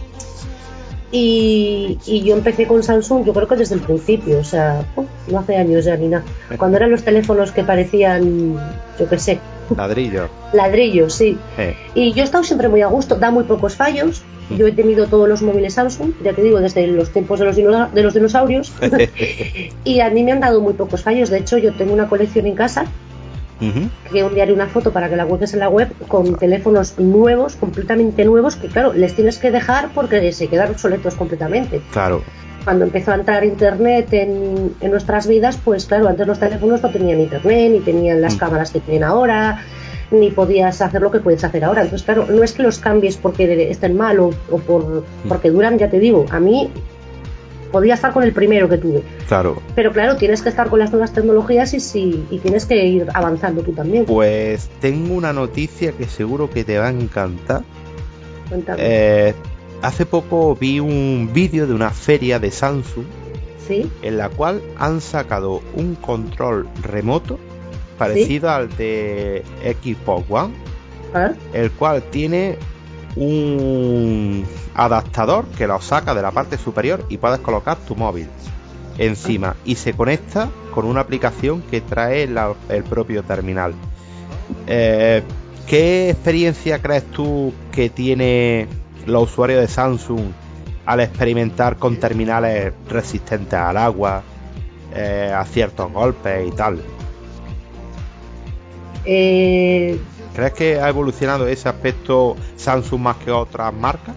Y yo empecé con Samsung, yo creo que desde el principio, o sea, no hace años ya ni nada. Cuando eran los teléfonos que parecían, yo qué sé, ladrillos, sí. Y yo he estado siempre muy a gusto, da muy pocos fallos. Yo he tenido todos los móviles Samsung, ya te digo, desde los tiempos de los dinosaurios. Y a mí me han dado muy pocos fallos. De hecho, yo tengo una colección en casa, que un día haré una foto para que la cuelgues en la web, con teléfonos nuevos, completamente nuevos, que claro, les tienes que dejar porque se quedan obsoletos completamente. Claro. Cuando empezó a entrar internet en nuestras vidas, pues claro, antes los teléfonos no tenían internet, ni tenían las cámaras que tienen ahora, ni podías hacer lo que puedes hacer ahora. Entonces, claro, no es que los cambies porque estén mal o porque duran, ya te digo, a mí podía estar con el primero que tuve. Claro. Pero claro, tienes que estar con las nuevas tecnologías y tienes que ir avanzando tú también. Pues tengo una noticia que seguro que te va a encantar. Cuéntame. Hace poco vi un vídeo de una feria de Samsung, ¿Sí? en la cual han sacado un control remoto parecido al de Xbox One, ¿Ah? el cual tiene un adaptador que lo saca de la parte superior y puedes colocar tu móvil encima y se conecta con una aplicación que trae el propio terminal. ¿Qué experiencia crees tú que tiene los usuarios de Samsung al experimentar con terminales resistentes al agua, a ciertos golpes y tal? ¿Crees que ha evolucionado ese aspecto Samsung más que otras marcas?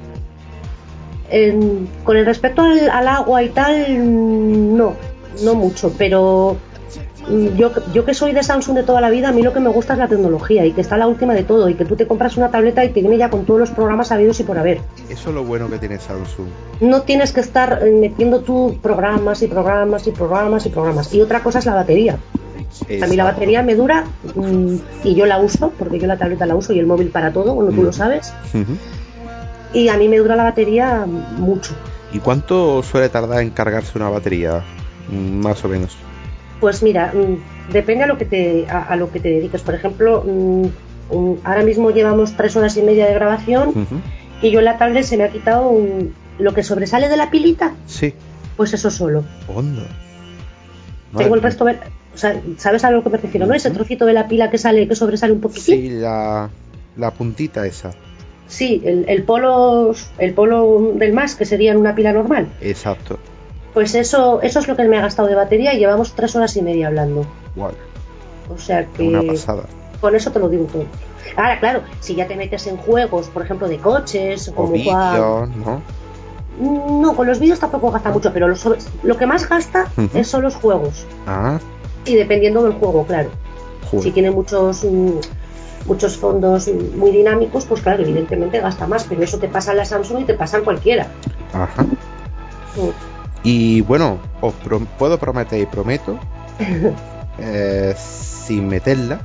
Con el respecto al agua y tal, no mucho, pero yo que soy de Samsung de toda la vida, a mí lo que me gusta es la tecnología y que está a la última de todo y que tú te compras una tableta y te viene ya con todos los programas habidos y por haber. Eso es lo bueno que tiene Samsung. No tienes que estar metiendo tú programas y programas y programas y programas. Y otra cosa es la batería. Exacto. A mí la batería me dura y yo la uso, porque yo la tableta la uso y el móvil para todo, bueno, tú lo sabes. Y a mí me dura la batería mucho. ¿Y cuánto suele tardar en cargarse una batería? Más o menos. Pues mira, depende a lo que te dediques. Por ejemplo, ahora mismo llevamos 3 horas y media de grabación y yo en la tablet se me ha quitado lo que sobresale de la pilita. Sí. Pues eso solo. Onda. Tengo el resto, o sea, ¿sabes a lo que me refiero? ¿No? Ese trocito de la pila que sobresale un poquitín. Sí, la puntita esa. Sí, el polo del más, que sería en una pila normal. Exacto. Pues eso es lo que me ha gastado de batería y llevamos 3 horas y media hablando. Wow. O sea que... Una pasada. Con eso te lo digo todo. Ahora, claro, si ya te metes en juegos, por ejemplo, de coches, o como vídeos, ¿no? No, con los vídeos tampoco gasta mucho, pero lo que más gasta son los juegos. Ah. Y dependiendo del juego, claro. Joder. Si tiene muchos fondos muy dinámicos, pues claro, evidentemente gasta más, pero eso te pasa en la Samsung y te pasa en cualquiera. Ajá. Y bueno, os puedo prometer y prometo, sin meterla,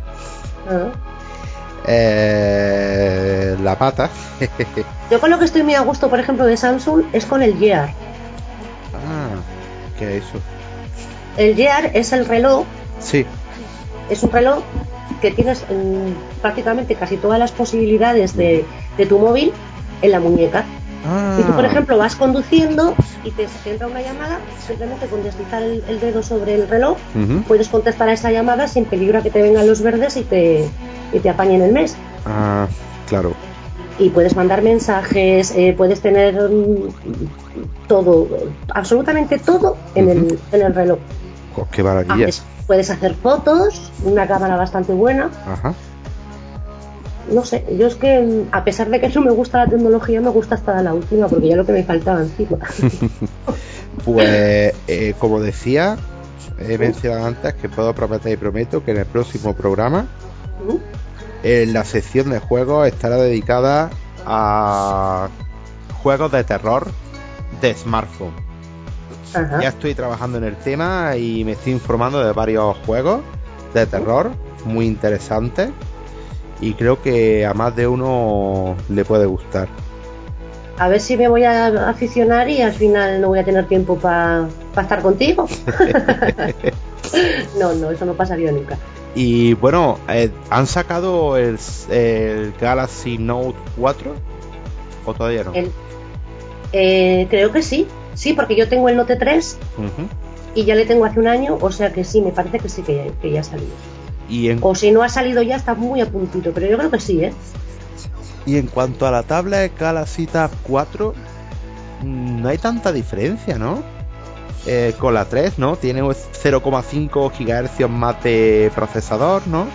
la pata. Yo con lo que estoy muy a gusto, por ejemplo, de Samsung es con el Gear. ¿Qué es eso? El Gear es el reloj. Sí. Es un reloj que tienes prácticamente casi todas las posibilidades de tu móvil en la muñeca. Y tú, por ejemplo, vas conduciendo y te entra una llamada, simplemente con deslizar el dedo sobre el reloj, puedes contestar a esa llamada sin peligro a que te vengan los verdes y te apañen el mes. Claro. Y puedes mandar mensajes, puedes tener todo, absolutamente todo en el reloj. Oh, qué maravilla. Puedes hacer fotos, una cámara bastante buena. Ajá. No sé, yo es que a pesar de que no me gusta la tecnología, me gusta estar a la última, porque ya lo que me faltaba encima. Pues, como decía, he mencionado antes que puedo prometer y prometo que en el próximo programa la sección de juegos estará dedicada a juegos de terror de smartphone. Ajá. Ya estoy trabajando en el tema y me estoy informando de varios juegos de terror muy interesantes y creo que a más de uno le puede gustar. A ver si me voy a aficionar y al final no voy a tener tiempo para estar contigo. No, eso no pasaría nunca. Y bueno, ¿han sacado el Galaxy Note 4 o todavía no? Creo que sí, porque yo tengo el Note 3 y ya le tengo hace un año, o sea que sí, me parece que sí que ya ha salido. O si no ha salido ya, está muy a puntito, pero yo creo que sí, ¿eh? Y en cuanto a la tablet Galaxy Tab 4, no hay tanta diferencia, ¿no? Con la 3, ¿no? Tiene 0,5 GHz más de procesador, ¿no?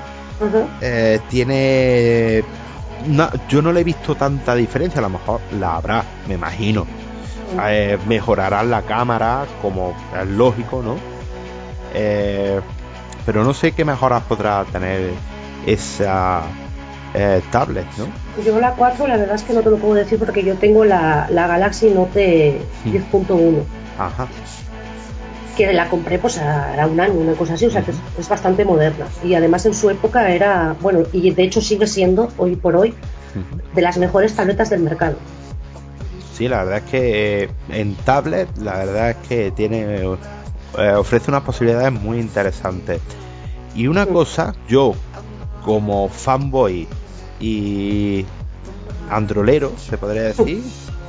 Tiene... No, yo no le he visto tanta diferencia, a lo mejor la habrá, me imagino. Mejorarán la cámara, como es lógico, ¿no? Pero no sé qué mejoras podrá tener esa tablet, ¿no? Yo la 4 la verdad es que no te lo puedo decir porque yo tengo la Galaxy Note 10.1. Ajá. Que la compré pues hará un año, una cosa así, o sea que es bastante moderna. Y además en su época era, bueno, y de hecho sigue siendo, hoy por hoy, de las mejores tabletas del mercado. Sí, la verdad es que en tablet, la verdad es que tiene ofrece unas posibilidades muy interesantes. Y una cosa, yo como fanboy y androlero, se podría decir,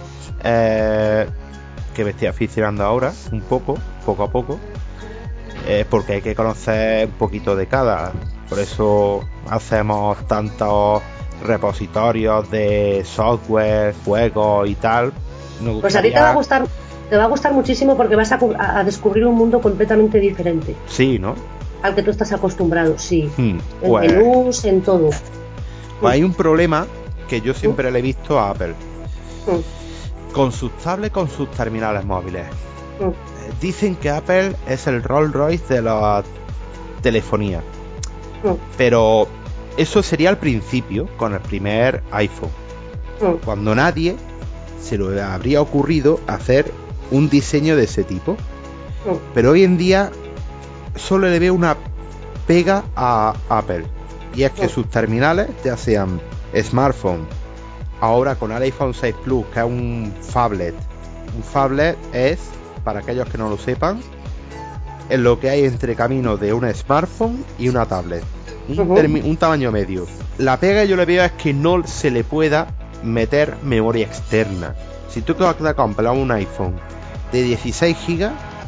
que me estoy aficionando ahora, poco a poco, porque hay que conocer un poquito de cada. Por eso hacemos tantos repositorios de software, juegos y tal. Pues a ti te va a gustar muchísimo porque vas a descubrir un mundo completamente diferente. Sí, ¿no? Al que tú estás acostumbrado, sí. Pues, en menús, en todo. Pues hay un problema que yo siempre le he visto a Apple. Con sus tablets, con sus terminales móviles. Dicen que Apple es el Rolls Royce de la telefonía. Pero eso sería al principio, con el primer iPhone. Cuando nadie se le habría ocurrido hacer un diseño de ese tipo. Pero hoy en día solo le veo una pega a Apple. Y es que sus terminales, ya sean smartphone, ahora con el iPhone 6 Plus, que es un phablet. Un phablet es, para aquellos que no lo sepan, es lo que hay entre camino de un smartphone y una tablet. Un tamaño medio. La pega yo le veo es que no se le pueda meter memoria externa. Si tú te compras un iPhone de 16 GB,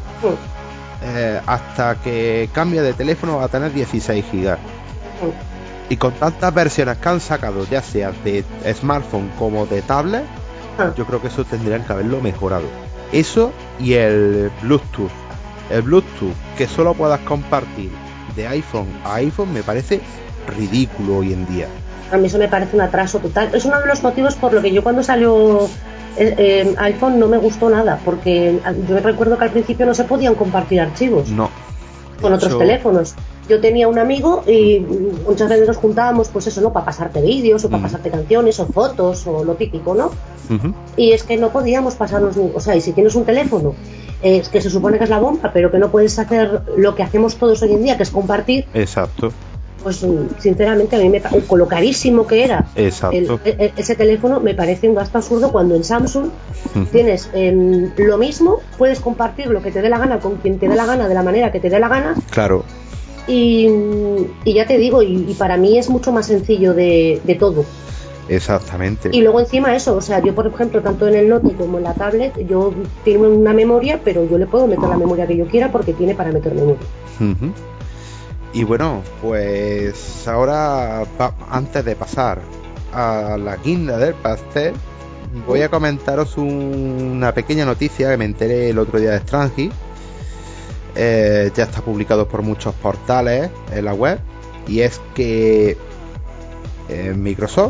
hasta que cambie de teléfono va a tener 16 GB. Y con tantas versiones que han sacado, ya sea de smartphone como de tablet, yo creo que eso tendrían que haberlo mejorado. Eso y el Bluetooth. El Bluetooth que solo puedas compartir de iPhone a iPhone me parece ridículo hoy en día. A mí eso me parece un atraso total. Es uno de los motivos por lo que yo cuando salió iPhone no me gustó nada, porque yo recuerdo que al principio no se podían compartir archivos con otros teléfonos. Yo tenía un amigo y muchas veces nos juntábamos, pues eso, ¿no? Para pasarte vídeos o para pasarte canciones o fotos o lo típico, ¿no? Y es que no podíamos pasarnos, o sea, y si tienes un teléfono, es que se supone que es la bomba, pero que no puedes hacer lo que hacemos todos hoy en día, que es compartir. Exacto. Pues sinceramente a mí con lo carísimo que era ese teléfono me parece un gasto absurdo cuando en Samsung tienes lo mismo, puedes compartir lo que te dé la gana con quien te dé la gana de la manera que te dé la gana. Claro. Y ya te digo, y para mí es mucho más sencillo de todo. Exactamente. Y luego encima eso, o sea, yo por ejemplo tanto en el Note como en la tablet yo tengo una memoria, pero yo le puedo meter la memoria que yo quiera porque tiene para meter memoria. Y bueno, pues ahora antes de pasar a la guinda del pastel, voy a comentaros una pequeña noticia que me enteré el otro día de Strange. Ya está publicado por muchos portales en la web, y es que Microsoft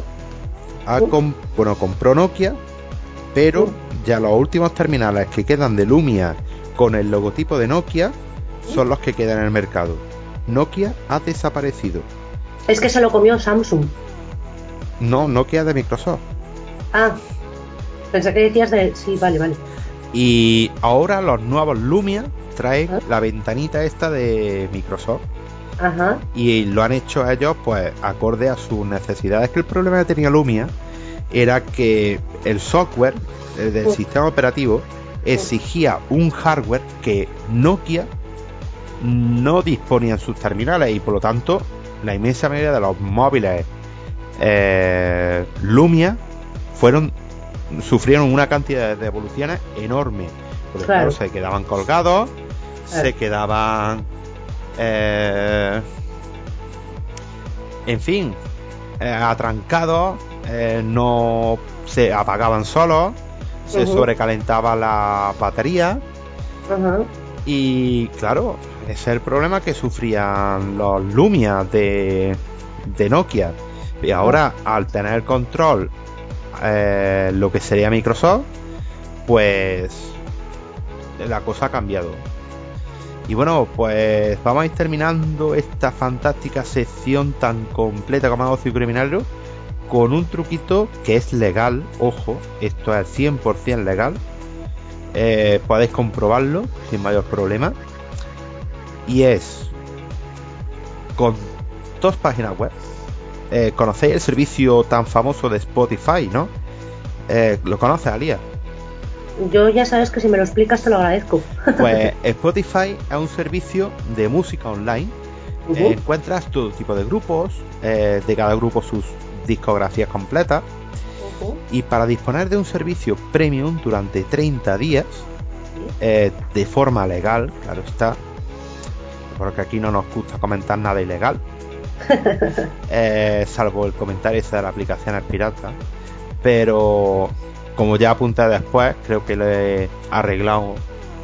compró Nokia, pero ya los últimos terminales que quedan de Lumia con el logotipo de Nokia son los que quedan en el mercado. Nokia ha desaparecido. Es que se lo comió Samsung. No, Nokia de Microsoft. Ah, pensé que decías de... Sí, vale. Y ahora los nuevos Lumia traen la ventanita esta de Microsoft. Ajá. Y lo han hecho ellos pues acorde a sus necesidades. Que el problema que tenía Lumia era que el software del sistema operativo exigía un hardware que Nokia no disponía en sus terminales, y por lo tanto la inmensa mayoría de los móviles Lumia sufrieron una cantidad de devoluciones enorme, porque claro, se quedaban colgados, se quedaban en fin, atrancados, no se apagaban solos, se sobrecalentaba la batería. Y claro, ese es el problema que sufrían los Lumia de Nokia. Y ahora, al tener control lo que sería Microsoft, pues la cosa ha cambiado. Y bueno, pues vamos a ir terminando esta fantástica sección tan completa como Ocio Criminal, con un truquito que es legal. Ojo, esto es 100% legal. Podéis comprobarlo sin mayor problema. Y es con 2 páginas web. Conocéis el servicio tan famoso de Spotify, ¿no? ¿Lo conoces, Alía? Yo ya sabes que si me lo explicas te lo agradezco. Pues Spotify es un servicio de música online. Encuentras todo tipo de grupos, de cada grupo sus discografías completas. Y para disponer de un servicio premium durante 30 días, de forma legal, claro está, porque aquí no nos gusta comentar nada ilegal, salvo el comentario ese de la aplicación pirata. Pero como ya apunté después, creo que lo he arreglado.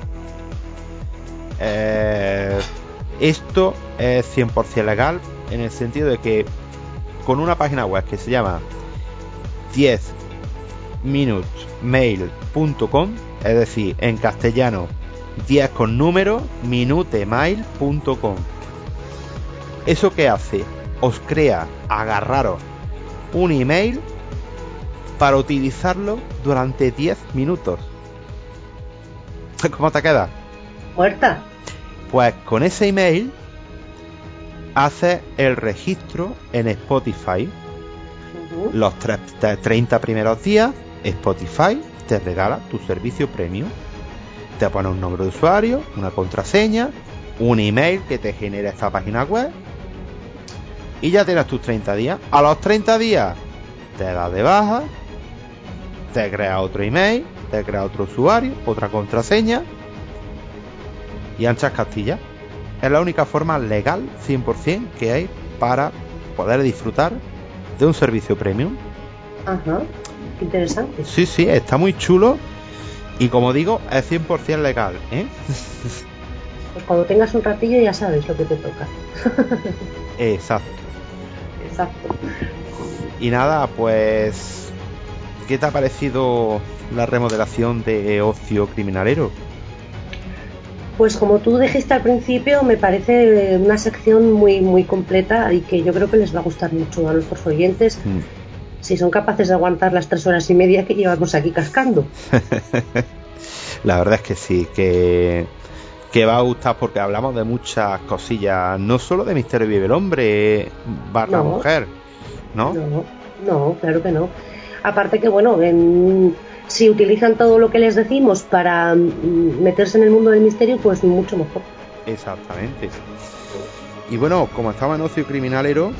Esto es 100% legal en el sentido de que con una página web que se llama 10minutemail.com, es decir, en castellano 10 con número minutemail.com. ¿Eso qué hace? Os crea, agarraros un email para utilizarlo durante 10 minutos. ¿Cómo te queda? Muerta. Pues con ese email haces el registro en Spotify. Los 30 primeros días, Spotify te regala tu servicio premium. Te pone un nombre de usuario, una contraseña, un email que te genera esta página web y ya tienes tus 30 días. A los 30 días te das de baja, te crea otro email, te crea otro usuario, otra contraseña y anchas Castilla. Es la única forma legal 100% que hay para poder disfrutar de un servicio premium. Ajá, qué interesante. Sí, está muy chulo y como digo, es 100% legal, ¿eh? Pues cuando tengas un ratillo ya sabes lo que te toca. Exacto. Y nada, pues ¿qué te ha parecido la remodelación de Ocio Criminalero? Pues como tú dijiste al principio, me parece una sección muy muy completa y que yo creo que les va a gustar mucho a nuestros oyentes, si son capaces de aguantar las 3 horas y media que llevamos aquí cascando. La verdad es que sí, que va a gustar porque hablamos de muchas cosillas, no solo de Misterio Vive el Hombre / mujer, ¿no? No, claro que no. Aparte que, bueno, si utilizan todo lo que les decimos para meterse en el mundo del misterio, pues mucho mejor. Exactamente. Y bueno, como estaba en Ocio Criminalero,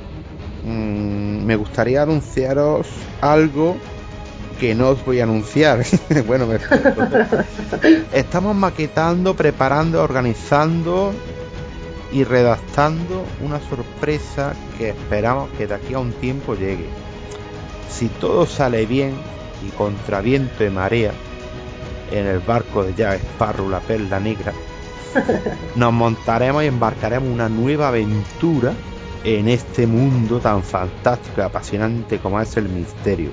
me gustaría anunciaros algo que no os voy a anunciar. Bueno, me explico. Estamos maquetando, preparando, organizando y redactando una sorpresa que esperamos que de aquí a un tiempo llegue. Si todo sale bien y contra viento y marea, en el barco de Jack Sparrow, la perla negra, nos montaremos y embarcaremos una nueva aventura en este mundo tan fantástico y apasionante como es el misterio.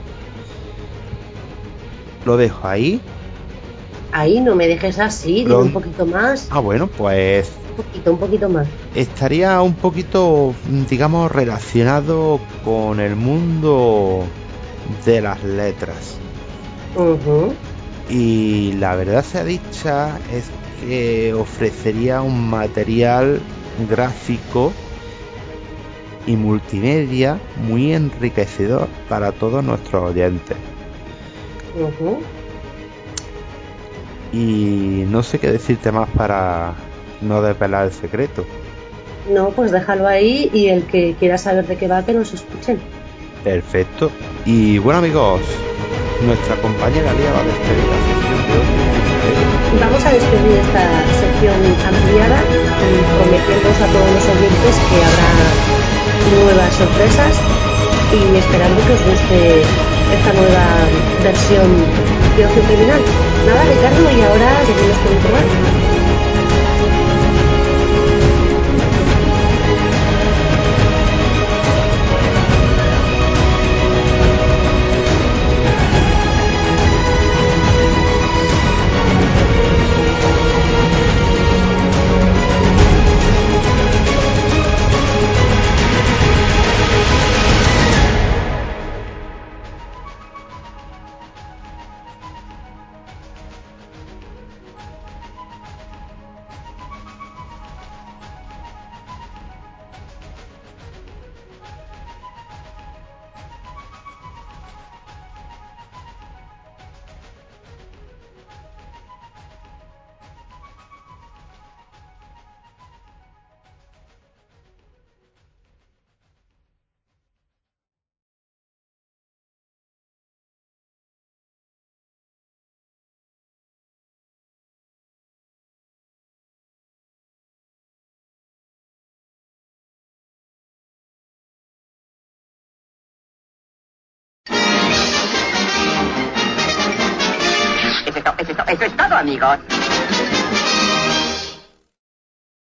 Lo dejo ahí. Ahí no me dejes así, dime un poquito más. Ah, bueno, pues Un poquito más. Estaría un poquito, digamos, relacionado con el mundo de las letras. Y la verdad sea dicha es que ofrecería un material gráfico y multimedia muy enriquecedor para todos nuestros oyentes. Y no sé qué decirte más para no desvelar el secreto. No, pues déjalo ahí y el que quiera saber de qué va, que nos escuchen. Perfecto. Y bueno, amigos, nuestra compañera Lía va a despedir la sección de hoy. Vamos a despedir esta sección ampliada y prometiéndoos a todos los oyentes que habrá nuevas sorpresas y esperando que os guste esta nueva versión de Ocio Criminal. Nada, Ricardo, y ahora seguimos con el programa. Eso es todo, amigos.